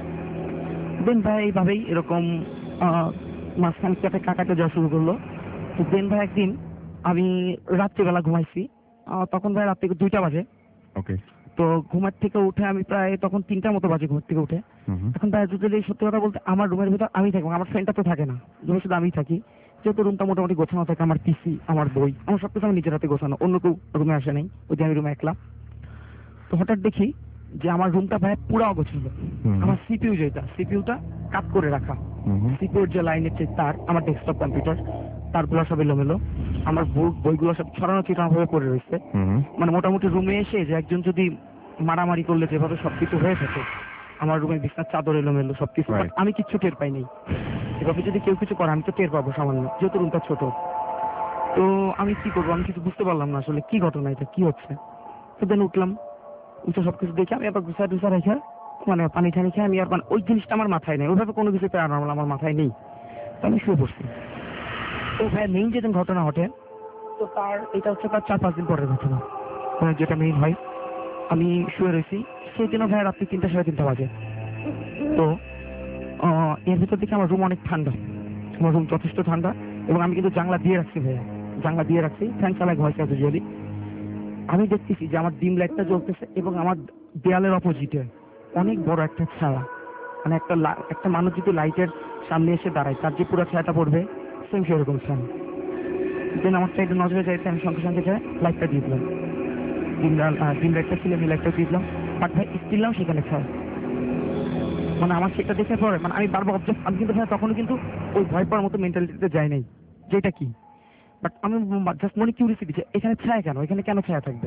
দেন ভাই এইভাবেই এরকম আহ, মাঝখান কাটে কাকাতে যাওয়া শুরু করলো। তো দেন ভাই একদিন আমি রাত্রিবেলা ঘুমাইছি, আহ, তখন ভাই রাত্রি দুইটা বাজে। ওকে। তো ঘুমার থেকে উঠে আমি প্রায় তখন তিনটার মতো বাজে ঘুমার থেকে উঠে। হুম। এখন ভাই যদি সত্যি কথা বলতে আমার রুমের ভিতর আমি থাকবো, আমার ফ্রেন্ডটা তো থাকে না, রুমে শুধু আমি থাকি। যেহেতু রুমটা মোটামুটি গোছানো থাকে, আমার পিসি, আমার বই, আমার সবকিছু আমি নিজের হাতে গোছানো, অন্য কেউ রুমে আসে নাই, ওই যে আমি রুমে একলা। তো হঠাৎ দেখি যে আমার রুমটা ভাই পুরো অগোছালো। হুম। আমার সিপিইউ যেটা সিপিইউটা কাট করে রাখা, হুম। সিপিইউর যে লাইনের যে তার, আমার ডেস্কটপ কম্পিউটার তারগুলো সব এলোমেলো, আমার বই- বইগুলো সব ছড়ানো ছিটানো ভাবে পড়ে রয়েছে। হুম। মানে মোটামুটি রুমে এসে যে একজন যদি মারামারি করলে যেভাবে সবকিছু হয়ে থাকে, আমার রুমের বিছনার চাদর এলোমেলো সবকিছু, Right. but আমি কিচ্ছু টের পাই নাই। এভাবে যদি কেউ কিছু করে আমি তো টের পাবো সামান্য, যেহেতু রুমটা ছোট। তো আমি কি করবো, আমি কিছু বুঝতে পারলাম না আসলে কি ঘটনা, এটা কি হচ্ছে। তো দেন উঠলাম, উঠে সবকিছু দেখে আমি আবার গুছা টুসা রেখে মানে পানি ঠানি খেয়ে আমি আর মানে ওই জিনিসটা আমার মাথায় নেই, ওইভাবে কোনো কিছু প্যারানর্মাল আমার মাথায় নেই। তো আমি শুয়ে পড়ছি। তো ভাই মেইন যেদিন ঘটনা ঘটে, তো তার এটা হচ্ছে তার চার পাঁচ দিন পরের ঘটনা, মানে যেটা মেইন হয়। আমি শুয়ে রয়েছি, সেই দিনও ভাই রাত্রি তিনটা সাড়ে তিনটা বাজে। তো আহ, এর ভিতর থেকে আমার রুম অনেক ঠান্ডা, আমার রুম যথেষ্ট ঠান্ডা, এবং আমি কিন্তু জানলা দিয়ে রাখছি ভাইয়া, জানলা দিয়ে রাখছি, ফ্যান চালায় ঘুমাইছি আছে যদি। আমি দেখতেছি যে আমার ডিম লাইটটা জ্বলতেছে এবং আমার দেয়ালের অপোজিটে অনেক বড় একটা ছায়া, মানে একটা লা- একটা মানুষ যদি লাইটের সামনে এসে দাঁড়ায় তার যে পুরো ছায়াটা পড়বে সেম সেরকম ছায়া। দেন আমার সাইডে নজরে যাইতে আমি সঙ্গে সঙ্গে যাই লাইটটা দিয়ে দিলাম, ডিম লা- ডিম লাইটটা ছিল আমি লাইটটা দিয়ে দিলাম, বাট ভাই স্টিললাম সেখানে ছায়া। মানে আমার সেটা দেখে পরে মানে আমি বারবার অবজেক্ট, আমি কিন্তু ভাই তখনও কিন্তু ওই ভয় পাওয়ার মতো মেন্টালিটিতে যাই নাই যেটা কি, বাট আমি জাস্ট মনে কিউরিয়াসিটি যে এখানে ছায়া কেন, এখানে কেন ছায়া থাকবে।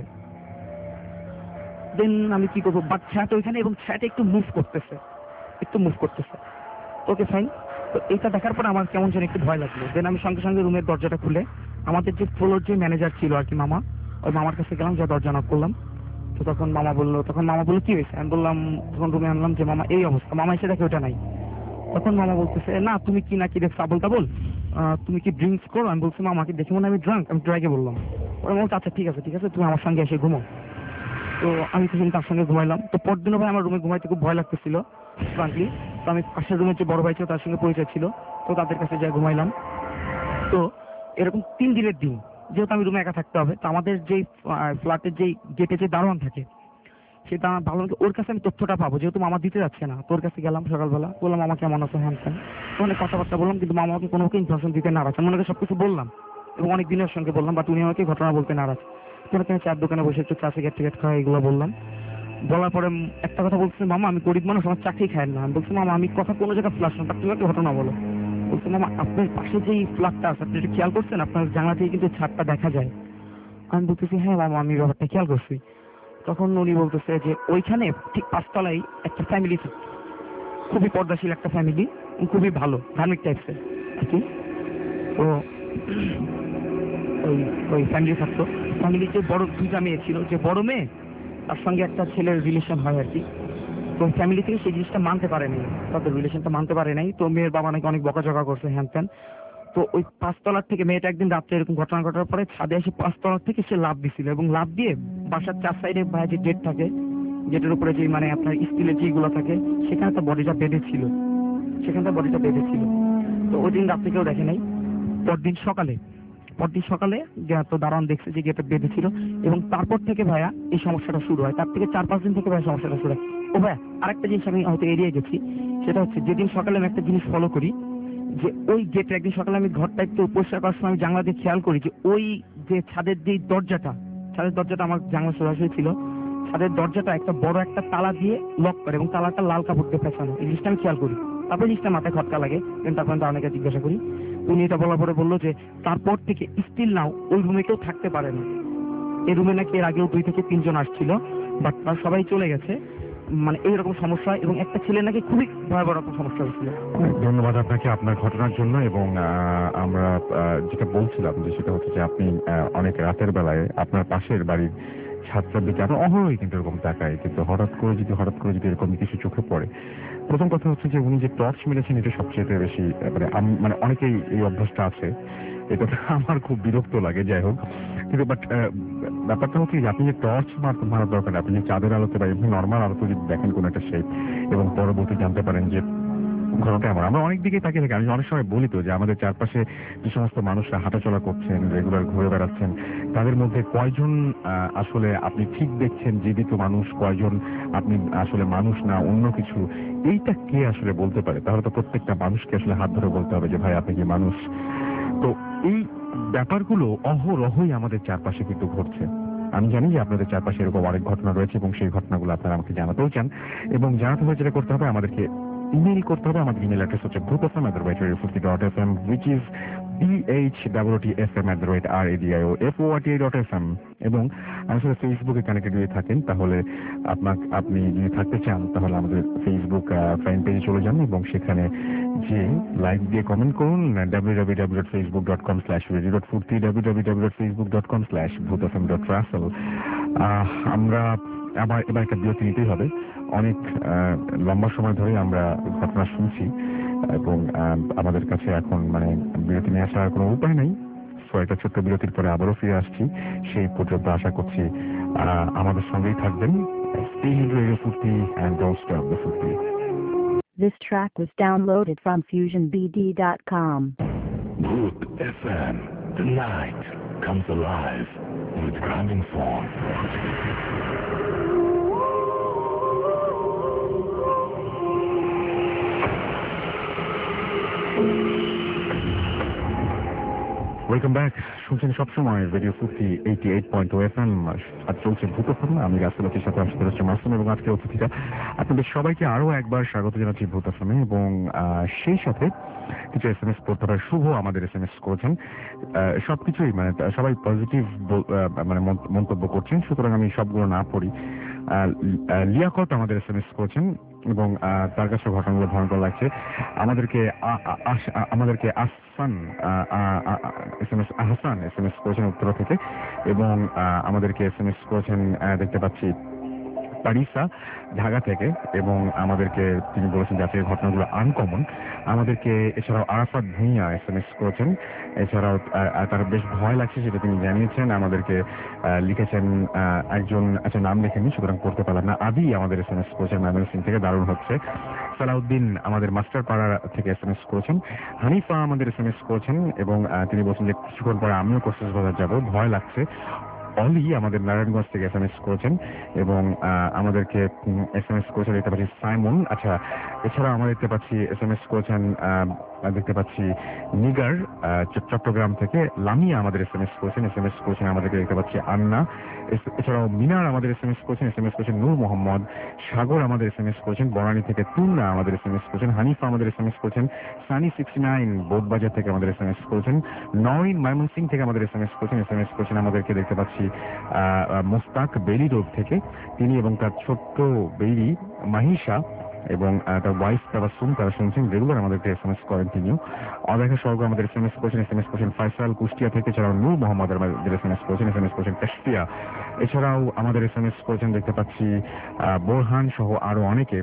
দেন আমি কি করবো, বাট ছায়াটা ওইখানে এবং ছায়াটা একটু মুভ করতেছে, একটু মুভ করতেছে। Okay fine. তো এইটা দেখার পর আমার কেমন যেন একটু ভয় লাগলো। দেন আমি সঙ্গে সঙ্গে রুমের দরজাটা খুলে আমাদের যে ফ্লোর যে ম্যানেজার ছিল আর কি মামা, ওই মামার কাছে গেলাম, যা দরজা নক করলাম। তো তখন মামা বললো, তখন মামা বললো কি হয়েছে, আমি বললাম, তখন রুমে আনলাম যে মামা এই অবস্থা, মামা এসে দেখে ওটা নাই। তখন মামা বলতেছে না তুমি কি না কি দেখছো আবল তাবল, আহ, তুমি কি ড্রিঙ্কস করো। আমি বলছি মামাকে দেখে মনে হয় আমি ড্রাঙ্ক, আমি ড্রাইকে বললাম। ওরা বলছে আচ্ছা ঠিক আছে ঠিক আছে তুমি আমার সঙ্গে এসে ঘুমো। তো আমি কিছুদিন তার সঙ্গে ঘুমাইলাম। তো পরদিনও ভাই আমার রুমে ঘুমাইতে খুব ভয় লাগতেছিল ফ্রাঙ্কলি। তো আমি পাশের রুমের যে বড় ভাই ছিল তার সঙ্গে পরিচয় ছিল, তো তাদের কাছে যাই ঘুমাইলাম। তো এরকম তিন দিনের দিন, যেহেতু আমি রুমে একা থাকতে হবে, তো আমাদের যেই ফ্ল্যাটের যেই গেটে যে দারোয়ান থাকে, সেটা আমার ভালো লাগে, ওর কাছে আমি তথ্যটা পাবো, যেহেতু মামা দিতে যাচ্ছে না। তোর কাছে গেলাম সকালবেলা, বললাম মামা কেমন আছে হ্যান ত্যান, অনেক কথাবার্তা বললাম, কিন্তু মামা আমাকে কোনো ইনফরমেশন দিতে নারাজ। আমি ওনাকে সবকিছু বললাম এবং অনেক দিনের সঙ্গে বললাম, বাট উনি আমাকে ঘটনা বলতে নারাজ। তোর কেন চার দোকানে বসে একটু চা সিগারেট টিকেট খাওয়া এগুলো বললাম। বলার পরে একটা কথা বলছে, মামা আমি গরিব মানুষ, আমার চাকরি খায় না। আমি বলছি মামা আমি কথা কোনো জায়গায় ফ্লাশ না, তার তুমি একটা ঘটনা বলো। বলছে মামা আপনার পাশে যেই ফ্ল্যাটটা আছে আপনি একটু খেয়াল করছেন, আপনার জানলা থেকে কিন্তু ছাদটা দেখা যায়। আমি বলতেছি হ্যাঁ মামা আমি ব্যাপারটা খেয়াল করছি। তখন উনি বলতেছে যে ওইখানে ঠিক পাঁচতলায় একটা ফ্যামিলি, খুবই পর্দাশীল একটা ফ্যামিলি, খুবই ভালো ধার্মিক টাইপসের আর কি। তো ওই ওই ফ্যামিলি থাকতো, ফ্যামিলির যে বড় দুইটা মেয়ে ছিল, যে বড় মেয়ে তার সঙ্গে একটা ছেলের রিলেশন হয় আর কি। তো ফ্যামিলি থেকে সেই জিনিসটা মানতে পারে নাই, তাদের রিলেশনটা মানতে পারে নাই। তো মেয়ের বাবা নাকি অনেক বকাঝকা করছে হ্যান ত্যান। তো ওই পাঁচতলার থেকে মেয়েটা একদিন রাত্রে এরকম ঘটনা ঘটার পরে ছাদে এসে পাঁচতলার থেকে সে লাফ দিছিল, এবং লাফ দিয়ে বাসার চার সাইডে ভাই যে গেট থাকে, গেটের উপরে যে মানে আপনার স্টিলের যেগুলো থাকে, সেখানে তার বডিটা বেঁধে ছিল, সেখানে তার বডিটা বেঁধে ছিল। তো ওই দিন রাত্রে কেউ দেখে নাই। পরদিন সকালে পরদিন সকালে তো দারোয়ান দেখছে যে গেটে বেঁধে ছিল, এবং তারপর থেকে ভাইয়া এই সমস্যাটা শুরু হয়। তার থেকে চার পাঁচ দিন থেকে ভাইয়া সমস্যাটা শুরু হয়। ও ভাইয়া আরেকটা জিনিস আমি হয়তো এড়িয়ে গেছি, সেটা হচ্ছে যেদিন সকালে আমি একটা জিনিস ফলো করি, যে ওই গেটে একদিন সকালে আমি ঘরটা একটু পরিষ্কার করার সময় আমি জানলা দিয়ে খেয়াল করি যে ওই যে ছাদের যে দরজাটা, ছাদের দরজাটা আমার জানলা সরাসরি ছিল, ছাদের দরজাটা একটা বড় একটা তালা দিয়ে লক করে এবং তালাটা লাল কাপড় দিয়ে পেঁচানো। এই জিনিসটা আমি খেয়াল করি। তারপর জিনিসটা মাথায় খটকা লাগে, কিন্তু তারপর আমি অনেকে জিজ্ঞাসা করি। উনি এটা বলার পরে বললো যে তারপর থেকে স্টিল নাও ওই রুমে কেউ থাকতে পারে না। এই রুমে নাকি এর আগেও দুই থেকে তিনজন আসছিল, বাট তারা সবাই চলে গেছে। মানে এইরকম সমস্যা, এবং একটা ছেলে নাকি খুবই ভয়াবহ রকম সমস্যা হয়েছিল। ধন্যবাদ আপনাকে আপনার ঘটনার জন্য। এবং আমরা যেটা বলছিলাম যে সেটা হচ্ছে যে আপনি অনেক রাতের বেলায় আপনার পাশের বাড়ির ছাত্রার দিকে আপনার অহরই কিন্তু এরকম তাকায়, কিন্তু হঠাৎ করে যদি হঠাৎ করে যদি এরকম কিছু চোখে পড়ে, প্রথম কথা হচ্ছে যে উনি যে টর্চ মেরেছেন এটা সবচেয়ে বেশি মানে মানে অনেকেই এই অভ্যাসটা আছে, এটা আমার খুব বিরক্ত লাগে। যাই হোক, কিন্তু বাট ব্যাপারটা হচ্ছে যে আপনি যে টর্চ মারার দরকার, আপনি যে চাঁদের আলোতে বা এমনি নর্মাল আলোতে যদি দেখেন কোন একটা শেপ এবং পরবর্তী জানতে পারেন যে ঘটনাটা এমন। আমরা অনেক দিকে তাকিয়ে থাকি। আমি অনেক সময় বলি তো যে আমাদের চারপাশে যে সমস্ত মানুষরা হাঁটাচলা করছেন, রেগুলার ঘুরে বেড়াচ্ছেন, তাদের মধ্যে কয়জন আসলে আপনি ঠিক দেখছেন জীবিত মানুষ, কয়জন আপনি আসলে মানুষ না অন্য কিছু, এইটা কে আসলে বলতে পারে? তাহলে তো প্রত্যেকটা মানুষকে আসলে হাত ধরে বলতে হবে যে ভাই আপনি কি মানুষ? তো এই ব্যাপারগুলো অহরহই আমাদের চারপাশে কিন্তু ঘটছে। আমি জানি যে আপনাদের চারপাশে এরকম অনেক ঘটনা রয়েছে এবং সেই ঘটনাগুলো আপনারা আমাকে জানাতেও চান, এবং জানাতে হলে যেটা করতে হবে আমাদেরকে ইমেল করতে হবে। আমাদের ইমেল অ্যাড্রেস হচ্ছে Bhoot F M at the rate radio Foorti dot F M, which is B H W T F M at the rate R A D I O F O R T I dot F M. এবং আসলে ফেসবুকে কানেক্টেড যদি থাকেন তাহলে আপনার আপনি যদি থাকতে চান তাহলে আমাদের ফেসবুক ফ্যান পেজে চলে যান এবং সেখানে যে লাইক দিয়ে কমেন্ট করুন W W W dot Facebook dot com slash radio dot Foorti, W W W dot Facebook dot com slash Bhoot F M dot Russell. আমরা আবার এবার একটা বিরতি নিতেই হবে। অনেক লম্বা সময় ধরে আমরা ঘটনা শুনছি এবং আমাদের কাছে এখন মানে বিরতি নিয়ে আসার কোনো উপায় নেই। সো একটা ছোট্ট বিরতির পরে আবারও ফিরে আসছি। সেই পর্যন্ত আশা করছি আমাদের সঙ্গেই থাকবেন। Stay in Radio Furti and don't stop the Furti. This track was downloaded from fusion b d dot com. Bhoot F M. The night comes alive with Gramin Song. Welcome back. শুনছেন সবসময় radio Foorti eighty eight point two F M. আজ চলছে ভূত এফ এম। আমি রাসেলতির সাথে আসতে হচ্ছে মাসুম, এবং আজকে অতিথিরা আপনাদের সবাইকে আরো একবার স্বাগত জানাচ্ছি ভূত এফ এমে। এবং সেই সাথে কিছু এস এম এস পড়তে হবে। শুভ আমাদের এস এম এস করেছেন, সবকিছুই মানে সবাই পজিটিভ মানে মন্তব্য করছেন, সুতরাং আমি সবগুলো না পড়ি। লিয়াকত আমাদের এস এম এস করেছেন এবং তার কাছে ঘটনাগুলো ভয়ঙ্কর লাগছে। আমাদেরকে আমাদেরকে Ahsan S M S Ahsan S M S করেছেন উত্তরা থেকে, এবং আমাদেরকে এস এম এস করেছেন দেখতে পাচ্ছি পারিসা ঢাকা থেকে, এবং আমাদেরকে তিনি বলেছেন যে আজকের ঘটনাগুলো আনকমন। আমাদেরকে এছাড়াও Arafat Bhuiyan S M S করেছেন, এছাড়াও তার বেশ ভয় লাগছে সেটা তিনি জানিয়েছেন। আমাদেরকে লিখেছেন একজন, আচ্ছা নাম লেখেননি সুতরাং পড়তে পারলাম না। আদি আমাদের এস এম এস করেছেন ময়মনসিংহ সিং থেকে, দারুণ হচ্ছে। সালাউদ্দিন আমাদের মাস্টার পাড়া থেকে এস এম এস করেছেন। হানিফা আমাদের এস এম এস করেছেন এবং তিনি বলছেন যে কিছুক্ষণ পরে আমিও কক্সবাজার যাব, ভয় লাগছে। অলি আমাদের নারায়ণগঞ্জ থেকে এস এম এস করেছেন এবং আহ, আমাদেরকে এস এম এস করেছেন দেখতে পাচ্ছি সাইমন। আচ্ছা, এছাড়া আমরা দেখতে পাচ্ছি এস এম এস করেছেন আহ, দেখতে পাচ্ছি নিগার আহ, চ- চট্টগ্রাম থেকে। লামিয়া আমাদের এস এম এস করেছেন, এস এম এস করেছেন আমাদেরকে দেখতে পাচ্ছি আন্না। এস- এছাড়াও মিনার আমাদের এস এম এস করেছেন, এস এম এস করেছেন নূর মোহাম্মদ। সাগর আমাদের এস এম এস করেছেন বনানী থেকে। তুন্না আমাদের এস এম এস করেছেন। হানিফা আমাদের এস এম এস করেছেন। সানি সিক্সটি নাইন বোধবাজার থেকে আমাদের এস এম এস করেছেন। নরিন ময়মনসিং থেকে আমাদের এস এম এস করেছেন। এস এম এস করেছেন আমাদেরকে দেখতে পাচ্ছি আহ, আহ, মোস্তাক বেলি রোড থেকে। তিনি এবং তার ছোট্ট বেবি মাহিশা এবং আহ, তার ওয়াইফ তাবাসসুম, তারা শুনছেন রেগুলার আমাদেরকে এস এম এস করেন। তিনিও অদেখা স্বর্গ আমাদের এস এম এস করেছেন। এস এম এস করেছেন ফয়সাল কুষ্টিয়া থেকে। এছাড়াও নূর মোহাম্মদ আমাদের এস এম এস করেছেন। এস এম এস করেছেন কাশফিয়া। এছাড়াও আমাদের এস এম এস করেছেন দেখতে পাচ্ছি আহ, বোরহান সহ আরো অনেকে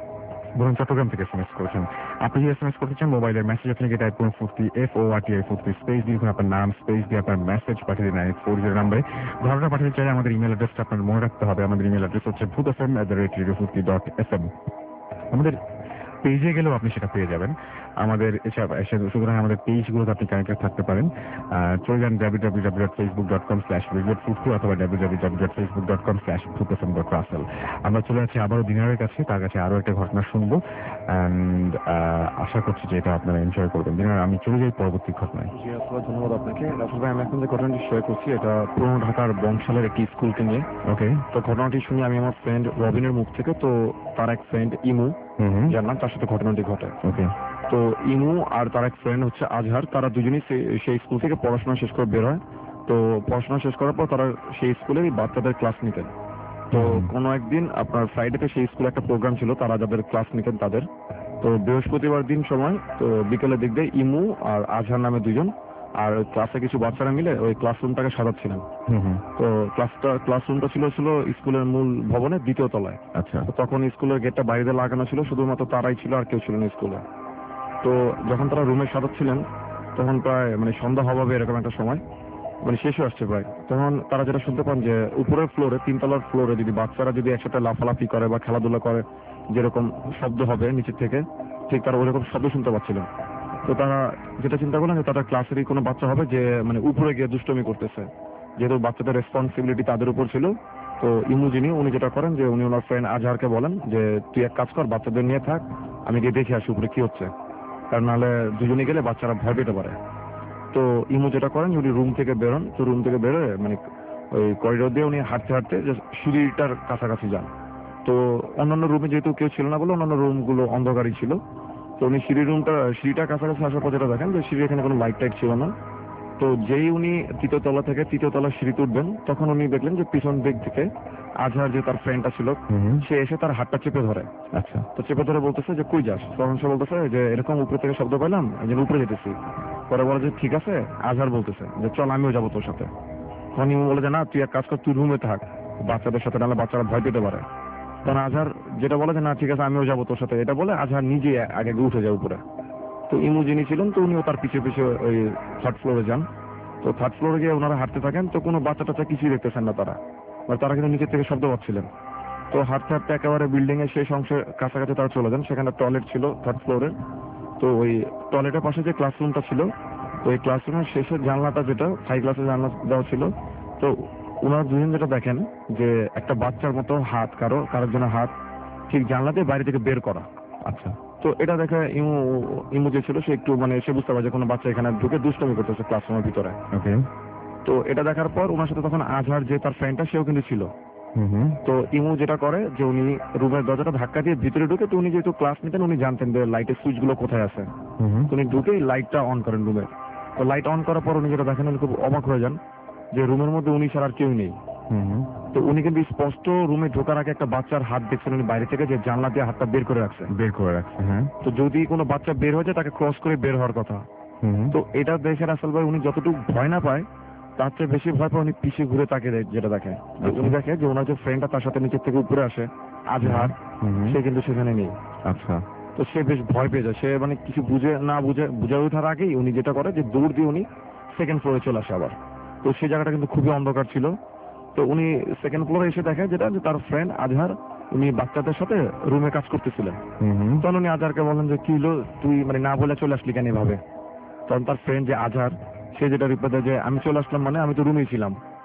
বরুণ চট্টগ্রাম থেকে এস এম এস করেছেন। আপনি যদি এস এম এস করতে চান মোবাইলের মেসেজ আপনি টাইপ করুন Foorti F O R T I Foorti space দিয়ে আপনার নাম স্পেস দিয়ে আপনার মেসেজ পাঠিয়ে দিন নাইন ফোর জিরো নাম্বারে। ঘটনা পাঠাতে চাইলে আমাদের ইমেল অ্যাড্রেসটা আপনার মনে রাখতে হবে। আমাদের ইমেল অ্যাড্রেস হচ্ছে Bhoot F M at the rate radio Foorti dot F M. আমাদের পেজে গেলেও আপনি সেটা পেয়ে যাবেন। আমাদের এছাড়া এসে- সুতরাং আমাদের পেজগুলোতে আপনি কানেক্টেড থাকতে পারেন। আহ, চলে যান W W W dot Facebook dot com slash radio Foorti অথবা W W W dot Facebook dot com slash Bhoot F M dot Russell. আমরা চলে যাচ্ছি আবারও দিনারের কাছে, তার কাছে আরো একটা ঘটনা শুনবো অ্যান্ড আশা করছি যে এটা আপনারা এনজয় করবেন। দিনার, আমি চলে যাই পরবর্তী ঘটনায়। জি আসলে ধন্যবাদ আপনাকে। রাসেল ভাই, আমি এখন যে ঘটনাটি শেয়ার করছি এটা পুরনো ঢাকার বংশালের একটি স্কুলকে নিয়ে। ওকে। তো ঘটনাটি শুনি আমি আমার ফ্রেন্ড রবিনের মুখ থেকে। তো তার এক ফ্রেন্ড ইমু, হুম হুম। যার নাম, তার সাথে ঘটনাটি ঘটে। ওকে। তো ইমু আর তার এক ফ্রেন্ড হচ্ছে আজহার, তারা দুজনেই সে- সেই স্কুল থেকে পড়াশোনা শেষ করে বের হয়। তো পড়াশোনা শেষ করার পর তারা সেই স্কুলে বাচ্চাদের ক্লাস নিতেন। তো কোনো একদিন আপনার ফ্রাইডেতে সেই স্কুলে একটা প্রোগ্রাম ছিল, তারা যাদের ক্লাস নিতেন তাদের। তো বৃহস্পতিবার দিন সময় তো বিকেলের দিক দিয়ে ইমু আর আজহার নামে দুজন আর ক্লাসে কিছু বাচ্চারা মিলে ওই ক্লাসরুমটাকে সাজাচ্ছিলেন। হুম হুম। তো ক্লাসটা ক্লাসরুমটা ছিল ছিল স্কুলের মূল ভবনের দ্বিতীয় তলায়। আচ্ছা। তো তখন স্কুলের গেটটা বাইরে লাগানো ছিল, শুধুমাত্র তারাই ছিল, আর কেউ ছিল না স্কুলে। তো যখন তারা রুমে সাজাচ্ছিলেন তখন প্রায় মানে সন্ধ্যা হবে এরকম একটা সময়, মানে শেষ হয়ে আসছে প্রায়। তখন তারা যেটা শুনতে পান যে উপরের ফ্লোরে, তিনতলার ফ্লোরে যদি বাচ্চারা যদি একসাথে লাফালাফি করে বা খেলাধুলা করে যেরকম শব্দ হবে নিচের থেকে, ঠিক তারা ওরকম শব্দ শুনতে পাচ্ছিলেন। তো তারা যেটা চিন্তা করলেন যে তাদের ক্লাসেরই কোনো বাচ্চা হবে যে মানে উপরে গিয়ে দুষ্টমি করতেছে, যেহেতু বাচ্চাদের রেসপন্সিবিলিটি তাদের উপর ছিল। তো ইমু যিনি, উনি যেটা করেন যে উনি ওনার ফ্রেন্ড আজহারকে বলেন যে তুই এক কাজ কর, বাচ্চাদের নিয়ে থাক, আমি গিয়ে দেখে আসি উপরে কি হচ্ছে, কারণ নাহলে দুজনে গেলে বাচ্চারা ভয় পেতে পারে। তো ইমু যেটা করেন, উনি রুম থেকে বেরোন। তো রুম থেকে বেরোয় মানে ওই করিডোর দিয়ে উনি হাঁটতে হাঁটতে যে সিঁড়িটার কাছাকাছি যান। তো অন্যান্য রুমে যেহেতু কেউ ছিল না বলে অন্যান্য রুমগুলো অন্ধকারই ছিল। তো উনি সিঁড়ি রুমটা সিঁড়িটার কাছাকাছি আসার পর যেটা দেখেন যে সিঁড়ি এখানে কোনো লাইট টাইট ছিল না। তো যেই উনি তৃতীয় তলা থেকে তৃতীয় তলার সিঁড়িতে উঠবেন তখন উনি দেখলেন যে পিছন দিক থেকে আজহার যে তার ফ্রেন্ডটা ছিল সে এসে তার হাতটা চেপে ধরে। আচ্ছা। তো চেপে ধরে বলতেছে যে কই যাস? তখন সে বলতেছে যে এরকম উপরে থেকে শব্দ পেলাম, এই জন্য উপরে যেতেছি। পরে বলে যে ঠিক আছে। আজহার বলতেছে যে চল আমিও যাবো তোর সাথে। তখন ইমু বলে যে না, তুই এক কাজ কর, তুই রুমে থাক বাচ্চাদের সাথে, নাহলে বাচ্চারা ভয় পেতে পারে। তখন আজহার যেটা বলে যে না ঠিক আছে আমিও যাবো তোর সাথে, এটা বলে আজহার নিজে আগে উঠে যায় উপরে। তো ইমু যিনি ছিলেন তো উনিও তার পিছিয়ে পিছিয়ে ওই থার্ড ফ্লোরে যান। তো থার্ড ফ্লোরে গিয়ে ওনারা হাঁটতে থাকেন। তো কোনো বাচ্চা টাচ্চা কিছুই দেখতেছেন না তারা, মানে তারা কিন্তু নিচের থেকে শব্দ পাচ্ছিলেন। তো হাঁটতে হাঁটতে একেবারে বিল্ডিং এর শেষ অংশের কাছাকাছি তারা চলে যান। সেখানে টয়লেট ছিল থার্ড ফ্লোরে। তো ওই টয়লেটের পাশে যে ক্লাসরুমটা ছিল, তো ওই ক্লাসরুমের শেষের জানলাটা যেটা হাই ক্লাসের জানলা দেওয়া ছিল, তো ওনারা দুজন যেটা দেখেন যে একটা বাচ্চার মতো হাত, কারো কারোর জন্য হাত ঠিক জানলা দিয়ে বাইরে থেকে বের করা। আচ্ছা। তো এটা দেখে ইমু ইমু যে ছিল সে একটু মানে সে বুঝতে পারে যে কোনো বাচ্চা এখানে ঢুকে দুষ্টমি করতেছে ক্লাসরুমের ভিতরে। ওকে। তো এটা দেখার পর ওনার সাথে তখন আজহার যে তার ফ্রেন্ডটা সেও কিন্তু ছিল। হুম হুম। তো ইমু যেটা করে যে উনি রুমের দরজাটা ধাক্কা দিয়ে ভিতরে ঢুকে, তো উনি যেহেতু ক্লাস নিতেন উনি জানতেন যে লাইটের সুইচ গুলো কোথায় আছে। হুম হুম। তো উনি ঢুকেই লাইটটা অন করেন রুমের। তো লাইট অন করার পর উনি যেটা দেখেন উনি খুব অবাক হয়ে যান যে রুমের মধ্যে উনি ছাড়া আর কেউ নেই। হুম হুম। তো উনি কিন্তু স্পষ্ট রুমে ঢোকার আগে একটা বাচ্চার হাত দেখছেন উনি বাইরে থেকে, যে জানলা দিয়ে হাতটা বের করে রাখছে। বের করে রাখছে। হ্যাঁ। তো যদি কোনো বাচ্চা বের হয়ে যায় তাকে ক্রস করে বের হওয়ার কথা। হুম হুম। তো এটা দেখে রাসেল ভাই উনি যতটুকু ভয় না পায় তার চেয়ে বেশি ভয় পায় উনি পিছিয়ে ঘুরে তাকে যেটা দেখে, যে উনি দেখে যে ওনার যে ফ্রেন্ডটা তার সাথে নিচের থেকে উপরে আসে আজহার, হুম হুম। সে কিন্তু সেখানে নেই। আচ্ছা। তো সে বেশ ভয় পেয়ে যায়। সে মানে কিছু বুঝে না বুঝে বুঝে ওঠার আগেই উনি যেটা করে যে দৌড় দিয়ে উনি সেকেন্ড ফ্লোরে চলে আসে আবার। তো সেই জায়গাটা কিন্তু খুবই অন্ধকার ছিল। তো উনি সেকেন্ড ফ্লোরে এসে দেখে যেটা যে তার ফ্রেন্ড আজহার উনি বাচ্চাদের সাথে রুমে কাজ করতেছিলেন। হুম হুম। তখন উনি আজহারকে বলেন যে কি হলো, তুই মানে না বলে চলে আসলি কেন এভাবে? তখন তার ফ্রেন্ড যে আজহার সে যেটা রিপ্লাই দেয় যে আমি চলে আসলাম মানে আমি তো রুমেই ছিলাম,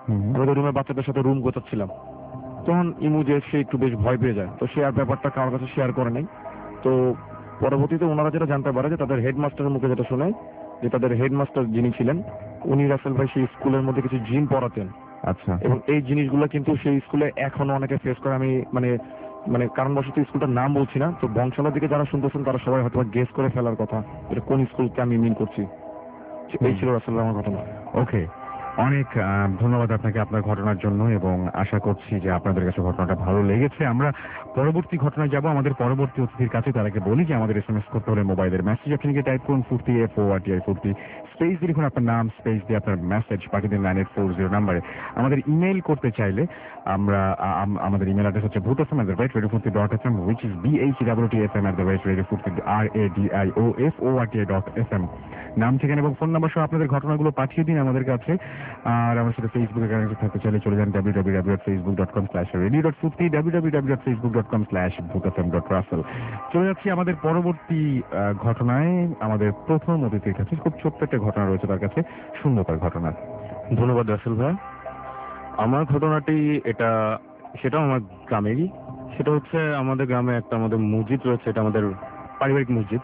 আমাদের রুমে বাচ্চাদের সাথে রুম গোছাচ্ছিলাম, তখন ইমু যে সে একটু বেশ ভয় পেয়ে যায়, তো সে আর ব্যাপারটা কারোর কাছে শেয়ার করে নাই। তো পরবর্তীতে ওনারা যেটা জানতে পারে যে তাদের হেডমাস্টারের মুখে যেটা শোনে যে তাদের হেডমাস্টার যিনি ছিলেন উনি রাসেল ভাই সেই স্কুলের মধ্যে কিছু জিন পড়াতেন। আচ্ছা। এবং এই জিনিসগুলো কিন্তু সেই স্কুলে এখনো অনেকে ফেস করে। আমি মানে মানে কারণবশত স্কুলটার নাম বলছি না, তো বংশালার দিকে যারা শুনতেছেন তারা সবাই হয়তো গেস করে ফেলার কথা এটা কোন স্কুলকে আমি মিন করছি। এই ছিল রাসেল ভাই আমার ঘটনা। ওকে, অনেক ধন্যবাদ আপনাকে আপনার ঘটনার জন্য, এবং আশা করছি যে আপনাদের কাছে ঘটনাটা ভালো লেগেছে। আমরা পরবর্তী ঘটনায় যাব আমাদের পরবর্তী অতিথির কাছে। তার আগে বলি যে আমাদের এস এম এস করতে হলে মোবাইলের মেসেজ আপনি টাইপ করুন Foorti F O R T I Foorti, space দিয়ে লিখুন আপনার নাম, স্পেস দিয়ে আপনার মেসেজ পাঠিয়ে দিন নাইন এইট ফোর জিরো নাম্বারে। আমাদের ইমেল করতে চাইলে আমরা আমাদের ইমেল অ্যাড্রেস হচ্ছে Bhoot F M at the rate radio Foorti dot F M, which is B H W T F M at the rate radio Foorti R A D I O F O R T I dot F M. নাম, ঠিকানা এবং ফোন নাম্বার সহ আপনাদের ঘটনাগুলো পাঠিয়ে দিন আমাদের কাছে। আর আমার সাথে ফেসবুকে কানেক্টেড থাকতে চাইলে চলে যান W W W dot Facebook dot com slash radio dot Foorti, W W W dot Facebook dot com slash Bhoot F M dot Russell. চলে যাচ্ছি আমাদের পরবর্তী ঘটনায় আমাদের প্রথম অতিথির কাছে। খুব ছোট্ট একটা ঘটনা রয়েছে তার কাছে, শুনবো তার ঘটনা। ধন্যবাদ রাসেল ভাই। আমার ঘটনাটি এটা সেটাও আমার গ্রামেরই। সেটা হচ্ছে আমাদের গ্রামে একটা আমাদের মসজিদ রয়েছে, এটা আমাদের পারিবারিক মসজিদ।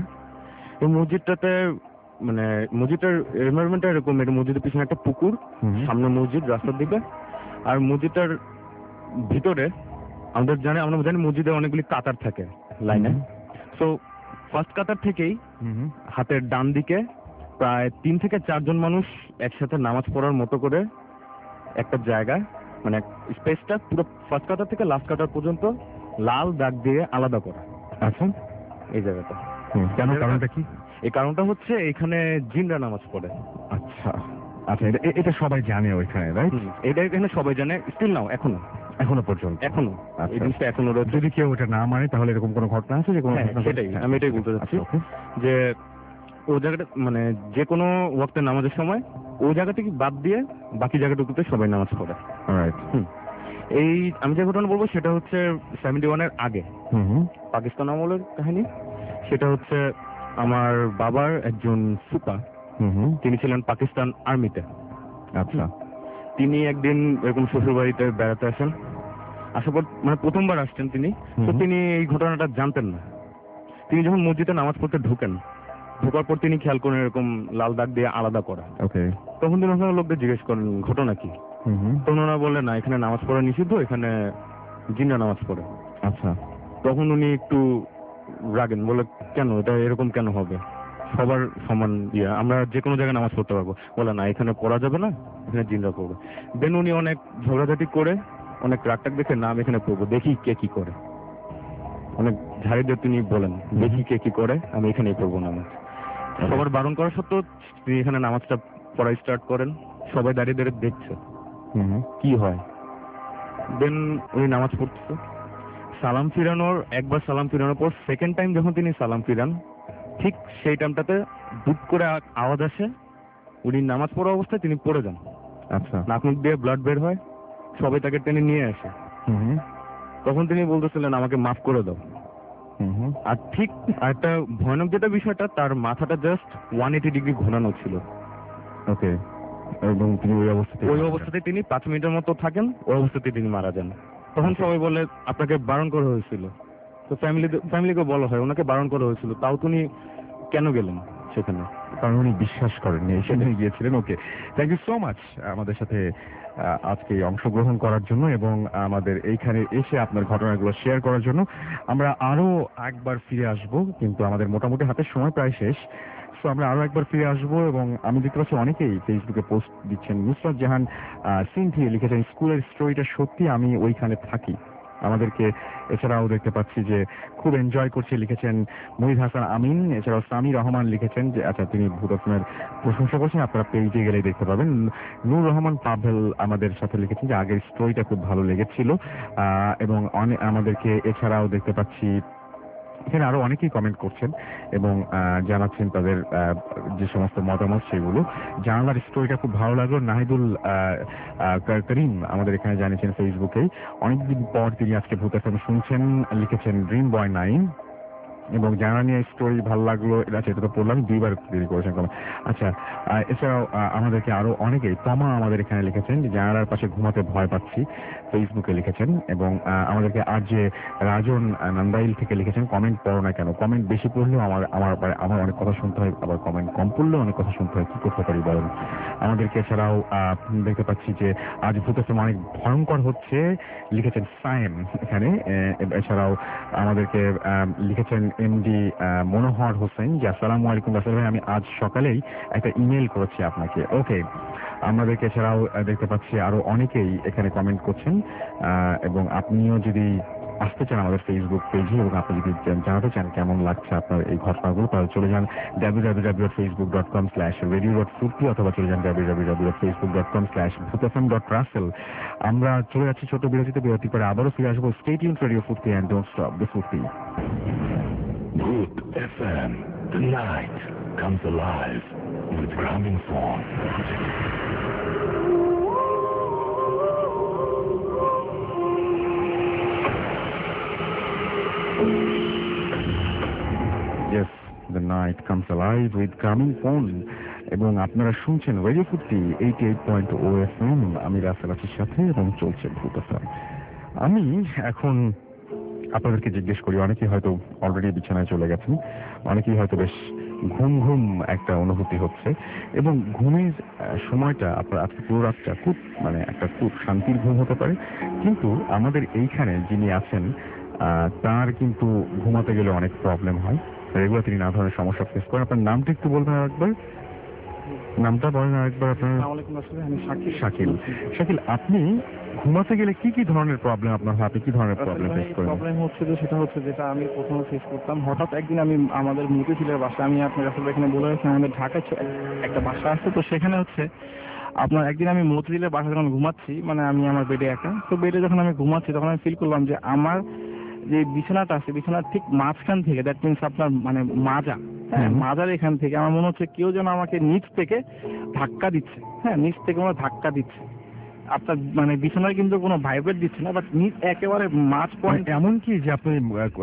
এই মসজিদটাতে মানে মসজিদটার এনভায়রনমেন্টটা এরকম, এটা মসজিদের পিছনে একটা পুকুর, সামনে মসজিদ রাস্তার দিকে। আর মসজিদটার ভিতরে আমাদের জানে আমরা জানি মসজিদে অনেকগুলি কাতার থাকে লাইনে। সো ফার্স্ট কাতার থেকেই হাতের ডান দিকে প্রায় তিন থেকে চারজন মানুষ একসাথে নামাজ পড়ার মতো করে একটা জায়গা, মানে স্পেসটা পুরো ফার্স্ট কাতার থেকে লাস্ট কাতার পর্যন্ত লাল দাগ দিয়ে আলাদা করা। আচ্ছা, এই জায়গাটা কেন, কারণটা কি? এই কারণটা হচ্ছে এখানে জিনরা নামাজ পড়ে। আচ্ছা আচ্ছা, এটা সবাই জানে ওইখানে, রাইট? এটা এখানে সবাই জানে, স্টিল নাও এখনো এখনো পর্যন্ত এখনো এই জিনিসটা এখনো রয়েছে। যদি কেউ এটা না মানে তাহলে এরকম কোনো ঘটনা আছে যে কোনো? সেটাই আমি এটাই বলতে চাচ্ছি যে ও জায়গাটা মানে যে কোনো ওয়াক্তে নামাজের সময় ওই জায়গাটাকে বাদ দিয়ে বাকি জায়গাটুকুতে সবাই নামাজ পড়ে। এই আমি যে ঘটনা বলবো সেটা হচ্ছে সেভেন্টি ওয়ানের আগে, পাকিস্তান আমলের কাহিনী। সেটা হচ্ছে আমার বাবার একজন ফুপা, তিনি ছিলেন পাকিস্তান আর্মিতে। আচ্ছা। তিনি একদিন এরকম শ্বশুর বাড়িতে বেড়াতে আসেন, আসার পর মানে প্রথমবার আসছেন তিনি, তো তিনি এই ঘটনাটা জানতেন না। তিনি যখন মসজিদে নামাজ পড়তে ঢুকেন, ঢোকার পর তিনি খেয়াল করেন এরকম লাল দাগ দিয়ে আলাদা করা। তখন তিনি ওখানে লোকদের জিজ্ঞেস করেন ঘটনা কি। তখন ওনারা বললেন না, এখানে নামাজ পড়া নিষিদ্ধ, এখানে জিন্না নামাজ পড়ে। আচ্ছা। তখন উনি একটু রাগেন, বলে কেন এটা এরকম কেন হবে, সবার সমান ইয়া, আমরা যে কোনো জায়গায় নামাজ পড়তে পারবো। বলে না, এখানে পড়া যাবে না, এখানে জিন্না পড়বে। দেন উনি অনেক ঝগড়াঝাটি করে অনেক রাগটাক দেখে না আমি এখানে পড়বো, দেখি কে কি করে। অনেক ঝাড়ি দিয়ে তিনি বলেন দেখি কে কি করে, আমি এখানেই পড়বো নামাজ। সবার বারণ করা সত্ত্বেও তিনি এখানে নামাজটা পড়া স্টার্ট করেন। সবাই দাঁড়িয়ে দাঁড়িয়ে দেখছে কি হয়। দেন উনি নামাজ পড়তেছে, সালাম ফিরানোর একবার সালাম ফিরানোর পর সেকেন্ড টাইম যখন তিনি সালাম ফিরান, ঠিক সেই টাইমটাতে বুট করে আওয়াজ আসে, উনি নামাজ পড়া অবস্থায় তিনি পড়ে যান। আচ্ছা। নাক মুখ দিয়ে ব্লাড বের হয়, সবাই তাকে টেনে নিয়ে আসে। তখন তিনি বলতেছিলেন আমাকে মাফ করে দাও। আর ঠিক একটা ভয়ানক যেটা বিষয়টা, তার মাথাটা জাস্ট ওয়ান এইটি ডিগ্রি ঘোরানো ছিল। ওকে। এবং তিনি ওই অবস্থাতে ওই অবস্থাতে তিনি পাঁচ মিনিটের মতো থাকেন, ওই অবস্থাতে তিনি মারা যান। তখন সবাই বলে আপনাকে বারণ করা হয়েছিল। তো ফ্যামিলি ফ্যামিলিকে বলা হয় ওনাকে বারণ করা হয়েছিল, তাও তিনি কেন গেলেন সেখানে? কারণ উনি বিশ্বাস করেননি, সেখানে গিয়েছিলেন। Okay, thank you so much আমাদের সাথে আজকে অংশগ্রহণ করার জন্য এবং আমাদের এইখানে এসে আপনার ঘটনাগুলো শেয়ার করার জন্য। আমরা আরো একবার ফিরে আসব, কিন্তু আমাদের মোটামুটি হাতের সময় প্রায় শেষ। সো আমরা আরো একবার ফিরে আসবো এবং আমি দেখতে পাচ্ছি অনেকেই ফেসবুকে পোস্ট দিচ্ছেন। নুসরাত জাহান সিনথি লিখেছেন স্কুলের স্টোরিটা সত্যি, আমি ওইখানে থাকি আমাদেরকে। এছাড়াও দেখতে পাচ্ছি যে খুব এনজয় করছে লিখেছেন মুহিদ হাসান আমিন। এছাড়াও সামি রহমান লিখেছেন যে আচ্ছা তিনি ভূত এফএমের প্রশংসা করছেন, আপনারা পেজে গেলে দেখতে পাবেন। নূর রহমান পাভেল আমাদের সাথে লিখেছেন যে আগের স্টোরিটা খুব ভালো লেগেছিল এবং অনেক আমাদেরকে। এছাড়াও দেখতে পাচ্ছি এখানে আরো অনেকেই কমেন্ট করছেন এবং জানাচ্ছেন তাদের যে সমস্ত মতামত সেগুলো। জানালার স্টোরিটা খুব ভালো লাগলো। নাহিদুল করিম আমাদের এখানে জানিয়েছেন ফেসবুকেই, অনেকদিন পর তিনি আজকে ভূত এফএম শুনছেন, লিখেছেন ড্রিম বয় নাইন। এবং জানানিয়া স্টোরি ভালো লাগলো, এটা সেটা তো পড়লাম, দুইবার দেরি করেছেন কমেন্ট। আচ্ছা, এছাড়াও আমাদেরকে আরো অনেকেই, তমা আমাদের এখানে লিখেছেন যে জানালার পাশে ঘুমাতে ভয় পাচ্ছি, ফেসবুকে লিখেছেন। এবং আমাদেরকে আর যে রাজন নান্দাইল থেকে লিখেছেন কমেন্ট পড়ো না কেন, কমেন্ট বেশি পড়লেও আমার আমার আমার অনেক কথা শুনতে হয়, আবার কমেন্ট কম পড়লেও অনেক কথা শুনতে হয়, কি করতে পারি বলেন। আমাদেরকে এছাড়াও দেখতে পাচ্ছি যে আজ ভূতের অনেক ভয়ঙ্কর হচ্ছে লিখেছেন সায়েম এখানে। এছাড়াও আমাদেরকে লিখেছেন এমডি মনোহর হোসেন যে আসসালামু আলাইকুম রাসেল ভাই, আমি আজ সকালেই একটা ইমেল করেছি আপনাকে। ওকে, আমাদেরকে এছাড়াও দেখতে পাচ্ছি আরো অনেকেই এখানে কমেন্ট করছেন। এবং আপনিও যদি আসতে চান আমাদের ফেসবুক পেজে এবং আপনি যদি জানাতে চান কেমন লাগছে আপনার এই ঘটনাগুলো, তাহলে চলে যান W W W dot Facebook dot com slash radio dot Foorti অথবা চলে যান W W W dot Facebook dot com slash Bhoot F M dot Russell. আমরা চলে যাচ্ছি ছোট বিরতিতে, বিরতি করে আবারও ফিরে আসবো। Stay tuned radio Foorti and don't stop the Foorti. Bhoot F M, the night comes alive with Gramophone. Yes, the night comes alive with Gramophone. এবং আপনারা শুনছেন radio Foorti eighty eight point O F M. আমি রাসেল আছির সাথে এবং চলছে ভূত এফ এম। আমি এখন আপনাদেরকে জিজ্ঞেস করি, অনেকেই হয়তো অলরেডি বিছানায় চলে গেছেন, অনেকেই হয়তো বেশ ঘুম ঘুম একটা অনুভূতি হচ্ছে, এবং ঘুমের সময়টা আপনার আজকে পুরো রাতটা খুব মানে একটা খুব শান্তির ঘুম হতে পারে, কিন্তু আমাদের এইখানে যিনি আছেন তার কিন্তু ঘুমাতে গেলে অনেক প্রবলেম হয়, রেগুলার তিনি নানা ধরনের সমস্যা ফেস করেন। আপনার নামটা একটু বলবেন আরেকবার, নামটা বলেন আরেকবার আপনার। শাকিল। শাকিল, আপনি ঘুমাতে গেলে কি কি ধরনের প্রবলেম আপনার হয়, আপনি কি ধরনের প্রবলেম ফেস করেন? প্রবলেম হচ্ছে যে সেটা হচ্ছে যেটা আমি প্রথমে ফেস করতাম, হঠাৎ একদিন আমি আমাদের মতিঝিলের বাসা, আমি আপনার আসলে এখানে বলে রাখছি আমাদের ঢাকায় একটা বাসা আছে, তো সেখানে হচ্ছে আপনার একদিন আমি মতিঝিলের বাসা যখন ঘুমাচ্ছি, মানে আমি আমার বেডে একা, তো বেডে যখন আমি ঘুমাচ্ছি তখন আমি ফিল করলাম যে আমার যে বিছানাটা আছে বিছানার ঠিক মাঝখান থেকে, দ্যাট মিনস আপনার মানে মাজা, হ্যাঁ মাজার এখান থেকে আমার মনে হচ্ছে কেউ যেন আমাকে নিচ থেকে ধাক্কা দিচ্ছে, হ্যাঁ নিচ থেকে কোনো ধাক্কা দিচ্ছে। আপনার মানে বিছানায় কিন্তু কোনো ভাইব্রেট দিচ্ছে না, বাট নিচ একেবারে মাঝ পয়েন্ট। এমন কি যে আপনি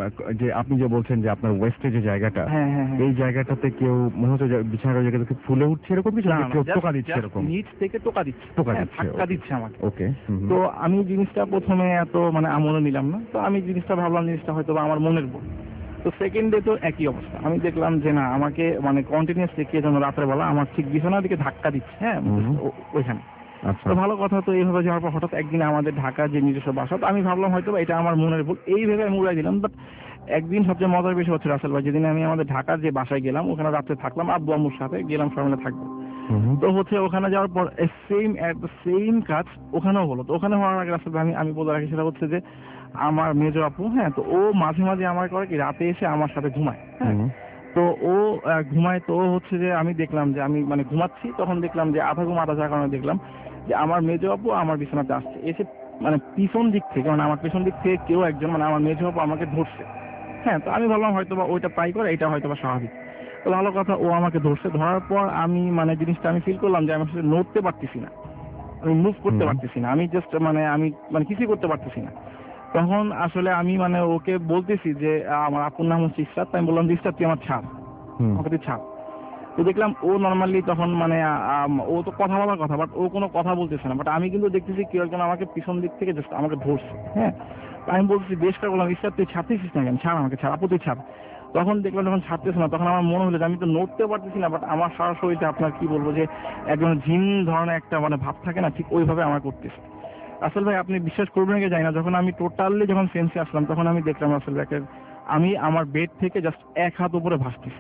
যে আপনি যে বলছেন যে আপনার ওয়েস্টে যে জায়গাটা, এই জায়গাটাতে কেউ মনে হচ্ছে বিছানার জায়গা থেকে ফুলে উঠছে এরকম কিছু, কেউ টোকা দিচ্ছে এরকম, নিচ থেকে টোকা দিচ্ছে, টোকা দিচ্ছে, ধাক্কা দিচ্ছে আমাকে। ওকে, তো আমি জিনিসটা প্রথমে এত মানে আমলে নিলাম না, তো আমি জিনিসটা ভাবলাম জিনিসটা হয়তো বা আমার মনের ভুল। তো সেকেন্ড ডে তো একই অবস্থা, আমি দেখলাম যে না আমাকে মানে কন্টিনিউসলি কে যেন রাতের বেলা আমার ঠিক বিছানার দিকে ধাক্কা দিচ্ছে, হ্যাঁ ওইখানে। তো ভালো কথা, তো এইভাবে যাওয়ার পর হঠাৎ একদিন আমাদের ঢাকা যে নিজস্ব বাসা, তো আমি ভাবলাম হয়তো এটা আমার মনের ভুল, এইভাবে আমি উড়াই দিলাম। বাট একদিন সবচেয়ে মজার বিষয় হচ্ছে রাসেল ভাই, যেদিন আমি আমাদের ঢাকার যে বাসায় গেলাম ওখানে রাত্রে থাকলাম, আব্বু আম্মুর সাথে গেলাম সবাই মিলে থাকবো। তো হচ্ছে ওখানে যাওয়ার পর সেম সেম কাজ ওখানেও হলো। তো ওখানে হওয়ার আগে রাসেল ভাই আমি আমি বলে রাখি, সেটা হচ্ছে যে আমার মেজো আপু, হ্যাঁ তো ও মাঝে মাঝে আমার করে কি রাতে এসে আমার সাথে ঘুমায়, হ্যাঁ তো ও ঘুমায়, তো হচ্ছে যে আমি দেখলাম যে আমি মানে ঘুমাচ্ছি, তখন দেখলাম যে আধা ঘুম আধা যাওয়ার কারণে দেখলাম যে আমার মেজো আপু আমার বিছানাতে আসছে, এসে মানে পিছন দিক থেকে, মানে আমার পিছন দিক থেকে কেউ একজন মানে আমার মেজো আপু আমাকে ধরছে, হ্যাঁ তো আমি ভাবলাম হয়তো বা ওইটা ট্রাই করে, এটা হয়তো বা স্বাভাবিক। তো ভালো কথা, ও আমাকে ধরছে, ধরার পর আমি মানে জিনিসটা আমি ফিল করলাম যে আমি আসলে নড়তে পারতেছি না, আমি মুভ করতে পারতেছি না, আমি জাস্ট মানে আমি মানে কিছুই করতে পারতেছি না। তখন আসলে আমি মানে ওকে বলতেছি যে আমার আপুর নাম হচ্ছে ইসরাত, আমি বললাম যে ইসরাত তুই আমার ছাড়, আমাকে তুই ছাড়। তো দেখলাম ও নর্মালি তখন মানে ও তো কথা বলার কথা, বাট ও কোনো কথা বলতেছে না, বাট আমি কিন্তু দেখতেছি কেউ একজন আমাকে পিছন দিক থেকে জাস্ট আমাকে ধরছে, হ্যাঁ আমি বলতেছি বেশ করে বললাম ইসরাত তুই ছাড়তেছিস না কেন, ছাড় আমাকে ছাড়, আপু তুই ছাড়। তখন দেখলাম যখন ছাড়তেছে না, তখন আমার মনে হলো যে আমি তো নড়তে পারতেছি না, বাট আমার সারা শরীরটা আপনার কি বলবো যে একজন জিন ধরনের একটা মানে ভাব থাকে না, ঠিক ওইভাবে আমার করতেছে। আসল ভাই আপনি বিশ্বাস করবেন কি জানি না, যখন আমি টোটালি যখন সেন্সে আসলাম তখন আমি দেখলাম আসল ভাই আমি আমার বেড থেকে জাস্ট এক হাত উপরে ভাসতেছি,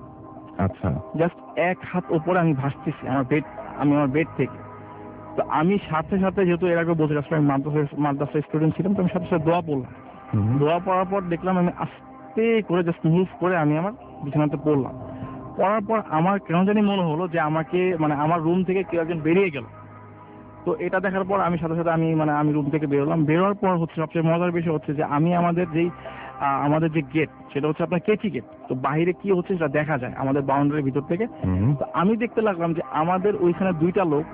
আচ্ছা জাস্ট এক হাত উপরে আমি ভাসতেছি আমার বেড, আমি আমার বেড থেকে। তো আমি সাথে সাথে যেহেতু এর আগে বলতে আসলে আমি মাদ্রাসা মাদ্রাসা স্টুডেন্ট ছিলাম, তো আমি সাথে সাথে দোয়া পড়লাম, দোয়া পড়ার পর দেখলাম আমি আস্তে করে জাস্ট মুভ করে আমি আমার বিছানাতে পড়লাম। পড়ার পর আমার কেন জানি মনে হলো যে আমাকে মানে আমার রুম থেকে কেউ একজন বেরিয়ে গেল। তো এটা দেখার পর আমি সাথে সাথে আমি মানে আমি রুম থেকে বেরোলাম। বেরোয়ার পর হচ্ছে সবচেয়ে মজার বিষয় হচ্ছে যে আমি আমাদের যেই আমাদের যে গেট সেটা হচ্ছে আপনার কেচি গেট, তো বাইরে কি হচ্ছে সেটা দেখা যায় আমাদের বাউন্ডারির ভিতর থেকে। তো আমি দেখতে লাগলাম যে আমাদের ওইখানে দুইটা লোক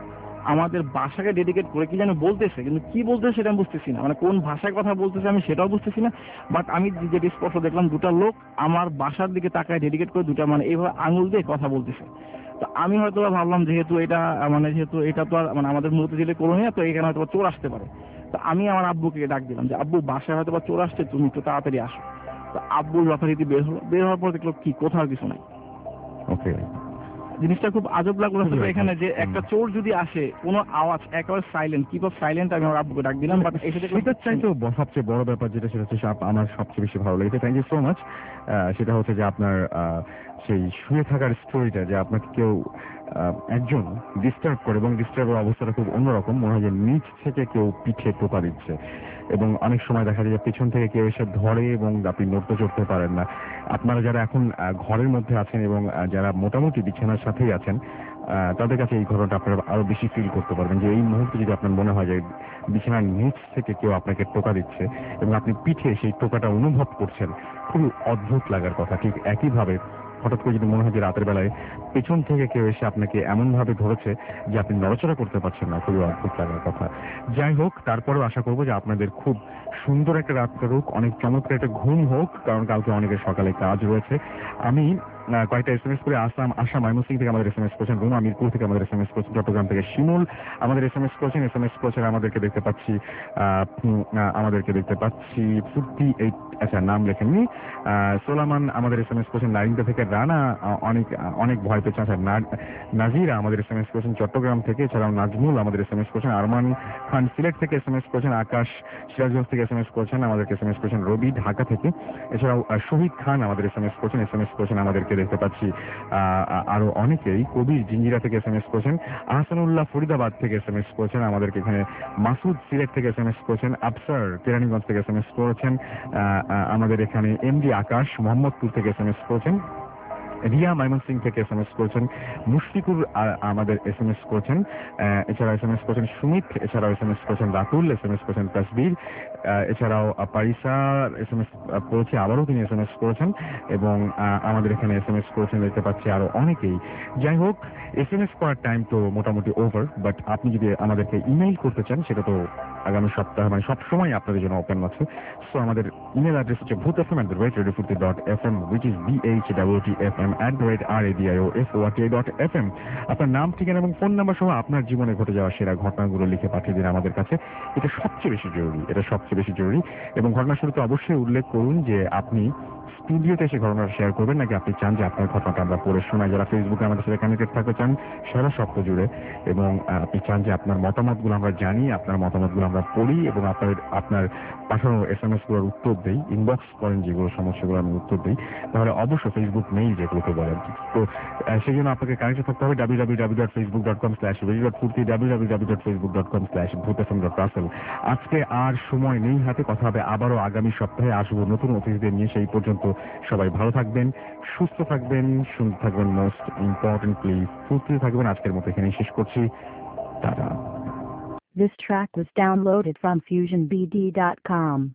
আমাদের ভাষাকে ডেডিকেট করে কি যেন বলতেছে, কিন্তু কি বলতেছে সেটা আমি বুঝতেছি না, মানে কোন ভাষায় কথা বলতেছে আমি সেটাও বুঝতেছি না। বাট আমি যেটা স্পষ্ট দেখলাম, দুটা লোক আমার বাসার দিকে তাকায় ডেডিকেট করে দুটা মানে এইভাবে আঙুল দিয়ে কথা বলতেছে। তো আমি হয়তো ভাবলাম যেহেতু এটা মানে যেহেতু এটা তো আর মানে আমাদের মতিঝিলে কলোনি, তো এখানে হয়তো চোর আসতে পারে। তো আমি আমার আব্বুকে ডাক দিলাম যে আব্বু, বাসায় হয়তো বা চোর আসছে, তুমি একটু তাড়াতাড়ি আসো। তো আব্বু যথারীতি বের হলো, বের হওয়ার পর দেখলো কি কোথাও কিছু নাই। ওকে, জিনিসটা খুব আজব লাগলো এখানে যে একটা চোর যদি আসে, কোনো আওয়াজ একেবারে সাইলেন্ট, কিপ অফ সাইলেন্ট। আমি আমার আব্বুকে ডাক দিলাম, বাট এসে দেখলাম সেটার চাইতেও ব- সবচেয়ে বড় ব্যাপার যেটা সেটা হচ্ছে আপ- আমার সবচেয়ে বেশি ভালো লেগেছে, থ্যাংক ইউ সো মাচ, সেটা হচ্ছে যে আপনার আহ, সেই শুয়ে থাকার স্টোরিটা, যে আপনাকে কেউ আহ, একজন ডিস্টার্ব করে এবং ডিস্টার্বের অবস্থাটা খুব অন্যরকম, মনে হয় যে নিচ থেকে কেউ পিঠে টোকা দিচ্ছে, এবং অনেক সময় দেখা যায় যে পেছন থেকে কেউ এসে ধরে এবং আপনি নড়তে চড়তে পারেন না। আপনারা যারা এখন আহ, ঘরের মধ্যে আছেন এবং আহ, যারা মোটামুটি বিছানার সাথেই আছেন, আহ, তাদের কাছে এই ঘটনাটা আপনারা আরো বেশি ফিল করতে পারবেন, যে এই মুহূর্তে যদি আপনার মনে হয় যে বিছানার নিচ থেকে কেউ আপনাকে টোকা দিচ্ছে এবং আপনি পিঠে সেই টোকাটা অনুভব করছেন, খুবই অদ্ভুত লাগার কথা। ঠিক একইভাবে হঠাৎ করে যদি মনে হয় যে রাতের বেলায় পেছন থেকে কেউ এসে আপনাকে এমন ভাবে ধরেছে যে আপনি নড়াচড়া করতে পারছেন না, খুবই অদ্ভুত লাগার কথা। যাই হোক, তারপরেও আশা করবো যে আপনাদের খুব সুন্দর একটা রাত কাটুক, অনেক চমৎকার একটা ঘুম হোক, কারণ কালকে অনেকের সকালে কাজ রয়েছে। আমি আহ, কয়েকটা এস এম এস করে আসাম আসাম ময়মনসিং থেকে আমাদের এস এম এস করছেন, রুমা মিরপুর থেকে আমাদের এস এম এস করছেন, চট্টগ্রাম থেকে শিমুল আমাদের এস এম এস করছেন এস এম এস করছেন আমাদেরকে দেখতে পাচ্ছি আহ, উম, আহ, আমাদেরকে দেখতে পাচ্ছি ফুর্তি এইট, আচ্ছা নাম লেখেননি, আহ, সোলামান আমাদের এস এম এস করছেন নারিন্দা থেকে, রানা আহ, অনেক আহ, অনেক ভয় পেয়েছেন, আচ্ছা না- নাজিরা আমাদের এস এম এস করছেন চট্টগ্রাম থেকে, এছাড়াও নাজমুল আমাদের এস এম এস করছেন, আরমান খান সিলেট থেকে এস এম এস করছেন, আকাশ সিরাজগঞ্জ থেকে এস এম এস করছেন আমাদেরকে, এস এম এস করছেন রবি ঢাকা থেকে, এছাড়াও আহ, শহীদ খান আমাদের এস এম এস করছেন, এস এম এস করছেন আমাদেরকে দেখতে পাচ্ছি আহ, আরো অনেকেই, কবির জিঞ্জিরা থেকে এস এম এস করছেন, আহসানুল্লাহ ফরিদাবাদ থেকে এস এম এস করছেন আমাদেরকে, এখানে মাসুদ সিলেট থেকে এস এম এস করছেন, আফসার কেরানীগঞ্জ থেকে এস এম এস করেছেন, আহ, আহ, আমাদের এখানে এমডি আকাশ মোহাম্মদপুর থেকে এস এম এস করছেন, রিয়া ময়মনসিং থেকে এস এম এস করছেন, মুশফিকুর আ- আমাদের এস এম এস করছেন, আহ, এছাড়াও এস এম এস করছেন সুমিত, এছাড়াও এস এম এস করছেন রাতুল, এস এম এস করছেন তাসবির, আহ, এছাড়াও আহ, পারিসা এস এম এস করেছে, আবারও তিনি এস এম এস করেছেন, এবং আহ, আমাদের এখানে এস এম এস করেছেন দেখতে পাচ্ছি আরো অনেকেই। যাই হোক, এস এম এস করার টাইম তো মোটামুটি ওভার, বাট আপনি যদি আমাদেরকে ইমেইল করতে চান সেটা তো আগামী সপ্তাহে মানে সবসময় আপনাদের জন্য ওপেন আছে। সো আমাদের ইমেল অ্যাড্রেস হচ্ছে Bhoot F M at the rate radio Foorti dot F M, which is B H W T F M at the rate R A D I O F O R T I dot F M. আপনার নাম, ঠিকানা এবং ফোন নাম্বার সহ আপনার জীবনে ঘটে যাওয়া সেরা ঘটনাগুলো লিখে পাঠিয়ে দিন আমাদের কাছে। এটা সবচেয়ে বেশি জরুরি, এটা সবচেয়ে বেশি জরুরি। এবং ঘটনার শুরুতে অবশ্যই উল্লেখ করুন যে আপনি স্টুডিওতে এসে ঘটনাটা শেয়ার করবেন, নাকি আপনি চান যে আপনার ঘটনাটা আমরা পড়ে শোনাই। যারা ফেসবুকে আমাদের সাথে কানেক্টেড থাকতে চান সারা সপ্তাহ জুড়ে, এবং আহ, আপনি চান যে আপনার মতামতগুলো আমরা জানি, আপনার মতামতগুলো আমরা পড়ি এবং আপনার আপনার পাঠানো এস এম এস গুলোর উত্তর দিই, ইনবক্স করেন যেগুলো সমস্যাগুলো আমি উত্তর দিই, তাহলে অবশ্যই ফেসবুক মেইল যেগুলোকে বলেন। তো আহ, সেই জন্য আপনাকে কানেক্টেড থাকতে হবে W W W dot Facebook dot com slash radio dot Foorti, W W W dot Facebook dot com slash Bhoot F M dot Rasel. আজকে আর সময় নেই হাতে, কথা হবে আবারও আগামী সপ্তাহে, আসবো নতুন অতিথিদের নিয়ে। সেই পর্যন্ত সবাই ভালো থাকবেন, সুস্থ থাকবেন, সুন্দর থাকবেন, মোস্ট ইম্পর্টেন্টলি সুস্থ থাকবেন। আজকের মতো এখানেই শেষ করছি, tata. This track was downloaded from fusion b d dot com.